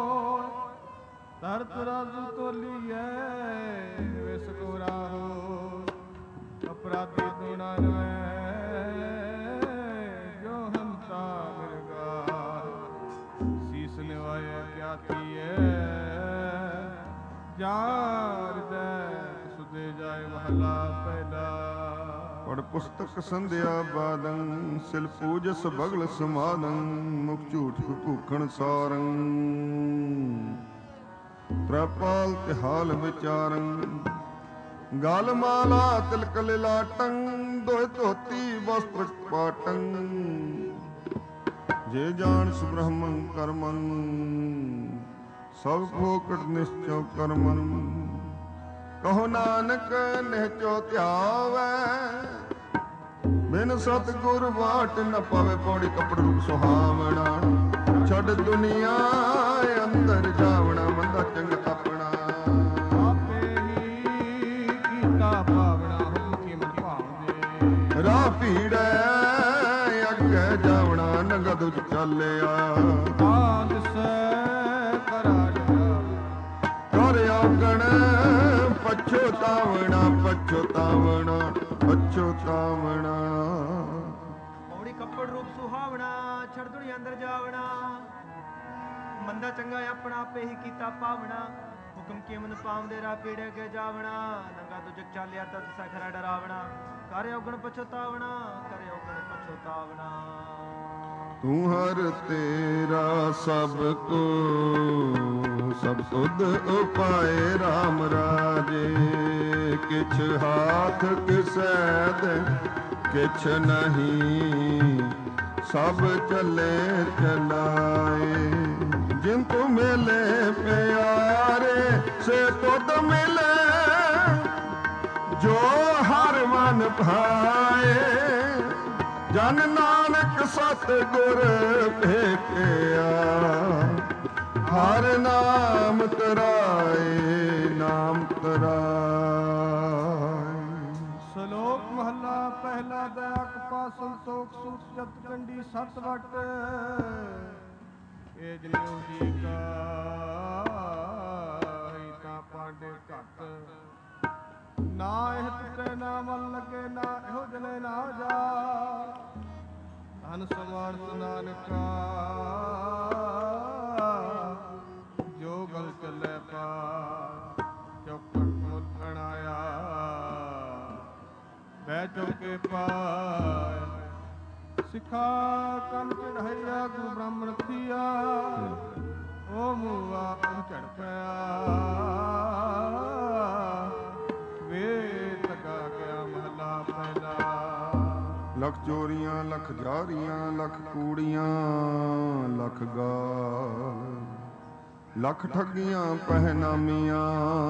ਧਰਤ ਰਾਜੂ ਤੋਲੀਐ ਵਿਸ ਕੋ ਰਾਹੋ ਅਪਰਾਧੀ ਦੁਣਾ ਨਵੈ ਜੋ ਹੰਤਾ ਮਿਰਗਾ ਸੀਸ ਨਿਵਾਏ ਕਿਆ ਥੀਐ ਜਾਰ ਦੇ ਸੁਦੇ ਜਾਏ ਮਹਲਾ ਪਹਿਲਾ। ਪੜ ਪੁਸਤਕ ਸੰਧਿਆ ਬਾਦੰ ਸਿਲ ਪੂਜਸ ਬਗਲ ਸਮਾਦੰ ਮੁਖ ਝੂਠ ਭੂਖਣ ਸਾਰੰ ਤ੍ਰਪਾਲ ਤਿਹਾਲ ਵਿਚਾਰੰ ਗਲ ਮਾਲਾ ਤਿਲਕ ਲਿਲਾਟੰ ਦੋਇ ਧੋਤੀ ਵਸਤ੍ਰ ਪਾਟੰ ਜੇ ਜਾਣ ਸੁਬ੍ਰਹਮੰ ਕਰਮੰ ਸਭ ਫੋਕਟ ਨਿਸ਼ਚੋ ਕਰਮੰ ਕਹੋ ਨਾਨਕ ਨਿਹਚੋ ਧਿਆਵੈ ਬਿਨ ਸਤਿਗੁਰ ਬਾਟ ਨ ਪਵੇ। ਪੌੜੀ ਕੱਪੜ ਰੂਪ ਸੁਹਾਵਣਾ ਛੱਡ ਦੁਨੀਆ ਅੰਦਰ ਜਾਵਣਾ ਮੰਦਾ ਚੰਗਾ ਆਪਣਾ ਆਪੇ ਹੀ ਕੀਤਾ ਭਾਵਨਾ ਹੁਕਮ ਕੀ ਮਨ ਭਾਉਂਦੇ। ਰਾਹ ਭੀੜੈ ਅੱਗੇ ਜਾਵਣਾ ਨੰਗਾ ਦੁਜ ਚੱਲਿਆ ਆਦ ਸੈ ਕਰਾ ਕਰ ਔਗਣ ਪਛੋਤਾਵਣਾ ਪਛੋਤਾਵਣਾ ਪਛੋਤਾਵਣਾ। ਪੌੜੀ ਕੱਪੜ ਰੂਪ ਸੁਹਾਵਣਾ ਛੱਡ ਦੁਨੀਆ ਅੰਦਰ ਜਾਵਣਾ ਮੰਦਾ ਚੰਗਾ ਆਪਣਾ ਆਪੇ ਹੀ ਕੀਤਾ ਭਾਵਨਾ ਹੁਕਮ ਕੀ ਮਨ ਪਾਉਂਦੇ ਰਾਹ ਪੀੜੇ ਕੇ ਜਾਵਣਾ ਨੰਗਾ ਦੁਜਕ ਚਾਲਿਆ ਤਤ ਸਖਰਾ ਡਰਾਵਣਾ ਕਰ ਔਗਣ ਪਛੋਤਾਵਣਾ ਕਰ ਔਗਣ ਪਛੋਤਾਵਣਾ। ਤੂੰ ਹਰ ਤੇਰਾ ਸਭ ਕੋ ਸਭ ਤੁਧ ਉਪਾਏ RAM ਰਾਜੇ। ਕਿਛ ਹਾਥ ਕਿਸੈ ਦੇ ਕਿਛ ਨਹੀਂ ਸਭ ਚੱਲੇ ਚਲਾਏ। ਜਿਨ ਤੂੰ ਮਿਲੇ ਪਿਆਰੇ ਸੇ ਤੁਧ ਮਿਲੇ ਜੋ ਹਰ ਮਨ ਭਾਏ। ਜਨ ਨਾਨਕ ਸਤਿਗੁਰ ਭੇਟਿਆ ਹਰ ਨਾਮ ਤਰਾਏ ਨਾਮ ਤਰਾਏ। ਸ਼ਲੋਕ ਮਹਲਾ ਪਹਿਲਾ ਦਇਆ ਕਪਾ ਸੰਤੋਖ ਸੂਤ ਜਤ ਕੰਡੀ ਸਤ ਵਟ ਇਹ ਜਨਿਉ ਜੀ ਕਾ ਹੀ ਤਾਂ ਪਾਂਡੇ ਘੱਟ ਨਾ ਇਹ ਤੁਕੇ ਨਾ ਮਨ ਲੱਗੇ ਨਾ ਇਹੋ ਜਲੇ ਨਾ ਜਾ ਧਨ ਸਮਾਨ ਨਾਨਕਾ ਜੋ ਗਲ ਚੱਲੇ ਪਾ ਚੌਕਟ ਮੁੱਲ ਅਣਾਇਆ ਬੈ ਚੌਕੇ ਪਾਇਆ ਸਿਖਾ ਕੰਨ ਚੜਾਇਆ ਗੁਰੂ ਬ੍ਰਾਹਮਣ ਥੀਆ ਉਹ ਮੂਆ ਉਹ ਝੜ ਪਿਆ ਵੇ ਤਕਾ ਗਿਆ ਮਹਲਾ ਪਹਿਲਾ ਲੱਖ ਚੋਰੀਆਂ ਲੱਖ ਜਾਰੀਆਂ ਲੱਖ ਕੂੜੀਆਂ ਲੱਖ ਗਾਲ ਲੱਖ ਠੱਗੀਆਂ ਪਹਿਨਾਮੀਆਂ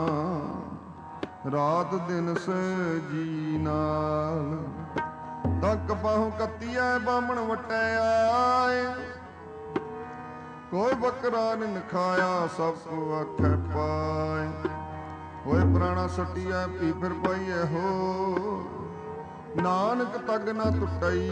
ਰਾਤ ਦਿਨ ਸੇ ਜੀ ਨਾਲ ਤੱਕ ਬਾਹੋਂ ਕੱਤੀਐ ਬਾਹਮਣ ਵਟਿਆਏ ਕੋਈ ਬੱਕਰਾ ਨ ਖਾਇਆ ਸਭ ਕੋ ਆਖੈ ਪਾਏ ਹੋਏ ਪ੍ਰਾਣਾ ਸੱਟੀਐ ਪੀ ਫਿਰ ਪਾਈਐ ਹੋ ਨਾਨਕ ਤਗ ਨਾ ਟੁੱਟਈ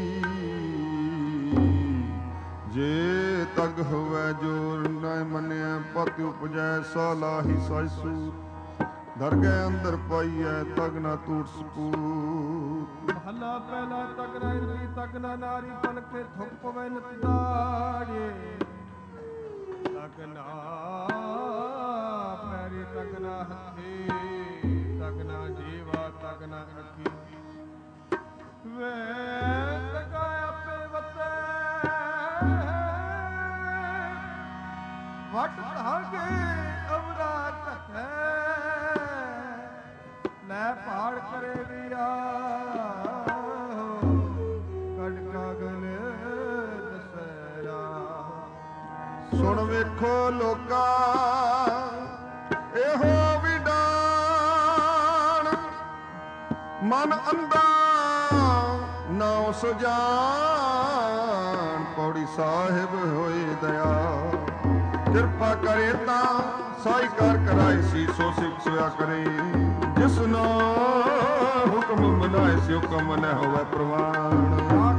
ਜੇ ਤਗ ਹੋਵੇ ਜੋਰ ਨਾ ਮੰਨਿਆ ਪਤਿ ਉਪਜੈ ਸਾ ਲਾਹੀ ਸਾਇਸੂ ਦਰਗਹਿ ਅੰਦਰ ਪਾਈਐ ਤਗ ਨਾ ਟੂਟ ਸਪੂਤ ਮਹਲਾ ਪਹਿਲਾ ਤਗ ਨਾ ਇੰਦਰੀ ਤਗ ਨਾ ਨਾਰੀ ਪਲਕੇ ਥੁੱਕ ਪਵੇ ਨਿਤ ਦਾੜੇ ਤਗ ਨਾ ਪੈਰੀ ਤਗ ਨਾ ਹੱਥੀ ਤਗ ਨਾ ਜੀਵਾ ਤਗ ਨਾ ਅੱਖੀ ਵੇ ਤਗਾ ਆਪੇ ਵਤੇ ਵਟ ਧਾਗੇ ਅਵਰਾ ਘਟੈ ਲੈ ਪਹਾੜ ਕਰੇ ਵੀਰਾ ਕਟ ਕਾਗਲ ਦਸਰਾ ਸੁਣ ਵੇਖੋ ਲੋਕਾ ਇਹੋ ਵਿਡਾਣ ਮਨ ਅੰਦਾ ਨਾਉ ਸੁਜਾਨ ਪੌੜੀ ਸਾਹਿਬ ਹੋਏ ਦਇਆ ਕਿਰਪਾ ਕਰੇ ਤਾਂ ਸਾਈ ਕਰ ਕਰਾਈ ਸੀ ਸੋ ਸਿਖ ਸੋਇਆ ਕਰੇ ਜਿਸ ਨੂੰ ਹੁਕਮ ਮਨਾਏ ਸੀ ਹੁਕਮ ਨ ਹੋਵੇ ਪ੍ਰਵਾਨ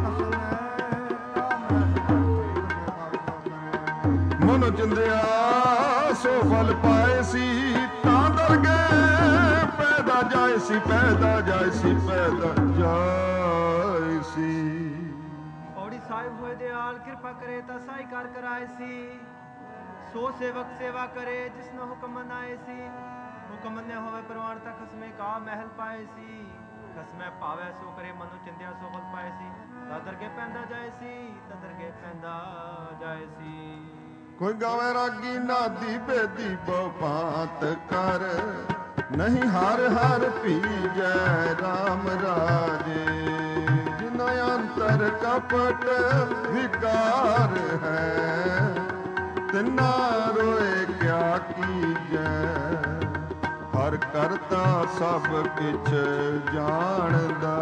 ਮਨੋ ਚਿੰਦਿਆ ਸੋ ਫਲ ਪਾਏ ਸੀ ਤਾਂ ਦਰਗੇ ਪੈਦਾ ਜਾਏ ਸੀ ਪੈਦਾ ਜਾਏ ਸੀ ਪੈਦਾ ਜਾਏ ਸੀ ਪੌੜੀ ਸਾਹਿਬ ਹੋਏ ਦਿਆਲ ਕਿਰਪਾ ਕਰੇ ਤਾਂ ਸਾਈ ਕਰ ਕਰਾਏ ਸੀ ਸੋ ਸੇਵਕ ਸੇਵਾ ਕਰੇ ਜਿਸ ਨੂੰ ਹੁਕਮ ਮਨਾਏ ਸੀ ਹੁਕਮ ਨ ਹੋਵੇ ਪ੍ਰਵਾਨ ਤਾਂ ਖਸਮੇ ਕਾ ਮਹਿਲ ਪਾਏ ਸੀ ਖਸਮੇ ਭਾਵੇ ਸੋ ਕਰੇ ਮਨੁ ਚਿੰਦਿਆ ਸੋ ਫਲ ਪਾਏ ਸੀ ਤਾਂ ਦਰਗੇ ਪੈਂਦਾ ਜਾਏ ਸੀ ਤਾਂ ਦਰਗੇ ਪੈਂਦਾ ਜਾਏ ਸੀ ਕੋਈ ਗਾਵੇ ਰਾਗੀ ਨਾਦੀ ਬੇਦੀ ਬਹੁ ਭਾਂਤ ਕਰ ਨਹੀਂ ਹਰ ਹਰ ਭੀਜੈ ਰਾਮ ਰਾਜੇ ਜਿਨਾ ਅੰਤਰ ਕਪਟ ਵਿਕਾਰ ਹੈ ਤਿਨਾ ਰੋਏ ਕਿਆ ਕੀਜੈ ਹਰ ਕਰਤਾ ਸਭ ਕਿਛ ਜਾਣਦਾ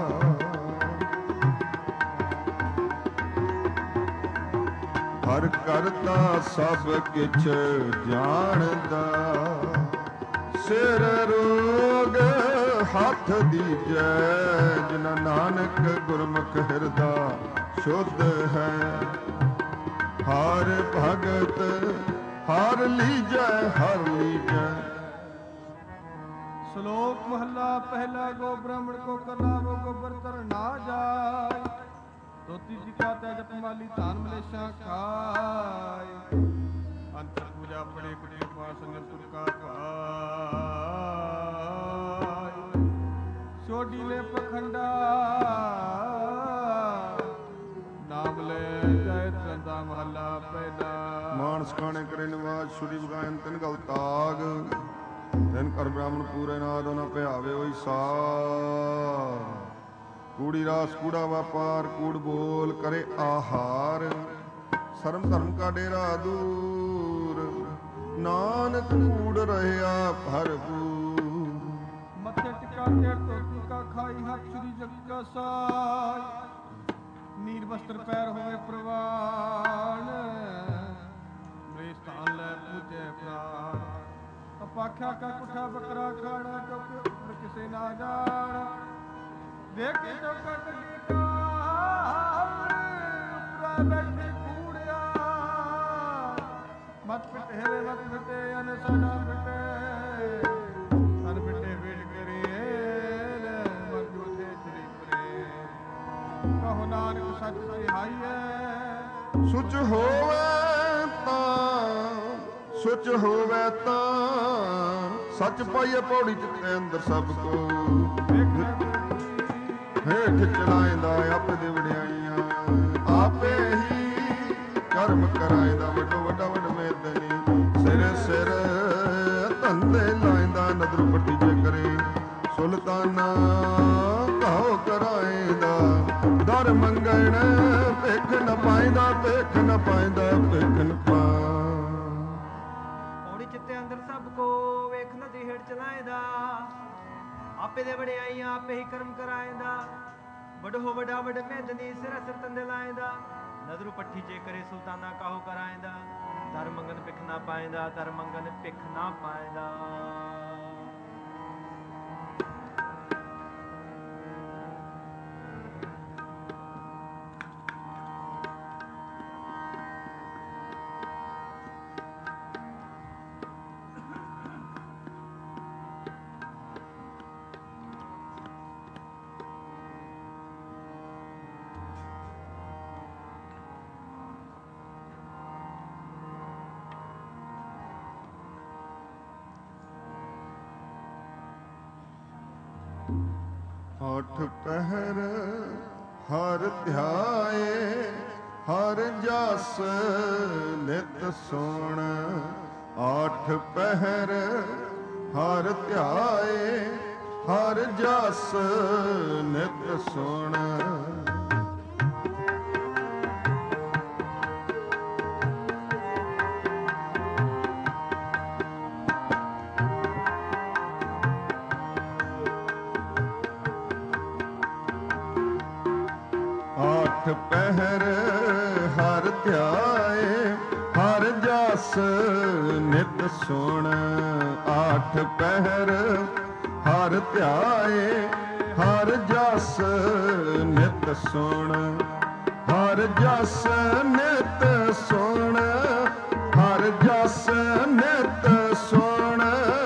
ਹਰ ਕਰਤਾ ਸਭ ਕਿਛ ਜਾਣਦਾ ਸਿਰ ਰੋਗ ਹੱਥ ਦੀਜੈ ਜਿਨ ਨਾਨਕ ਗੁਰਮੁਖ ਹਿਰਦਾ ਸ਼ੁੱਧ ਹੈ ਹਰ ਭਗਤ ਹਰ ਲੀਜੈ ਹਰ ਲੀਜੈ ਸ਼ਲੋਕ ਮਹੱਲਾ ਪਹਿਲਾ ਗੋ ਬ੍ਰਾਹਮਣ ਕੋ ਕਲਾਵੋ ਗੋਬਰ ਤਰ ਨਾ ਜਾਏ ਧੋਤੀ ਜੀ ਕਾ ਤੈ ਜਪ ਮਾਲੀ ਧਾਨ ਮਲੇਸ਼ਾ ਖਾਏ ਅੰਤਰ ਪੂਜਾ ਪੜੇ ਕੁਟੇ ਪਾਸ ਨਿਰਤੁਰ ਕਾ ਭਾਈ ਛੋਡੀ ਨੇ ਪਖੰਡਾ ਨਾਮ ਲੈ ਜੈ ਤੰਦਾ ਮਹੱਲਾ ਪਹਿਲਾ ਮਾਨਸ ਖਾਣੇ ਕਰੇ ਨਿਵਾਜ ਛੁਰੀ ਬਗਾਇਨ ਤਿਨ ਗਲ ਤਾਗ ਤਿਨ ਕਰ ਬ੍ਰਾਹਮਣ ਪੂਰੇ ਨਾਦ ਨਾ ਭਿਆਵੇ ਹੋਈ ਸਾਰ ਕੂੜੀ ਰਾਸ ਕੂੜਾ ਵਪਾਰ ਕੂੜ ਬੋਲ ਕਰੇ ਆਹਾਰ ਸ਼ਰਮ ਧਰਮ ਕਾ ਡੇਰਾ ਦੂਰ ਨਾਨਕ ਕੂੜ ਰਹਿਆ ਭਰਪੂਰ ਮੱਥੇ ਟਿਕਾ ਕੇ ਧੋਤੀ ਕਾ ਖਾਈ ਹੱਥ ਛੁਰੀ ਜਗ ਕਾ ਸਾਈ ਨੀਰ ਵਸਤਰ ਪੈਰ ਹੋਵੇ ਪ੍ਰਵਾਨ ਮਰੇ ਸਥਾਨ ਲੈ ਪੂਜੇ ਪ੍ਰਾਨ ਅਪਾਖਿਆ ਕਾ ਕੁਠਾ ਬੱਕਰਾ ਖਾਣਾ ਕਿਉਂਕਿ ਉਪਰ ਕਿਸੇ ਨਾ ਜਾਣ ਦੇਖੇ ਚੌਕਾ ਕੱਢੀ ਕਾਰ ਉਪਰਾ ਬੈਠੇ ਕੂੜਿਆ ਕਹੋ ਨਾਨਕ ਸੱਚ ਤਿਹਾਈਐ। ਸੁਚ ਹੋਵੇ ਤਾਂ ਸੁਚ ਹੋਵੇ ਤਾਂ ਸੱਚ ਪਾਈਏ ਪੌੜੀ ਚਿੱਤੇ ਅੰਦਰ ਸਭ ਕੋ। ਹੇਠ ਚਲਾਇਂਦਾ ਆਪੇ ਦੇ ਵਡਿਆਈਆਂ ਆਪੇ ਹੀ ਕਰਮ ਕਰਾਇਂਦਾ ਵੱਡੋ ਵੱਡਾ ਵੱਡ ਮੇਦਨੀ। ਸਿਰ ਸਿਰ ਧੰਦੇ ਲਾਇਂਦਾ ਨਦਰ ਪੱਟੀ ਜੇ ਕਰੇ ਸੁਲਤਾਨਾ ਕਹੋ ਕਰਾਇਂਦਾ। ਦਰ ਮੰਗਣ ਭਿਖ ਨ ਪਾਇਂਦਾ ਭਿਖ ਨ ਪਾਇਂਦਾ ਭਿਖ ਨ ਪਾ। ਪੌੜੀ ਚਿੱਤੇ ਅੰਦਰ ਸਭ ਕੋ ਵੇਖ ਨਦੀ ਹੇਠ ਚਲਾਇਂਦਾ ਆਪੇ ਦੇ ਵਡਿਆਈਆਂ ਆਪੇ ਹੀ ਕਰਮ ਕਰਾਇਂਦਾ। ਵੱਡੋ ਵੱਡਾ ਵੱਡ ਮੇਦਨੀ ਸਿਰ ਸਿਰ ਤੰਦੇ ਲਾਇਂਦਾ। ਨਦਰੂ ਪੱਠੀ ਜੇ ਕਰੇ ਸੁਲਤਾਨਾ ਕਾਹੋ ਕਰਾਇਂਦਾ। ਦਰ ਮੰਗਨ ਭਿਖ ਨਾ ਪਾਇਂਦਾ ਦਰ ਮੰਗਨ ਭਿਖ ਨਾ ਪਾਇਂਦਾ। ਅੱਠ ਪਹਿਰ ਹਰ ਧਿਆਏ ਹਰ ਜਸ ਨਿਤ ਸੁਣ। ਅੱਠ ਪਹਿਰ ਹਰ ਧਿਆਏ ਹਰ ਜਸ ਨਿਤ ਸੁਣ। ਅੱਠ ਪਹਿਰ ਹਰ ਧਿਆਏ ਹਰ ਜਸ ਨਿਤ ਸੁਣ। ਅੱਠ ਪਹਿਰ ਹਰ ਧਿਆਏ ਹਰ ਜਸ ਨਿਤ ਸੁਣ। ਹਰ ਜਸ ਨਿਤ ਸੁਣ ਹਰ ਜਸ ਨਿਤ ਸੁਣ।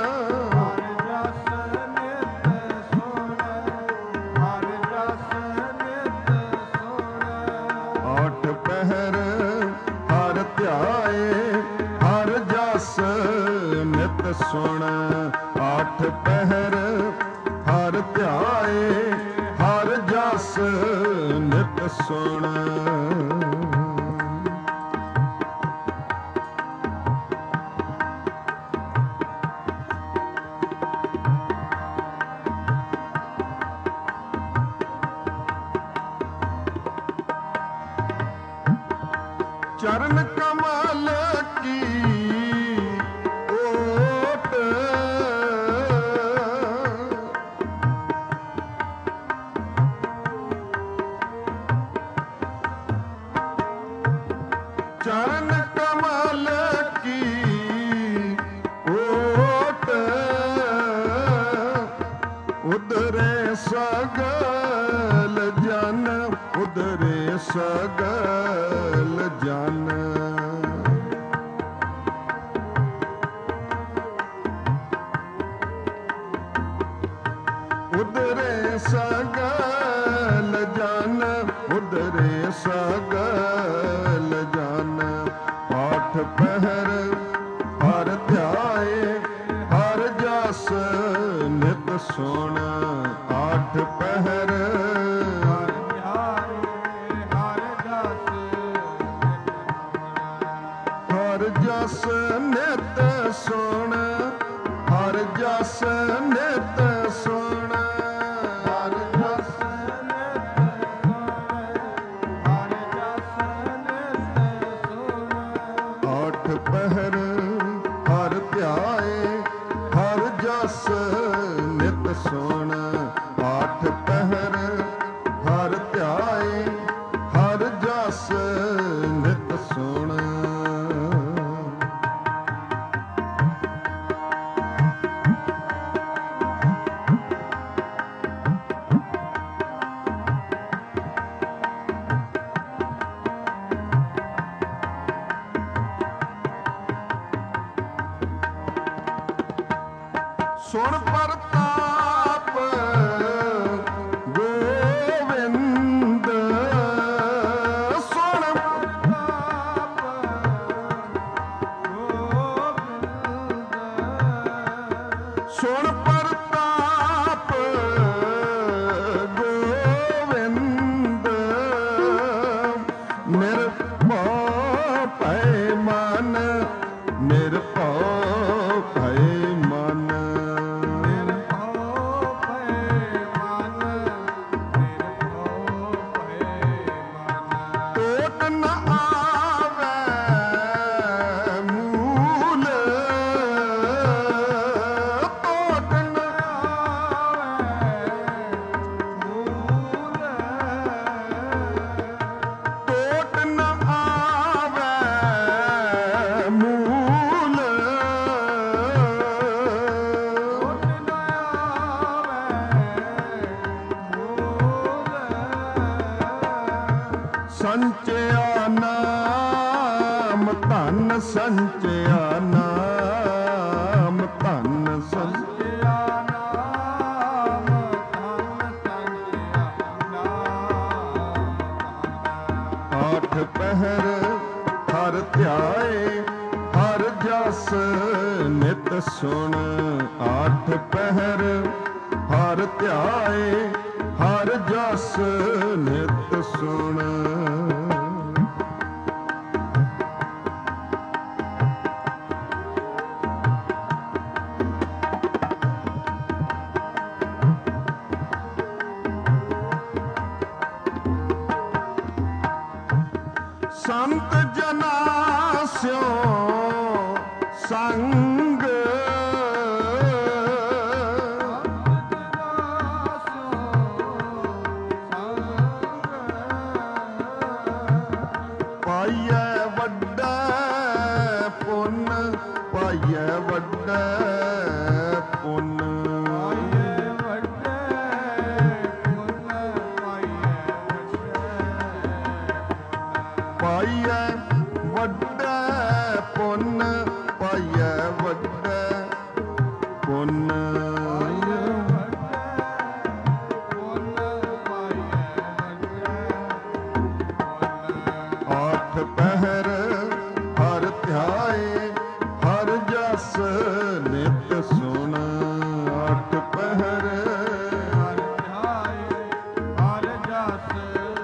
ਅੱਠ ਪਹਿਰ ਹਰ ਧਿਆਏ ਹਰ ਜਸ ਨਿਤ ਸੁਣ। ਅੱਠ ਪਹਿਰ ਹਰ ਧਿਆਏ ਹਰ ਜਸ ਨਿਤ ਸੁਣ। ਚਰਨ ਕਮਲ ਕੀ ਓਟ ਚਰਨ ਕਮਲ ਕੀ ਓਟ ਉਦਰੇ ਸਗਲ ਜਨ ਉਦਰੇ ਸਗਲ ਜਨ। ਉਦਰੇ ਸਗਲ ਜਨ ਉਦਰੇ ਸਗਲ ਜਨ। ਅੱਠ ਪਹਿਰ ਹਰ ਧਿਆਏ ਹਰ ਜਸ ਨਿਤ ਸੁਣ। ਅੱਠ ਪਹਿਰ ਹਰ ਜਸ ਨਿਤ ਸੁਣ ਹਰ ਜਸ ਨਿਤ ਸੁਣ। ਹਰ ਜਸ ਅੱਠ ਪਹਿਰ ਹਰ ਧਿਆਏ ਹਰ ਜਸ ਨਿਤ ਸੁਣ। ਅੱਠ ਪਹਿਰ ਹਰ ਧਿਆਏ ਹਰ ਜਸ ਨਿਤ ਸੁਣ। ਸੁਣ ਪ੍ਰਤਾਪ ਗੋਵਿੰਦ ਸੰਚਿਆ ਨਾਮ ਧਨ ਸੰਚਿਆ ਨਾਮ ਧਨ ਸੰਚਿਆ ਨਾਮ ਧਨ ਸੰਚਿਆ ਨਾਮ ਆਠ ਪਹਿਰ ਹਰ ਧਿਆਏ ਹਰ ਜਸ ਨਿਤ ਸੁਣ ਆਠ ਪਹਿਰ ਹਰ ਧਿਆਏ ਹਰ ਜਸ ਨਿਤ ਸੁਣ ਸੰਤ ਜਨਾ ਸਿਓ ਸੰਗ ਪਾਈਐ ਵੱਡਾ ਪੁੰਨ ਪਾਈਐ ਵੱਡਾ ਪੁੰਨ ਪਾਈਐ ਵੱਡਾ ਪੁੰਨ ਪਾਈਐ ਵੱਡਾ ਪੁੰਨ ਪਾਈਐ ਵੱਡਾ ਪੁੰਨ ਆਠ ਪਹਿਰ ਹਰ ਧਿਆਏ ਹਰ ਜਸ ਨਿਤ ਸੁਣ ਆਠ ਪਹਿਰ ਹਰ ਧਿਆਏ ਹਰ ਜਸ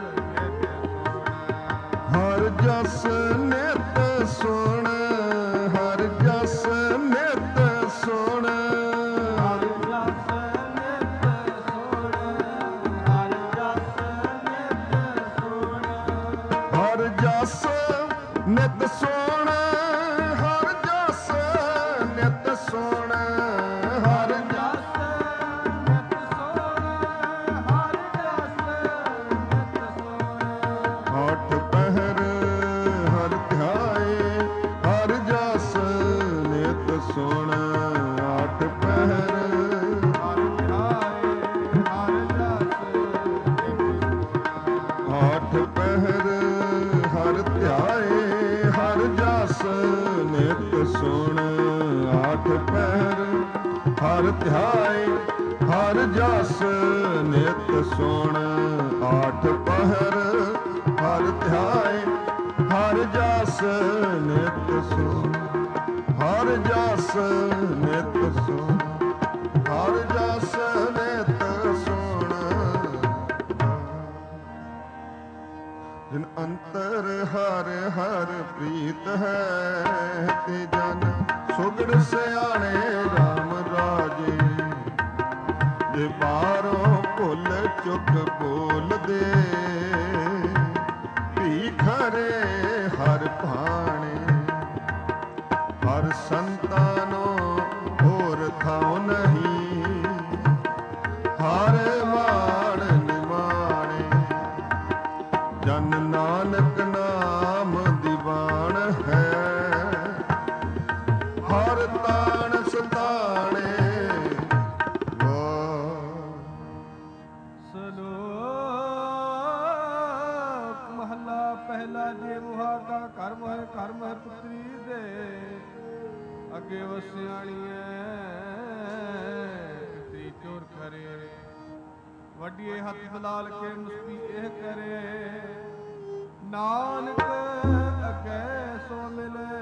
ਹਰ ਜਸ ਨਿਤ ਸੁਣ ਹਰ ਜਸ ਨਿਤ ਸੁਣ ਹਰ ਜਸ ਨਿਤ ਸੁਣ ਹਰ ਜਸ ਨਿਤ ਸੁਣ ਹਰ ਜਸ ਨਿਤ ਸੁਣ ਹਰ ਜਸ ਨਿਤ ਸੁਣ ਹਰ ਜਸ ਨਿਤ ਸੁਣ ਹਰ ਜਸ ਨਿਤ ਸੁਣ ਆਠ ਪਹਿਰ ਹਰ ਧਿਆਏ ਹਰ ਜਸ ਨਿਤ ਸੁਣ ਆਠ ਪਹਿਰ ਹਰ ਧਿਆਏ ਹਰ ਜਸ ਆਠ ਪਹਿਰ ਹਰ ਧਿਆਏ ਹਰ ਜਸ ਨਿਤ ਸੁਣ ਆਠ ਪਹਿਰ ਹਰ ਧਿਆਏ ਹਰ ਜਸ ਨਿਤ ਸੁਣ ਆਠ ਪਹਿਰ ਹਰ ਧਿਆਏ ਹਰ ਜਸ ਨਿਤ ਸੁਣ ਹਰ ਜਸ ਨਿਤ ਸੁਣ ਹਰ ਜਸ ਨਿਤ ਸੁਣ ਜਿਨ ਅੰਤਰ ਹਰ ਹਰ ਪ੍ਰੀਤ ਹੈ ਤੇ ਜਨ ਸੁਗੜ ਸਿਆਣੇ ਰਾਮ ਰਾਜੇ ਜੇ ਬਾਹਰੋਂ ਭੁੱਲ ਚੁੱਕ ਬੋਲਦੇ ਭੀ ਖਰੇ ਹਰ ਭਾਣੇ ਹਰ ਸੰਤਾਨੋ ਹੋਰ ਥਾਉ ਨਹੀਂ ਹਰ ਮਾਣ ਨਿਮਾਣੇ ਜਨ ਨਾਨਕ ਨਾਮ ਦੀਵਾਨ ਹੈ ਹਰ ਤਾਣ ਸਤਾਣੇ ਸਲੋਕ ਮਹਲਾ ਪਹਿਲਾ ਜੇ ਮੁਹਾਗਾ ਘਰ ਮਹਿ ਘਰ ਮਹਿ ਪੁੱਤਰੀ ਦੇ ਅੱਗੇ ਵਸਿਆਣੀਐ ਤੇਰੀ ਚੋਰ ਕਰੇ ਵੱਡੀਏ ਹੱਥ ਬਲਾਲ ਕੇ ਮੁਸਤੀ ਇਹ ਕਰੇ ਨਾਨਕ ਅੱਗੇ ਸੋ ਮਿਲੇ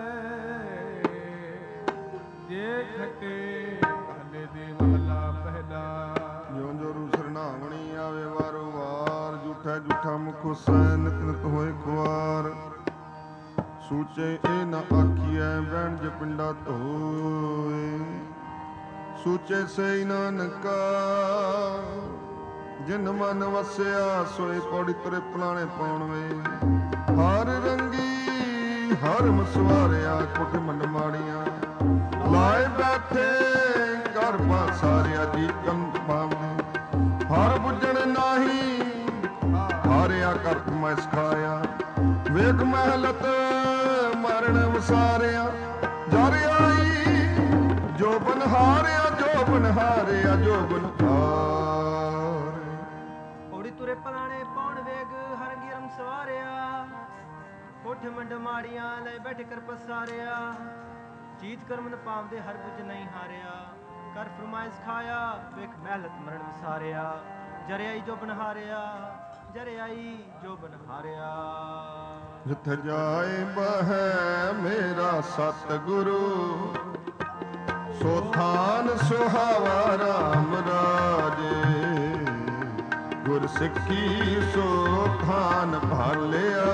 ਜੇ ਖਟੇ ਕਾਲੇ ਦੇ ਮਹਲਾ ਪਹਿਲਾ ਜਿਉਂ ਜੋ ਰੂ ਸਰਨਾਵਣੀ ਆਵੇ ਵਾਰੋ ਵਾਰ ਝੂਠਾ ਝੂਠਾ ਮੁਖ ਹੁਸੈਨ ਨਿਤ ਨਿਤ ਹੋਏ ਖੁਆਰ ਸੂਚੇ ਇਹ ਨਾ ਆਖੀਐ ਬਹਿਣ ਜੇ ਪਿੰਡਾ ਧੋਏ ਸੂਚੇ ਸੇ ਨਾਨਕਾ ਜਿਨ ਮਨ ਵਸਿਆ ਸੋਏ ਪੌੜੀ ਤਰੇ ਪਲਾਣੇ ਪਾਉਣ ਵੇ ਹਰ ਰੰਗੀ ਹਰ ਮਸਵਾਰਿਆ ਕੁੱਟ ਮੰਡ ਮਾੜੀਆਂ ਲਾਏ ਬੈਠੇ ਘਰ ਪਾਸਾਰਿਆ ਜੀ ਕੰਨ ਪਾਵਦੇ ਹਰ ਬੁੱਝਣ ਨਾਹੀ ਹਾਰਿਆ ਕਰਤ ਮੈਂ ਸਿਖਾਇਆ ਵੇਖ ਮਹਿਲਤ ਮਰਨ ਵਸਾਰਿਆ ਜਰ ਆਈ ਜੋ ਬਨਹਾਰਿਆ ਜੋ ਬਨਹਾਰਿਆ ਜੋ ਬਨਹਾਰਿਆ ਪੌੜੀ ਤੁਰੇ ਪਲਾਣੇ ਪੌਣ ਵੇਗ ਹਰੰਗੀ ਰਮ ਸਵਾਰਿਆ ਕੋਠ ਮੰਡ ਮਾੜੀਆਂ ਲੈ ਬੈਠ ਕਰ ਪਸਾਰਿਆ ਚੀਤ ਕਰਮ ਨ ਪਾਵਦੇ ਹਰ ਕੁਝ ਨਹੀਂ ਹਾਰਿਆ ਕਰ ਫਰਮਾਇਸ਼ ਖਾਇਆ ਵੇਖ ਮਹਿਲਤ ਮਰਨ ਵਿਸਾਰਿਆ ਜਰਿਆਈ ਜੋ ਬਨਹਾਰਿਆ ਜਰਿਆਈ ਜੋ ਬਨਹਾਰਿਆ ਜਿੱਥੇ ਜਾਏ ਬਹਿ ਮੇਰਾ ਸਤਿਗੁਰੂ ਸੋ ਥਾਨ ਸੁਹਾਵਾ ਰਾਮ ਰਾਜੇ ਗੁਰ ਸਿੱਖੀ ਸੋ ਥਾਨ ਭਾਲਿਆ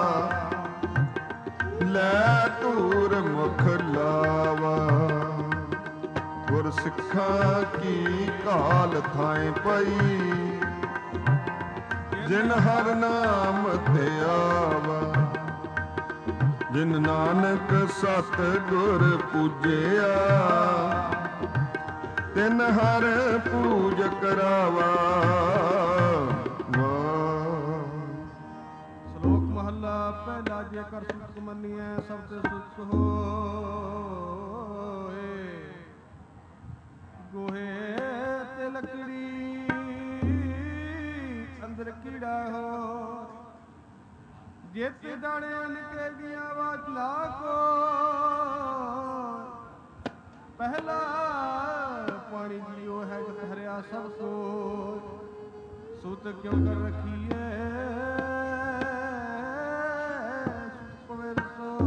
ਲੈ ਧੂਰ ਮੁਖ ਲਾਵਾ ਗੁਰ ਸਿੱਖਾਂ ਕੀ ਕਾਲ ਥਾਏ ਪਈ ਜਿਨ ਹਰ ਨਾਮ ਤੇ ਆਵਾ ਜਿਨ ਨਾਨਕ ਸਤ ਗੁਰ ਪੂਜਿਆ ਤਿਨ ਹਰ ਪੂਜ ਕਰਾਵਾ। ਸ਼ਲੋਕ ਮਹੱਲਾ ਪਹਿਲਾ ਜੇਕਰ ਸੁਖ ਮੰਨੀਐ ਸਭ ਤੇ ਸੁਖ ਹੋਏ ਗੋਹੇ ਤੇ ਲੱਕੜੀ ਅੰਦਰ ਕੀੜਾ ਹੋ ਜਿਤ ਦਾਣੇ ਨਿਕੇ ਦੀਆਂ ਵਾਚਲਾ ਕੋ ਪਹਿਲਾ ਪਾਣੀ ਜੀਓ ਹੈ ਜਤ ਹਰਿਆ ਸਭ ਕੋ ਸੁਤ ਕਿਉ ਕਰ ਰਖੀਏ ਸੁਤ ਪਵੇ ਸੋ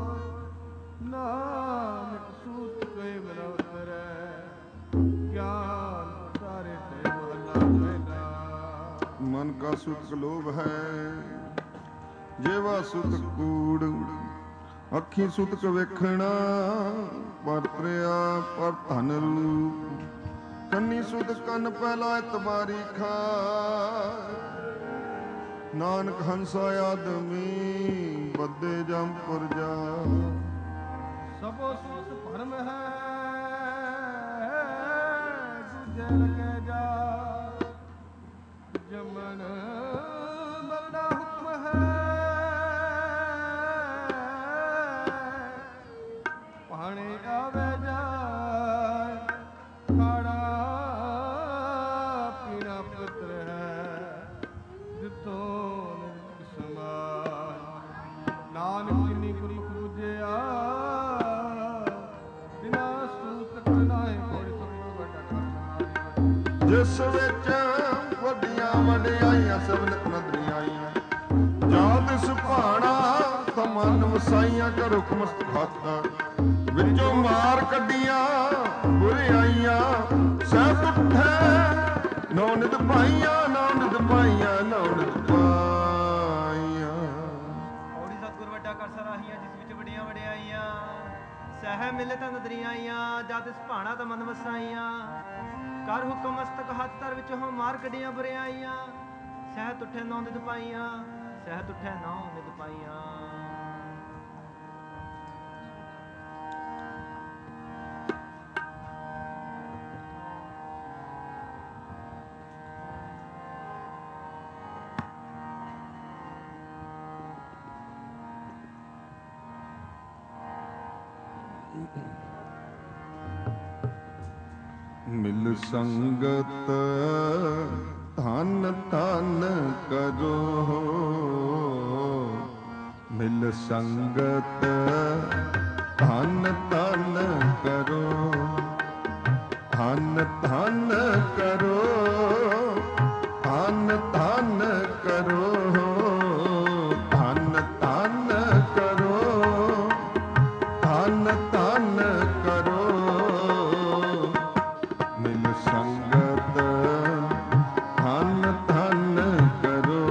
ਨਾਨਕ ਸੂਤ ਕੈ ਮੇਰਾ ਉਤਰੈ ਗਿਆਨ ਸਾਰੇ ਤੇ ਮਹਲਾ ਪਹਿਲਾ। ਮਨ ਕਾ ਸੁਖ ਲੋਭ ਹੈ ਜੇਵਾ ਸੁਤ ਕੂੜ ਅੱਖੀ ਸੁਤਕ ਵੇਖਣਾ ਪਰ ਤ੍ਰਿਆ ਪਰ ਧਨ ਰੂਪ ਕੰਨੀ ਸੁਤ ਕੰਨ ਪਹਿਲਾ ਇਤਬਾਰੀ ਖਾ ਨਾਨਕ ਹੰਸਾ ਆਦਮੀ ਬੱਦੇ ਜੰਪੁਰ ਜਾ ਸਭੋ ਸੁਤ ਭਰਮ ਹੈ ਦੂਜੇ ਲਗੇ ਜਾ ਜਮਨ ਮਰਨਾ ਹੁਕਮ ਹੈ ਪਾਣੇ ਆਵੇ ਜਾਏ ਖਾੜਾ ਪੀਣਾ ਪੁੱਤਰ ਹੈ ਜਿੱਥੋਂ ਸਮਾਨ ਨਾਨਕ ਜਿਨੀ ਗੁਰੂ ਪੂਜਿਆ ਬਿਨਾ ਸੂਤ ਕਰਨਾਏ ਕੋਈ ਸਭ ਵੱਡਾ ਕਰਨਾ ਜਿਸ ਵਿੱਚ ਵੱਡੀਆਂ ਵਡਿਆਈਆਂ ਸਭ ਨਦਰੀਆਂ ਆਈਆਂ ਜਾਂ ਤਿਸ ਭਾਣਾ ਤਮਨ ਵਸਾਈਆਂ ਕਰ ਹੁਕਮ ਸਖਾਤਾ ਵਿੱਚੋਂ ਮਾਰ ਕੱਢੀਆਂ ਬੁਰਿਆਈਆਂ ਸਹਿ ਉੱਠੇ ਨੌ ਨਿਤ ਪਾਈਆਂ ਨੌ ਨਿਤ ਪਾਈਆਂ ਨੌ ਨਿਤ ਪਾਈਆਂ। ਔੜੀ ਸਤਿਗੁਰ ਵੱਡਾ ਕਰ ਸਰਾਹੀਆਂ ਜਿਸ ਵਿੱਚ ਵੱਡੀਆਂ ਵਡਿਆਈਆਂ ਸਹਿ ਮਿਲੇ ਤਾਂ ਨਦਰੀਆਂ ਆਈਆਂ ਜਦ ਇਸ ਭਾਣਾ ਤਾਂ ਮਨ ਵਸਾਈਆਂ ਕਰ ਹੁਕਮ ਮਸਤਕ ਹੱਥ ਧਰ ਵਿੱਚ ਹੋ ਮਾਰ ਕੱਢੀਆਂ ਬੁਰਿਆਈਆਂ ਸਹਿ ਤੁਠੇ ਨੌ ਨਿਤ ਪਾਈਆਂ ਸਹਿ ਤੁਠੇ ਨੌ ਨਿਤ ਪਾਈਆਂ। ਮਿਲ ਸੰਗਤ ਧਨ ਧਨ ਕਰੋ ਮਿਲ ਸੰਗਤ ਧਨ ਧਨ ਕਰੋ ਧਨ ਧਨ ਕਰੋ ਧਨ ਧਨ ਕਰੋ ਧਨ ਧਨ ਕਰੋ ਧਨ ਧਨ ਕਰੋ ਮਿਲ ਸੰਗਤ ਧਨ ਧਨ ਕਰੋ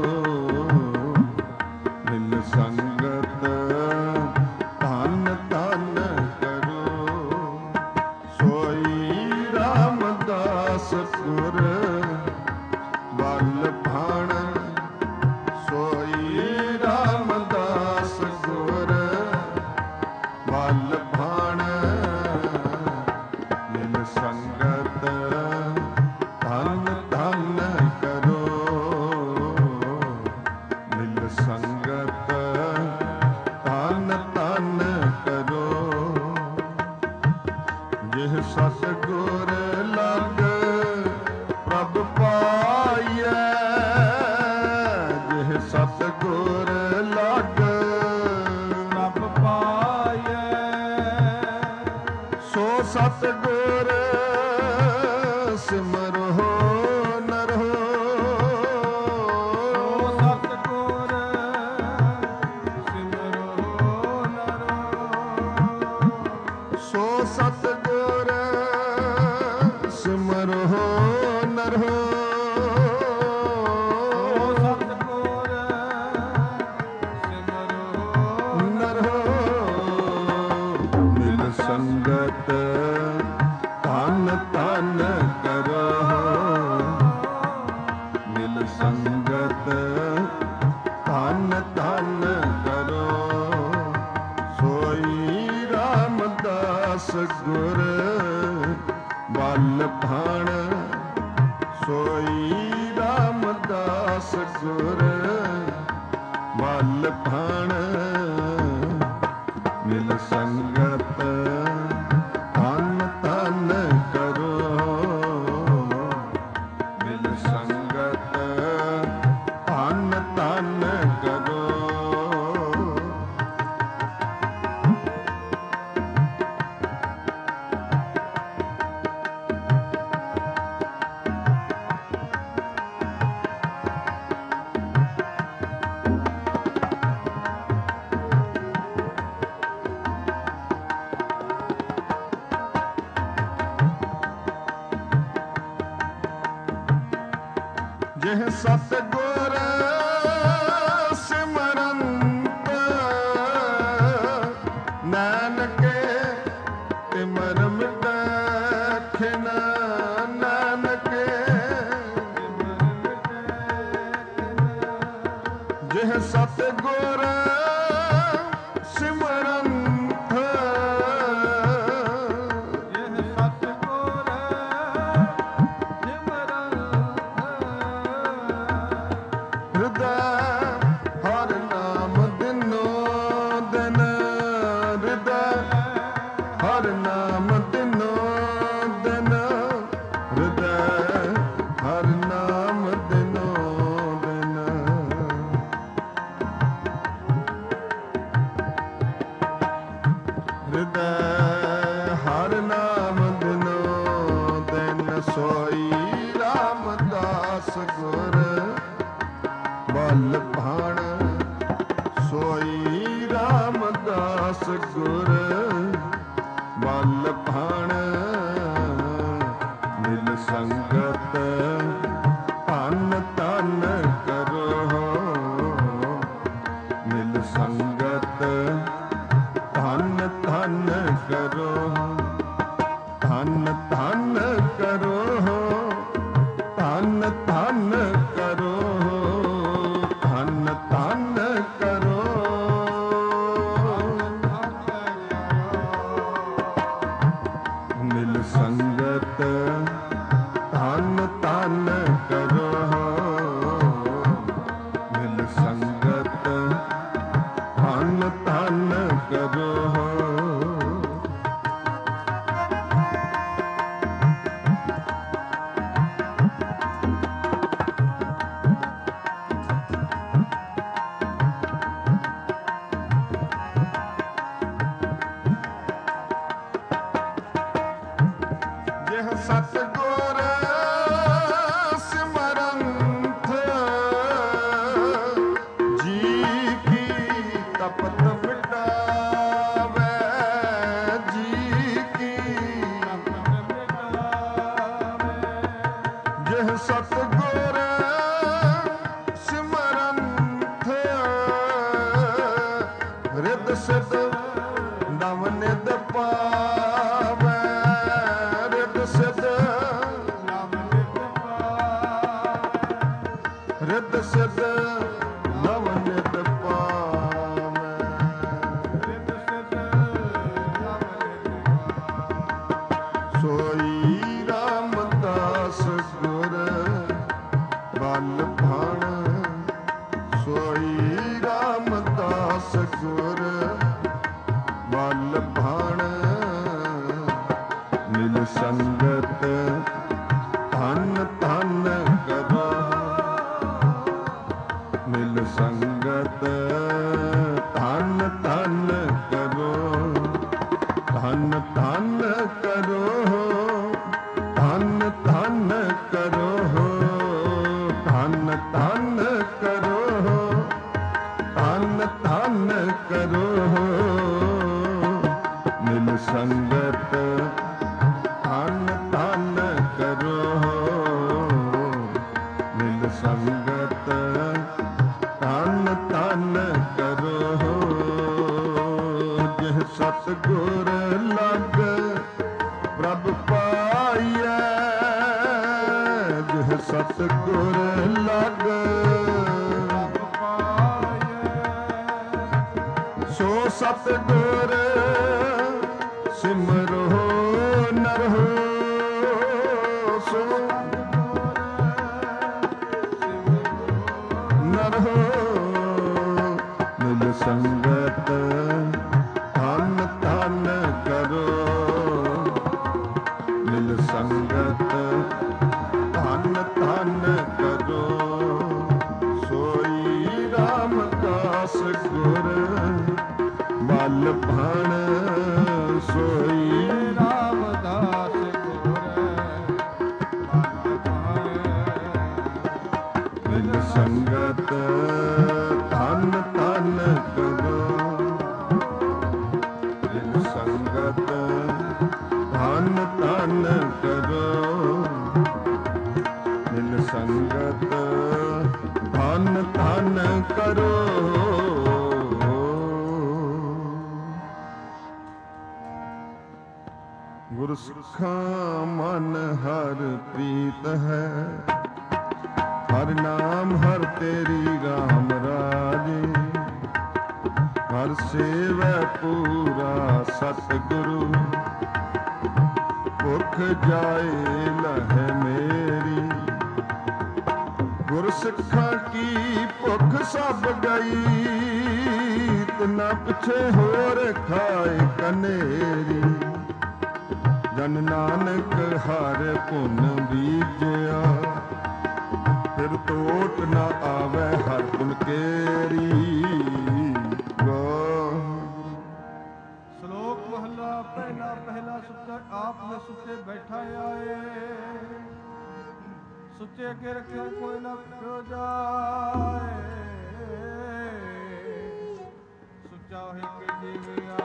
ਮਿਲ ਸੰਗਤ ਧਨ ਧਨ ਕਰੋ ਸੋਈ ਰਾਮਦਾਸ ਗੁਰ ਬਲ ਭਾਣ ਗੁਰ ਬਲ ਭਾਣ ਮਿਲ ਸੰਗਤ ਧਨ ਧਨ ਕਰੋ ਮਿਲ ਸੰਗਤ ਧਨ ਧਨ ਕਰੋ ਜਿਹ ਸਤਿਗੁਰ ਸਿਮਰੰਤ ਨਾਨਕੇ ਤਿਮਰ ਮਿਟੈ ਖਿਨ ਨਾਨਕੇ ਜਿਹ ਸਤਿਗੁਰ ਸਿਮਰੰਤ ਜਿਹ ਸਤਿਗੁਰ ਹਿਰਦੈ ਹਰਿ ਨਾਮ ਦਿਨੋ ਦਿਨ ਹਿਰਦੈ ਹਰਿ ਨਾਮ ਦਿਨੋ ਦਿਨ ਹਿਰਦੈ ਹਰਿ ਨਾਮ ਦਿਨੋ ਦਿਨ ਹਿਰਦੈ ਹਰਿ ਨਾਮ ਦਿਨੋ ਦਿਨ ਸੋਈ ਰਾਮਦਾਸ ਗੁਰ ਬਲ ਭਾਣ ਸੋਈ ਰਾਮਦਾਸ ਗੁਰ ਬਲ ਭਾਣ ਮਿਲ ਸੰਗਤ ਧਨ ਧਨ ਕਰੋ ਮਿਲ ਸੰਗਤ ਧਨ ਧਨ ਕਰੋ ਧਨ ਧਨ ਕਰੋ ਧਨ ਧਨ ਕਰੋ ਧਨ ਧਨ ਕਰੋ ਮਿਲ ਸੰਗਤ ਧਨ ਧਨ ਕਰੋ ਮਿਲ ਸੰਗਤ ਧਨ ਧਨ ਕਰੋ ਜਿਹ ਸਤਿਗੁਰ ਸਿਮਰੰਤ ਜੀ ਕੀ ਤਪਤ ਮਿਟਾਵੇ ਜੀ ਕੀ ਜਿਹ ਸਤਿਗੁਰ ਸਿਮਰੰਤ ਰਿਦ ਸਿਧ ਨਵ ਨਿਧ ਪਾਵੇ ਰਿਦ ਸਿਧ ਨਵ ਨਿਧ ਪਾਵੇ ਰਿਦ ਸਿਧ ਨਵ ਨਿਧ ਪਾਵੇ ਰਿਦ ਸਿਧ ਨਵ ਨਿਧ ਪਾਵੇ ਸੋਈ ਰਾਮਦਾਸ ਗੁਰ ਬਲ ਭਾਣ ਸੋਈ ਰਾਮਦਾਸ ਗੁਰ ਬਲ ਭਾਣ ਮਿਲ ਸੰਗਤ ਧਨ ਧਨ ਕਰੋ ਮਿਲ ਸੰਗਤ ਧਨ ਧਨ ਕਰੋ ਧਨ ਧਨ ਕਰੋ ਧਨ ਧਨ ਕਰੋ ਧਨ ਧਨ ਕਰੋ ਧਨ ਧਨ ਕਰੋ ਮਿਲ ਸੰਗਤ ਧਨ ਧਨ ਕਰੋ ਮਿਲ ਸੰਗਤ ਧਨ ਧਨ ਕਰੋ ਜਿਹ ਸਤਿਗੁਰ ਲਗ ਪ੍ਰਭ ਪਾਈਐ ਜਿਹ ਸਤਿਗੁਰ ਲਗ ਸੋ ਸਤਿਗੁਰ ਸਿਮਰੋ ਨਰਹੁ ਸੋ ਕਰੋ ਮਿਲ ਸੰਗਤ ਧਨ ਧਨ ਕਰੋ ਮਿਲ ਸੰਗਤ ਧਨ ਧਨ ਕਰੋ ਸੋਈ ਰਾਮਦਾਸ ਗੁਰ ਮਲ ਭਣ ਸੋਈ ਰਾਮਦਾਸ ਮਿਲ ਸੰਗਤ ਧਨ ਧਨ ਕਰੋ ਮਿਲ ਸੰਗਤ ਧਨ ਧਨ ਕਰੋ ਮਿਲ ਸੰਗਤ ਧਨ ਧਨ ਕਰੋ ਗੁਰ ਸਿੱਖਾਂ ਮਨ ਹਰ ਪ੍ਰੀਤ ਹੈ ਹਰ ਨਾਮ ਹਰ ਤੇਰੀ ਰਾਮ ਰਾਜੇ ਹਰ ਸੇਵੈ ਪੂਰਾ ਸਤਿਗੁਰੂ ਭੁਖ ਜਾਏ ਲਹਿ ਮੇਰੀ ਗੁਰ ਸਿੱਖਾਂ ਕੀ ਭੁਖ ਸਭ ਗਈ ਤਿਨਾ ਪਿਛੇ ਹੋਰ ਖਾਏ ਕਨੇਰੀ ਜਨ ਨਾਨਕ ਹਰ ਪੁਨ ਬੀਜਿਆ ਫਿਰ ਟੋਟ ਨਾ ਆਵੇ ਹਰ ਪੁਨ ਕੇਰੀ ਸ਼ਲੋਕ ਮਹਲਾ ਪਹਿਲਾ ਪਹਿਲਾ ਸੁੱਚਾ ਆਪ ਨੇ ਸੁੱਚੇ ਬੈਠਾ ਆਏ ਸੁੱਚੇ ਅੱਗੇ ਰੱਖਿਓ ਕੋਈ ਨਾ ਪਿਓ ਜਾਏ ਸੁੱਚਾ ਹੋਏ ਕੇ ਜੀਵਿਆ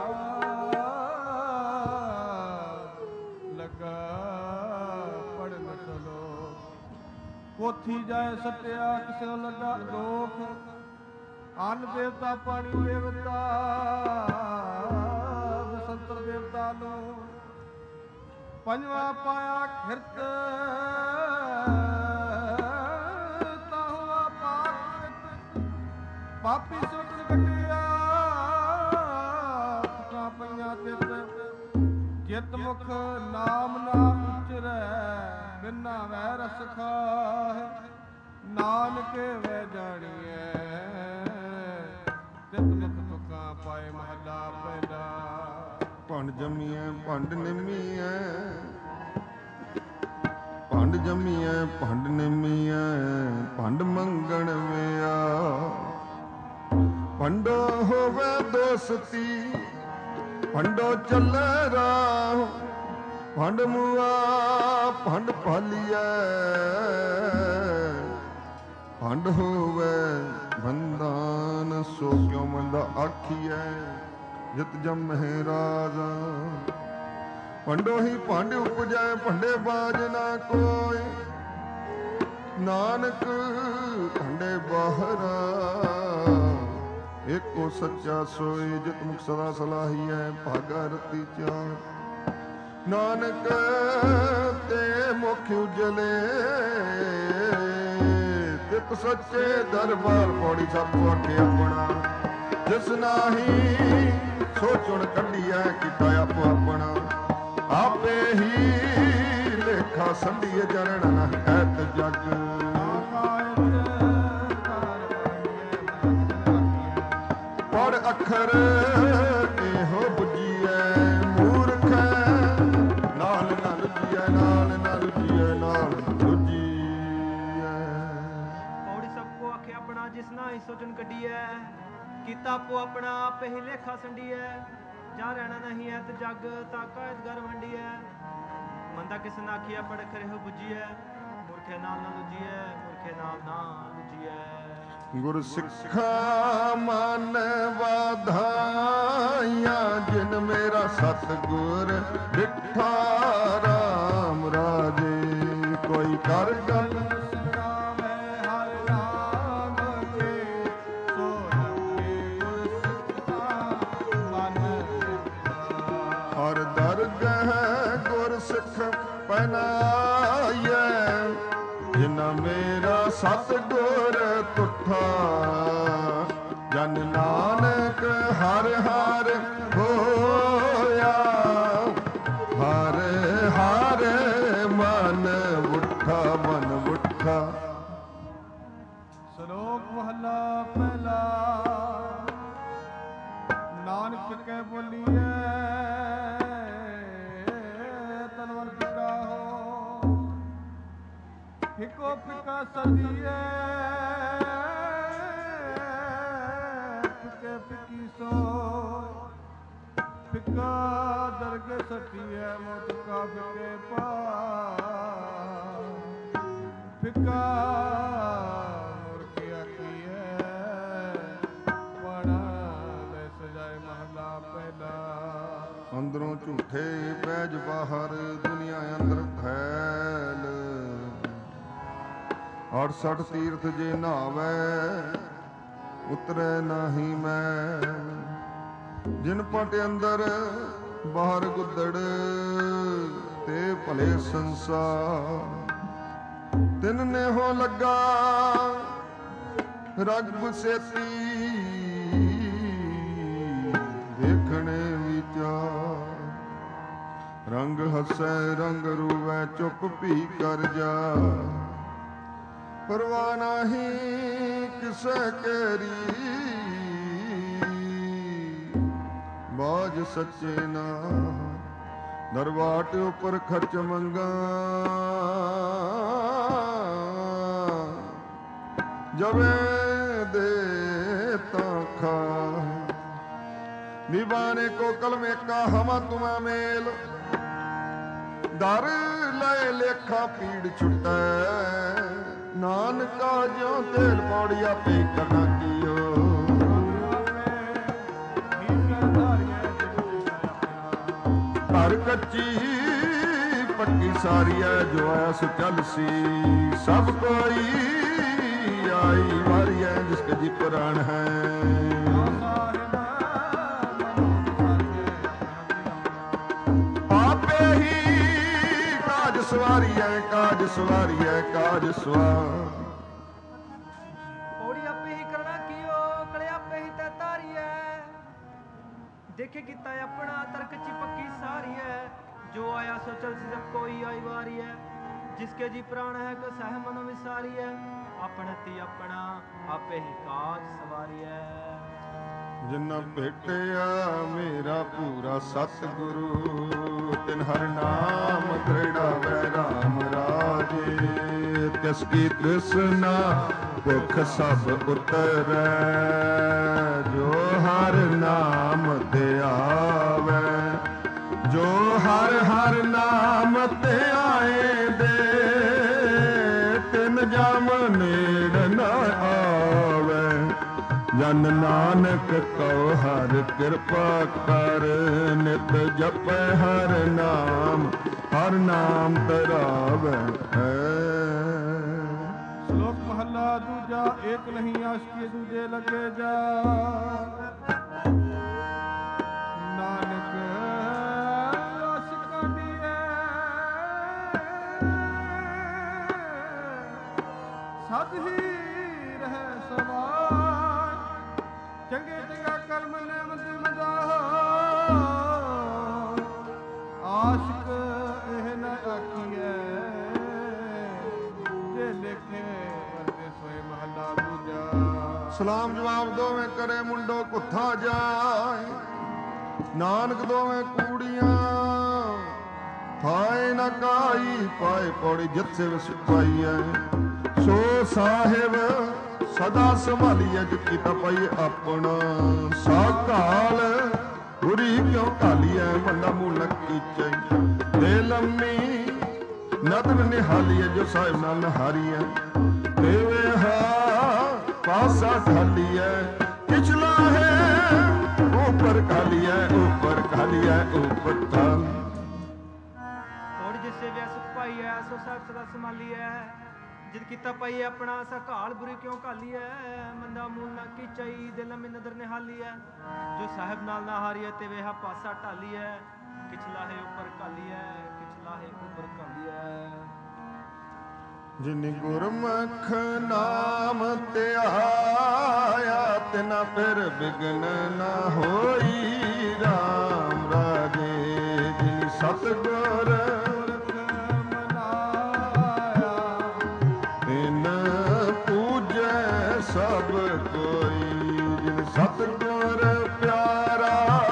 ਲੱਗਾ ਪੜਨ ਚਲੋ ਪੋਥੀ ਜਾਏ ਸੱਟਿਆ ਕਿਸੇ ਨੂੰ ਲੱਗਾ ਦੋਖ ਅੰਨ ਦੇਵਤਾ ਪਾਣੀ ਦੇਵਤਾ ਵਸੰਤਰ ਦੇਵਤਾ ਨੂੰ ਪੰਜਵਾ ਪਾਇਆ ਖਿਰਤ ਤਾਹਵਾ ਪਾਪ ਪਾਪੀ ਸੁਣ ਕੱਟਿਆ ਪੁੱਠਾ ਪਈਆਂ ਤਿੱਤ ਜਿਤ ਮੁਖ ਨਾਮ ਨਾ ਉਚਰੈ ਬਿਨਾ ਵੈ ਰਸ ਖਾਹਿ ਨਾਨਕ ਵੈ ਜਾਣੀਐ ਤਿਤ ਮੁਖ ਤੁਕਾਂ ਪਾਏ ਮਹਲਾ ਪਹਿਲਾ ਭੰਡ ਜੰਮੀਐ ਭੰਡ ਨਿੰਮੀਐ ਭੰਡ ਜੰਮੀਐ ਭੰਡ ਨਿੰਮੀਐ ਭੰਡ ਮੰਗਣ ਵਿਆ ਭੰਡੋ ਹੋਵੇ ਦੋਸਤੀ ਭੰਡੋ ਚੱਲੇ ਰਾਹ ਭੰਡ ਮੁਆ ਭੰਡ ਭਾਲੀਐ ਭੰਡ ਹੋਵੇ ਬੰਦਾਨ ਸੋ ਕਿਉ ਮੰਦਾ ਆਖੀਐ ਜਿਤ ਜੰਮਹਿ ਰਾਜਾ ਭੰਡੋ ਹੀ ਭੰਡ ਉਪਜੈ ਭੰਡੇ ਬਾਜ ਨਾ ਕੋਈ ਨਾਨਕ ਭੰਡੇ ਬਾਹਰਾ ਏਕੋ ਸੱਚਾ ਸੋਈ ਜਿਤ ਮੁਖ ਸਦਾ ਸਲਾਹੀਐ ਭਾਗਾ ਰਤੀ ਚਾਰ ਨਾਨਕ ਤੇ ਮੁਖ ਉਜਲੇ ਤਿਤ ਸੱਚੇ ਦਰਬਾਰ ਪੌੜੀ ਸਭ ਕੋ ਆਖੇ ਆਪਣਾ ਜਿਸ ਨਾਹੀ ਸੋਚਣ ਕੱਢੀਐ ਕੀਤਾ ਆਪੋ ਆਪਣਾ ਆਪੇ ਹੀ ਲੇਖਾ ਸੰਧੀਏ ਜਰਣ ਨਾ ਐਤ ਜਗ ਪੜ ਅੱਖਰ ਇਹੋ ਬੁਝੀਐ ਮੂਰਖ ਨਾਲ ਨਾ ਲੁਝੀਐ ਨਾਲ ਨਾ ਲੁਝੀਐ ਨਾਲ ਲੁਝੀਐ ਪੌੜੀ ਸਭ ਕੋ ਆਖੇ ਆਪਣਾ ਜਿਸ ਨਾਹੀ ਸੋਚਣ ਕੱਢੀਐ ਕੀਤਾ ਆਪੋ ਆਪਣਾ ਆਪੇ ਹੀ ਲੇਖਾ ਸੰਡੀਐ ਜਾਂ ਰਹਿਣਾ ਨਹੀਂ ਐ ਤੇ ਜਗ ਤਾਂ ਕਾਇਦ ਘਰ ਵੰਡੀਐ ਮੰਦਾ ਕਿਸ ਨਾ ਆਖੀਐ ਪੜ ਅੱਖਰ ਇਹੋ ਬੁਝੀਐ ਮੂਰਖੇ ਨਾਲ ਨਾ ਲੁਝੀਐ ਮੂਰਖੇ ਨਾਲ ਨਾ ਲੁਝੀਐ ਗੁਰ ਸਿੱਖਾ ਮਨ ਵਾਧਾਈਆਂ ਜਿਨ ਮੇਰਾ ਸਤਿਗੁਰ ਡਿਠਾ ਰਾਮ ਰਾਜੇ ਕੋਈ ਕਰ ਗੱਲ ਹਰ ਦਰਗਹ ਗੁਰ ਸਿੱਖ ਪਹਿਨਾਈਐ ਜਿਨਾ ਮੇਰਾ ਸਤਿਗੁਰ ਤੁਠਾ ਜਨ ਨਾਨਕ ਹਰ ਹਰ ਹੋਇਆ ਹਰ ਹਰ ਮਨ ਉੱਠਾ ਮਨ ਉੱਠਾ ਸ਼ਲੋਕ ਮਹਲਾ ਪਹਿਲਾ। ਨਾਨਕ ਕਹਿ ਬੋਲੀਐ ਤਨਵਰ ਫਿਕਾ ਹੋ, ਫਿਕੋ ਫਿਕਾ ਸਦੀਐ ਫਿਕੇ ਫਿਕੀ ਸੋ, ਫਿਕਾ ਦਰਗੇ ਸਟੀਐ ਮੌਤ ਕਾ ਫਿਕੇ ਪਾ, ਫਿਕਾ ਮੁਰਕਿਆ ਕੀਐ ਪੜਾ ਲੈ ਸਜਾਏ ਮਹਲਾ ਪਹਿਲਾ। ਅੰਦਰੋਂ ਝੂਠੇ ਬੈਜ ਬਾਹਰ ਦੁਨੀਆ ਅੰਦਰ ਫੈਲ, ਅੜਸਠ ਤੀਰਥ ਜੇ ਨਹਾਵੈ ਉਤਰੈ ਨਾਹੀ ਮੈਂ, ਜਿਨ ਪਟ ਅੰਦਰ ਬਾਹਰ ਗੁੱਦੜ ਤੇ ਭਲੇ ਸੰਸਾਰ, ਤਿਨ ਨੇ ਹੋ ਲੱਗਾ ਰਗ ਬਸੇਤੀ ਦੇਖਣੇ ਵਿਚਾਰ, ਰੰਗ ਹਸੈ ਰੰਗ ਰੂਵੈ ਚੁੱਪ ਭੀ ਕਰ ਜਾ, ਪਰਵਾਹ ਨਾਹੀ ਕਿਸੈ ਕੇਰੀ ਬਾਜ ਸੱਚੇ ਨਾ, ਦਰਬਾਟ ਉਪਰ ਖਰਚ ਮੰਗਾ ਜਵੇ ਦੇ ਤਾਂ ਖਾ, दीवाने को कलमे का हमा तुमा मेल, दर लय लेखा पीड़ छुटै, नानका ज्यों तेल पौड़िया पे करना कियो, घर कच्ची पक्की सारी है जो आया सो चल सी, सब कोई आई वारी है जिसके जी पुराण है, सवारी है काज सवारी है काज सवार, ओड़ी आपे ही करना कियो कले आपे ही ते तारी है, देखे किता अपना तर्क ची पक्की सारी है, जो आया सो चल सी जब कोई आई वारी है, जिसके जी प्राण है को सह मन विसारी है, अपने ती अपना आपे ही काज सवारी है। जिन्ना भेटिया मेरा पूरा सतगुरु, तिन हर नाम दृढ़ावै राम राजे, तिसकी तृष्णा भुख सब उतरै, जो हर नाम ते आवे, जो हर हर नाम ते आए दे, तिन जम नेड़ न आवे, जन नानक कहो हर कृपा कर, नित जपै हर नाम हर नाम तरावै है। श्लोक महला दूजा। एक नहीं आशिकी दूजे लगे जा, नानक आशिका दिए सद ही रहे सवार, चंगे चंगा कर्म ने मंद मदा, आशिक एह न आखिए जे लिखे वरते सोए महला दूजा। सलाम जवाब दोवें करे मुंडो कुत्था जाए, नानक दोवें कूड़ियां थाए न काई, पाए पौड़ी जित से सिपाही है, सो साहिब सदा संभालिए जो कीता पाइए अपना, साकाल बुरी क्यों कालिए बंदा मुँह नक्की चाहिए, दे लम्मी नदन निहालिए जो साहिब ना नहारिए, देवे हा पासा ढालिए, पिछला है ऊपर खालिए ऊपर खालिए ऊपर थाल, और जिससे व्या सुख पाई है सो साहिब सदा संभाली है, जिद किता पाई अपना सा घाल बुरी क्यों काली है, मंदा मूल ना की चाई दिल में नदर निहाली है, जो साहिब नाल ना हारी है ते वेहा पासा ढाली है, किछला है ऊपर काली है किछला है ऊपर काली है। जिन गुरमुख नाम ते आया, तिना फिर बिघन न होई, राम राजे जिन सतगुर सब ਕੋਈ ਜਿਨ ਸਤਿਗੁਰ ਪਿਆਰਾ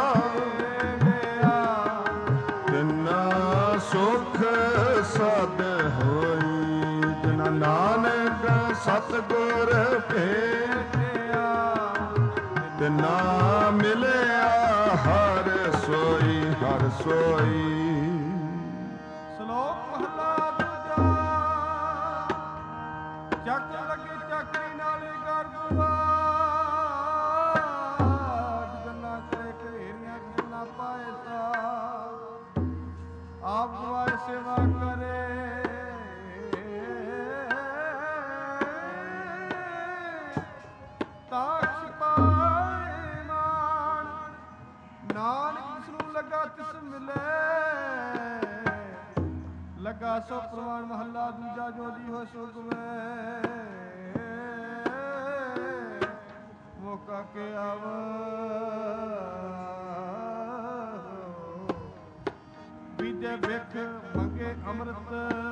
ਤਿਨਾ ਸੁਖ ਸਦ ਹੋਈ। ਜਿਨਾ ਨਾਨਕ ਸਤਿਗੁਰ ਭੇਟਿਆ ਤਿਨਾ ਮਿਲਿਆ ਹਰ ਸੋਈ ਹਰ ਸੋਈ। ਸ਼ਲੋਕ ਮਹਲਾ ਦੂਜਾ। ਚੱਕ ਲੱਗੇ ਚੱਕਰੀ ਨਾਲੇ ਗਰਬਵਾ ਗੱਲਾਂ ਕਰੇ ਘੇਰੀਆਂ ਗੱਲਾਂ ਪਾਏ ਸਾ ਆਪ ਗਵਾਏ ਸੇਵਾ ਕਰੇ ਤਾਕਸ਼ ਪਾਏ ਮਾਨ ਨਾਨਕ ਜਿਸ ਨੂੰ ਲੱਗਾ ਤਿਸ ਮਿਲੇ ਲੱਗਾ ਸੋ ਪ੍ਰਵਾਨ। ਮਹੱਲਾ ਦੂਜਾ। ਜੋ ਜੀ ਹੋ ਸੋ ਗਵੇ ਮੌਕਾ ਕੇ ਆਵ ਬੀਜੇ ਵੇਖ ਮੰਗੇ ਅੰਮ੍ਰਿਤ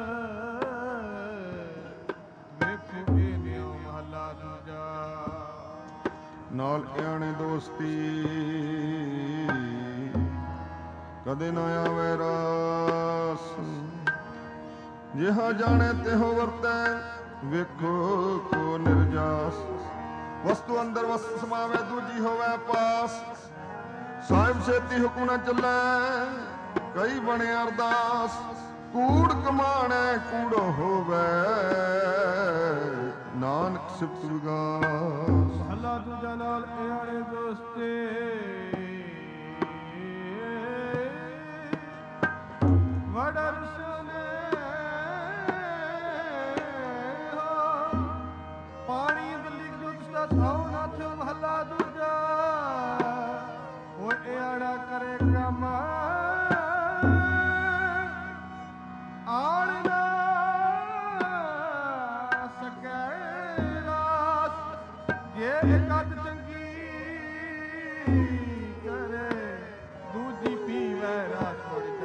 ਵੇਖ ਇਹ ਨਿਉ। ਮਹੱਲਾ ਦੂਜਾ। ਨਾਲ ਇਆਣੇ ਦੋਸਤੀ ਕਦੇ ਨਾ ਆਵੇ ਰਾਸ। ਜਿਹਾ ਜਾਣੇ ਤਿਹੋ ਵਰਤੈ ਵੇਖੋ ਕੋ ਨਿਰਜਾਸ। ਵਸਤੂ ਅੰਦਰ ਵਸਤ ਸਮਾਵੇ ਦੂਜੀ ਹੋਵੇ ਪਾਸ। ਸਾਹਿਬ ਛੇਤੀ ਹੁਕਮ ਨਾ ਚੱਲੈ ਕਈ ਬਣੇ ਅਰਦਾਸ। ਕੂੜ ਕਮਾਣੈ ਕੂੜੋ ਹੋਵੇ ਨਾਨਕ ਸਿਫਤ ਵਿਗਾਸ। ਮਹੱਲਾ ਦੂਜਾ। ਨਾਲ ਇਆਣੇ ਦੋਸਤੇ ਵਡਰ ਪਾਣੀ ਦਿੱਲੀ ਜੁਗਸ ਦਾ ਥਾਉ ਨਾਥ। ਮਹੱਲਾ ਦੂਜਾ। ਉਹ ਇਆੜਾ ਕਰੇ ਕੰਮ ਆਣ ਨਾ ਸਕੈ ਰਾਸ। ਜੇ ਇੱਕ ਅੱਧ ਚੰਗੀ ਕਰੇ ਦੂਜੀ ਪੀਵੈ ਰਾਸ।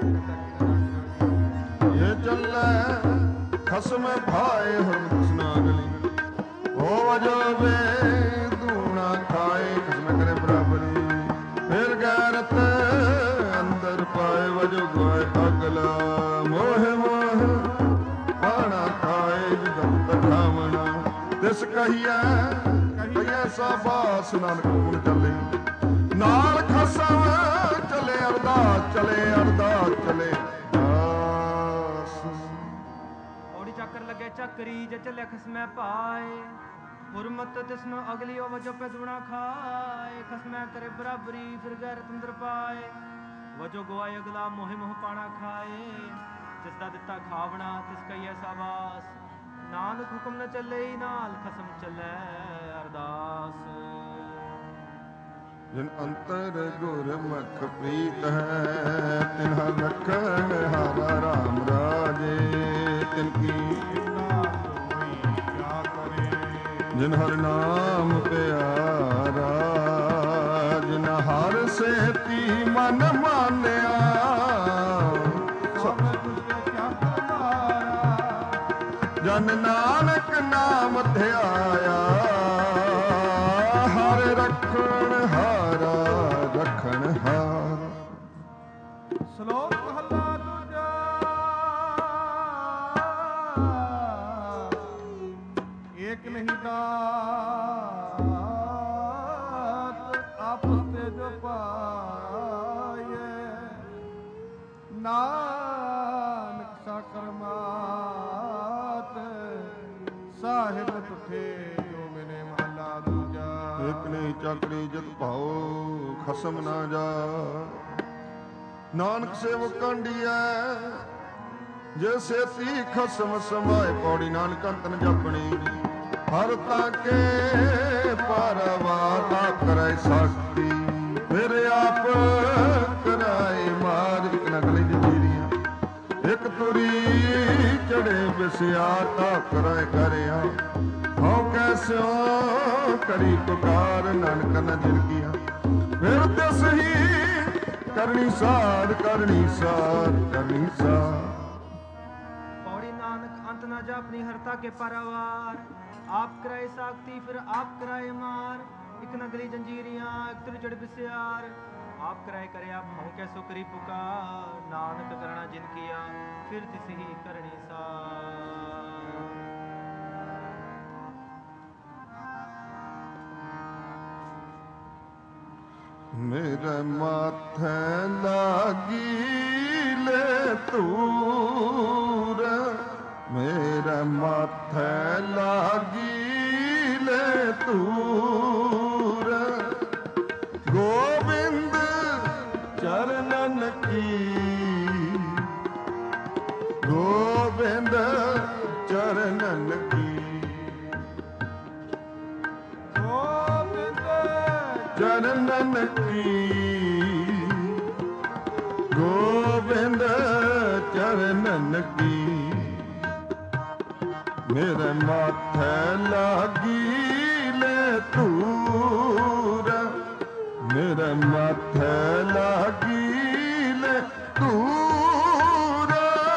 ਇਹ ਚੱਲੈ ਖਸਮ ਭਾਏ ਹੁਣ ਖਸਨਾ ਗਲੀ ਹੋ ਵਜੋਵੇ ਦੂਣਾ ਖਾਏ ਖਸਮ ਕਰੇ ਬਰਾਬਰੀ। ਫਿਰ ਗੈਰਤ ਅੰਦਰ ਪਾਏ ਵਜੋ ਗਾਏ ਅਗਲਾ ਮੋਹ ਮੋਹ ਖਾਣਾ ਖਾਏ ਜਗਤ ਖਾਵਣਾ। ਤਿਸ ਕਹੀਐ ਕਹੀਐ ਸਾਬਾਸ ਨਾਨਕ ਗੁਣ ਚੱਲੇ ਨਾਲ ਖਸਮ ਚਲੇ ਅਰਦਾਸ ਚਲੇ ਅਰਦਾਸ ਚਲੇ ਦਾਸ। ਔੜੀ ਚੱਕਰ ਲੱਗੇ ਚੱਕਰੀ ਜੇ ਚੱਲੇ ਖਸਮੈ ਪਾਏ ਹੁਰਮਤ ਤਿਸਨੂੰ ਅਗਲੀ ਉਹ ਵਜੋ ਪੈ ਦੁਣਾ ਖਾਏ। ਖਸਮੈ ਕਰੇ ਬਰਾਬਰੀ ਫਿਰ ਗੈਰਤ ਅੰਦਰ ਪਾਏ ਵਜੋ ਗਵਾਏ ਅਗਲਾ ਮੋਹਿ ਮੋਹ ਪਾਣਾ ਖਾਏ। ਜਿਸ ਦਾ ਦਿੱਤਾ ਖਾਵਣਾ ਤਿਸ ਕਹੀਏ ਸਾਬਾਸ। ਨਾਨਕ ਹੁਕਮ ਨ ਚੱਲੇ ਨਾਲ ਖਸਮ ਚੱਲੇ ਅਰਦਾਸ। ਜਿਨ ਅੰਤਰ ਗੁਰਮੁਖ ਪ੍ਰੀਤ ਹੈ ਤਿਨ ਹਰ ਰਖਣ ਹਾਰਾ ਰਾਮ ਰਾਜੇ। ਤਿਨ ਕੀ ਜਿਨ ਹਰ ਨਾਮ ਪਿਆਰਾ ਜਿਨ ਹਰ ਸੇਤੀ ਮਨ ਮਾਨਿਆ। ਜਨ ਨਾਨਕ ਨਾਮ ਧਿਆਇਆ ਹਰ ਰਖਣ ਹਾਰਾ ਰਖਣ ਹਾਰਾ। ਸ਼ਲੋਕ ਮਹੱਲਾ ਦੂਜਾ। ਏਕ ਨਹੀਂ ਦਾਤ ਆਪਸ ਤੇ ਜੋ ਪਾਏ ਨਾਨਕ ਸਾਕਰ ਮਾਤ ਸਾਹਿਬ ਤੁਠੇ ਜੋ ਮੈਨੇ। ਮਹੱਲਾ ਦੂਜਾ। ਇਕ ਨਹੀਂ ਚੱਕਰੀ ਜਤ ਭਾਉ ਖਸਮ ਨਾ ਜਾ। ਨਾਨਕ ਸੇਵਕ ਕੰਡੀਐ ਜੇ ਸੇਤੀ ਖਸਮ ਸਮਾਏ। ਪੌੜੀ ਨਾਨਕ ਅੰਤਨ ਜਪਣੀ ਹਰ ਤਾਕੇ ਪਰਵਾਰ ਆਪ ਕਰਾਏ ਸਾਖੀ। ਫਿਰ ਆਪ ਕਰਾਏ ਮਾਰ ਇਕ ਨਗਲੀ ਜੀਰੀਆਂ ਇਕ ਤੁਰੀ ਚੜੇ ਬਿਸਿਆ ਤਾਪ ਕਰਾਏ ਕਰਿਆ। ਹਉ ਕੈਸਿਓ ਕਰੀ ਪੁਕਾਰ ਨਾਨਕ ਨ ਜਿਰਗੀਆਂ। ਫਿਰ ਤਿਸ ਹੀ ਕਰਨੀ ਸਾਧ ਕਰਨੀ ਸਾਧ ਕਰਨੀ ਸਾਧ। ਪੌੜੀ ਨਾਨਕ ਅੰਤ ਨਾ ਜਾਪਨੀ ਹਰਤਾ ਕੇ ਪਰਵਾਰ। आप कराए साख्ती फिर आप कराए मार, एक नगली जंजीरियां एक त्रिचड़ बिस्यार। आप कराए करे आप हूँ कैसो करी पुकार, नानक करना जिन किया फिर तिस ही करनी सार। मेरे माथे लागी ले तूर, मेरे माथे लागी ले तूर, गोविंद चरणन की, गोविंद चरणन की, गोविंद चरणन की, गोविंद चरणन की। मेरे माथे लागी ले तूर, मेरे माथे लागी ले तूर।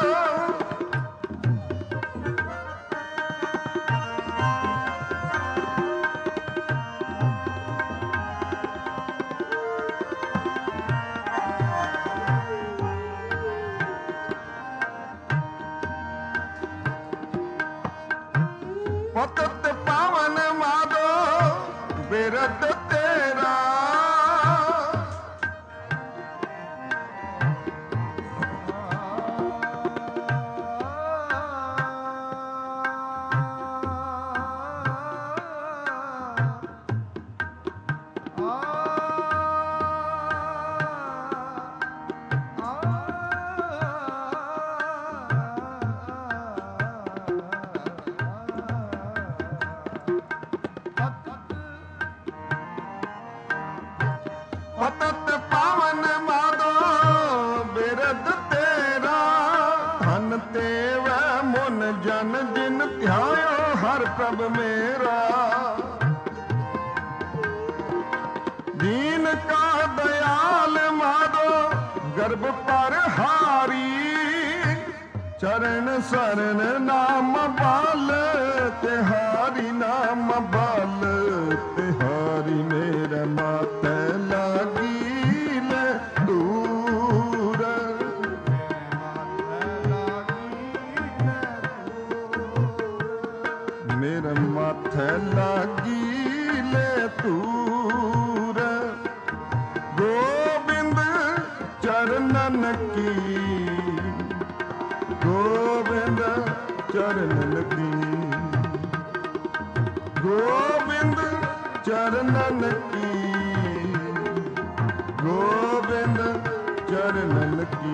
पतत पावन माधो बिरद तेरा, पतत पावन माधो बिरद तेरा, धन तेव मुन जन जिन ध्यायो हर प्रभ मेरा। दीन का दयाल माधो गर्भ पर हारी, चरण शरण नाम बाल तिहारी, नाम बाल तिहारी। मेरे माथे लागी ले दूर, मेरे माथे लागी ले दूर, गोविंद चरणन की, गोविंद चरणन की, गोविंद चरणन की, गोविंद चरणन की।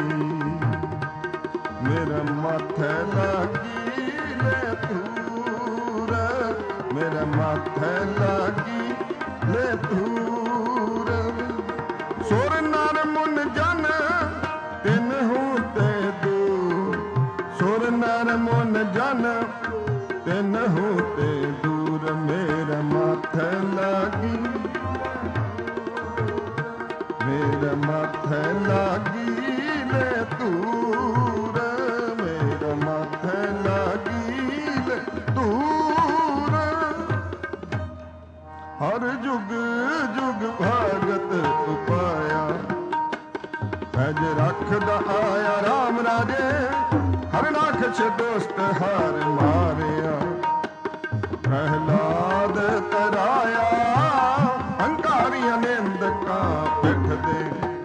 मेरा माथे लागी ले तूर, मेरा माथे लागी ले तूर। सुर नर मुन जन तिन हूँ ते दू, सुर नर मुन जन तिन हूँ ते दूर। मेरा माथे लागी, मेरा माथे लागी ले तूर, मेरा माथे लागी ले तूर। हर जुग जुग भागत उपाया, पैज रखदा आया राम राजे, हर राखश दोस्त हार मारिया। प्रहलाद तराया, हंकारियां निंदका पिठ दे,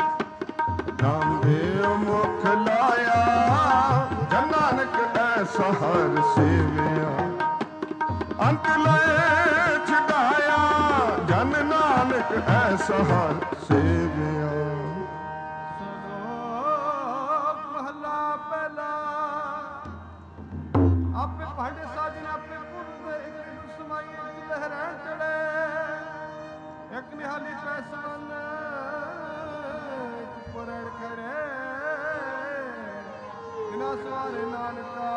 नामदेव मुख लाया, जन नानक ऐसा हर सेविया। अंत लय छुड़ाया, जन नानक ऐसा हर सेविया। महला पहला आपे भांडे साजन आपे पुरते एक समाये लहरां चढ़े, एक निहाली पैसन पुरण खड़े, बिना सवारे नानका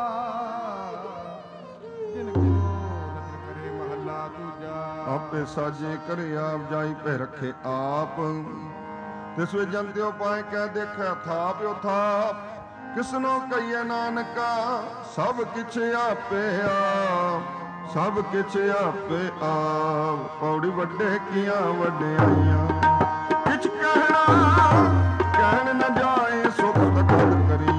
जिनको नजर करे महला दूजा। आपे साजे करे आप जाई पे रखे आप, तिस वे जंत्यो पाए कह देखा था प्यो था। किसनो कहिए नानका सब किछ आपे आप, ਸਭ ਕਿਛ ਆਪੇ ਆਪ। ਪੌੜੀ ਵੱਡੇ ਕੀਆਂ ਵਡਿਆਈਆਂ, ਕਿਛ ਕਹਿਣਾ ਕਹਿਣ ਨਾ ਜਾਏ ਸੁਖ ਅਕਲ ਕਰੀ।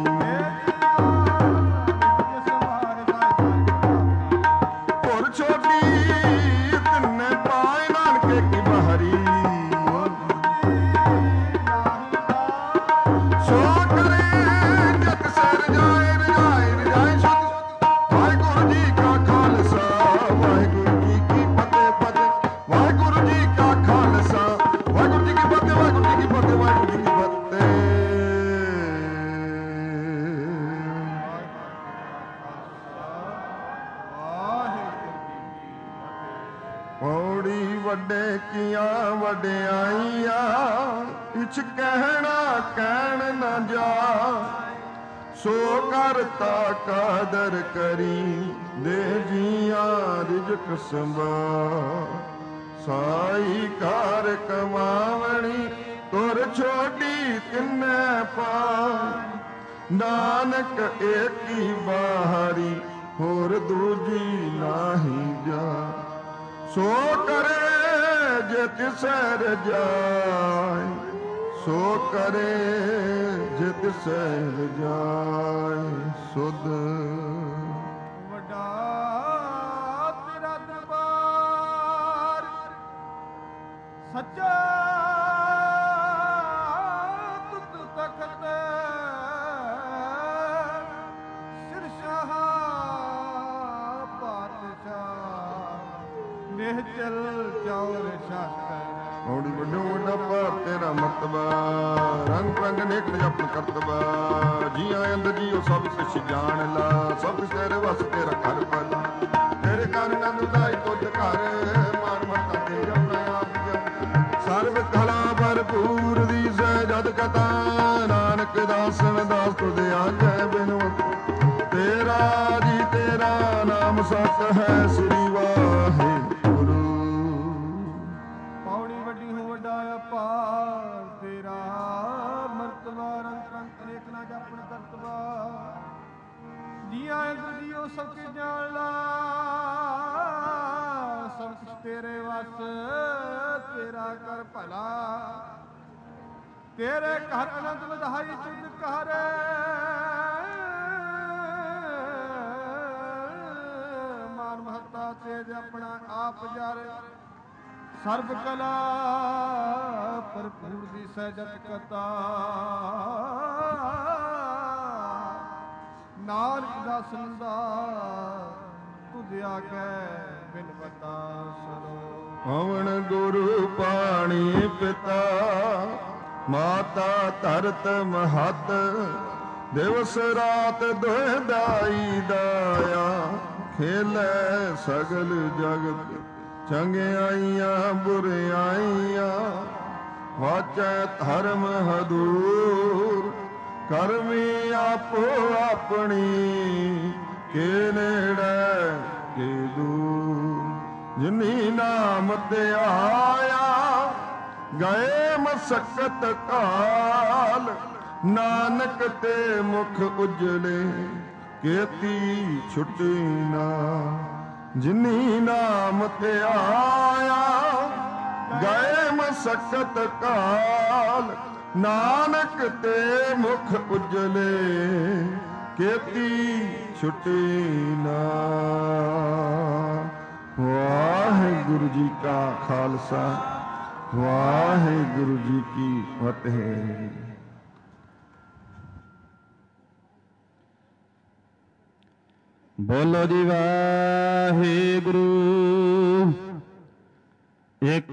ਹੋਰ ਛੋਟੀ ਤਿੰਨੇ ਪਾਏ ਨਾਨਕੇ ਕੀ ਬਹਾਰੀ। ਸੋ ਕਰੇ ਜਗ ਸਰ ਜਾਏ ਰਜਾਏ ਰਜਾਏ ਸੁਧ। ਵਾਹਿਗੁਰੂ ਜੀ ਕਾ ਖਾਲਸਾ ਵਾਹਿਗੁਰੂ ਜੀ ਕੀ ਫਤਿਹ ਫਤਿਹ। ਵਾਹਿਗੁਰੂ ਜੀ ਕਾ ਖਾਲਸਾ ਵਾਹਿਗੁਰੂ ਜੀ ਕੀ ਫਤਿਹ। ਵਾਹਿਗੁਰੂ ਜੀ ਕੀ ਫਤਿਹ। ਵਾਹਿਗੁਰੂ ਜੀ ਕੀ ਫਤਿਹ। ਪੌੜੀ ਵੱਡੇ ਕੀਆਂ ਵਡਿਆਈਆਂ, ਕਿਛ ਕਹਿਣਾ ਕਹਿਣ ਨਾ ਜਾ। ਸੋ ਕਰਤਾ ਕਾਦਰ ਕਰੀ ਦੇ ਜੀਆਂ ਰਿਜਕ ਸੰਭਾ। ਸਾਈ ਕਾਰ ਕਮਾਵਣੀ ਤੁਰ ਛੋਟੀ ਤਿੰਨੇ ਪਾ। ਨਾਨਕ ਏਕੀ ਬਾਹਰੀ ਹੋਰ ਦੂਜੀ ਨਾਹੀ ਜਾ। ਸੋ ਕਰੇ ਜੇ ਤਿਸੈ ਰਜਾਏ, ਸੋ ਕਰੇ ਜੇ ਤਿਸੈ ਰਜਾਏ ਸੁਧ। ਵੱਡਾ ਤੇਰਾ ਦਰਬਾਰ ਸੱਚਾ ਤੁਧ ਤਖਤ। ਸਿਰਸ਼ਾਹ ਪਾਤਸ਼ਾਹ ਨਿਹਚਲ ਚੌਰ ਸ਼ਾਸਤਰ। ਪੌੜੀ ਵੱਡੋ ਵੱਡਾ ਭਾਰ ਤੇਰਾ ਮਰਤਬਾ, ਰੰਗ ਰੰਗ ਨੇਕ ਆਪਣ ਕਰਤਬਾ। ਜੀਆਂ ਅੰਦਰ ਜੀਓ ਸਭ ਕੁਛ ਜਾਣ ਲਾ, ਸਭ ਕੁਛ ਤੇਰੇ ਵਸ ਤੇਰਾ ਘਰ ਭਲਾ। ਤੇਰੇ ਘਰ ਨੰਦ ਉਦਾਈ ਤੁਧ ਘਰ, ਮਾਨ ਮਰਤਾ ਤੇ ਆਪਣਾ ਆਪ ਜਪ। ਸਰਬ ਕਲਾ ਭਰਪੂਰ ਦੀ ਸਹਿ ਜਦ ਕਥਾ, ਨਾਨਕ ਦਾਸਨ ਦਾਸ ਤੁਧ ਆਗੈ ਬਿਨਵਤ। ਤੇਰਾ ਜੀ ਤੇਰਾ ਨਾਮ ਸਤ ਹੈ ਸ੍ਰੀ ਵਾਹਿਗੁਰੂ। ਪੌੜੀ ਵੱਡੀ ਹੋ ਵੱਡਾ ਅਪਾਰ ਤੇਰਾ ਮਰਤਬਾ। ਰੰਗ ਰੰਗ ਅਨੇਕ ਨਾ ਜਾਪਣ ਕਰਤਬਾ। ਜੀਆਂ ਅੰਦਰ ਜੀਓ ਸਭ ਕੁਝ ਜਾਣ ਲਾ, ਸਭ ਕੁਛ ਤੇਰੇ ਵਸ ਤੇਰਾ ਕਰ ਭਲਾ। ਤੇਰੇ ਘਰ ਅਨੰਦ ਵਧਾਈ ਤੁਧ ਘਰ। ਮਾਨ ਮਹੱਤਾ ਤੇਜ ਆਪਣਾ ਆਪ ਜਾਰੇ। ਸਰਬ ਕਲਾ ਭਰਪੂਰ ਦੀ ਸਹਿਜਤ ਕਤਾ। ਨਾਨਕ ਦਾਸਨ ਦਾ ਤੁਧ ਆਗੈ ਬਿਨਵਤਾ ਸਰੋ। ਪਵਨ ਗੁਰੂ ਪਾਣੀ ਪਿਤਾ, ਮਾਤਾ ਧਰਤ ਮਹਤ। ਦਿਵਸ ਰਾਤ ਦੋਇ ਦਾਈ ਦਾਇਆ, ਖੇਲੇ ਸਗਲ ਜਗਤ। ਚੰਗਿਆਈਆਂ ਬੁਰਿਆਈਆਂ, ਵਾਚੈ ਧਰਮ ਹਦੂਰ। ਕਰਮੀ ਆਪੋ ਆਪਣੀ, ਕੇ ਨੇੜੇ ਕੇ ਦੂਰ। ਜਿਨੀ ਨਾਮ ਤੇ ਆਇਆ, ਗਏ ਮਸਕਤ ਕਾਲ। ਨਾਨਕ ਤੇ ਮੁਖ ਉਜਲੇ, ਕੇਤੀ ਛੁਟੀ ਨਾ। ਜਿਨੀ ਨਾਮ ਤੇ ਆਇਆ, ਗਏ ਮਸਕਤ ਕਾਲ। ਨਾਨਕ ਤੇ ਮੁਖ ਉਜਲੇ, ਕੇਤੀ ਛੁਟੀ ਨਾ। ਵਾਹਿਗੁਰੂ ਜੀ ਕਾ ਖਾਲਸਾ ਵਾਹਿਗੁਰੂ ਜੀ ਕੀ ਫਤਿਹ। ਬੋਲੋ ਜੀ ਵਾਹਿਗੁਰੂ। ਇੱਕ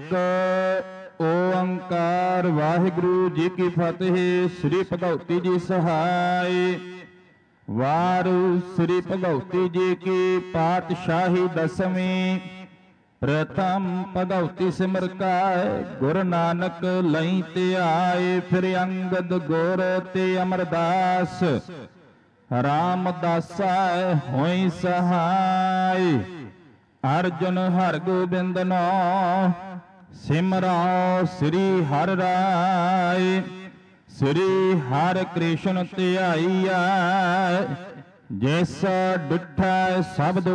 ਓੰਕਾਰ ਵਾਹਿਗੁਰੂ ਜੀ ਕੀ ਫਤਿਹ। ਸ੍ਰੀ ਭਗਉਤੀ ਜੀ ਸਹਾਇ। ਵਾਰੂ ਸ੍ਰੀ ਭਗਉਤੀ ਜੀ ਕੀ ਪਾਤਸ਼ਾਹੀ ਦਸਵੀਂ। ਪ੍ਰਥਮ ਭਗਉਤੀ ਸਿਮਰ ਕਾਇ, ਗੁਰ ਨਾਨਕ ਲਈ ਤੇ ਆਏ। ਫਿਰ ਅੰਗਦ ਗੁਰ ਤੇ ਅਮਰਦਾਸ, ਰਾਮਦਾਸਾ ਹੋਈ ਸਹਾਇ। ਅਰਜੁਨ ਹਰਿ ਗੋਬਿੰਦ ਨੋ, ਸਿਮਰੋ ਸ੍ਰੀ ਹਰਿ ਰਾਇ। ਸ੍ਰੀ ਹਰਿ ਕ੍ਰਿਸ਼ਨ ਧਿਆਈਐ, ਜਿਸ ਡਿਠੈ ਸਬਦ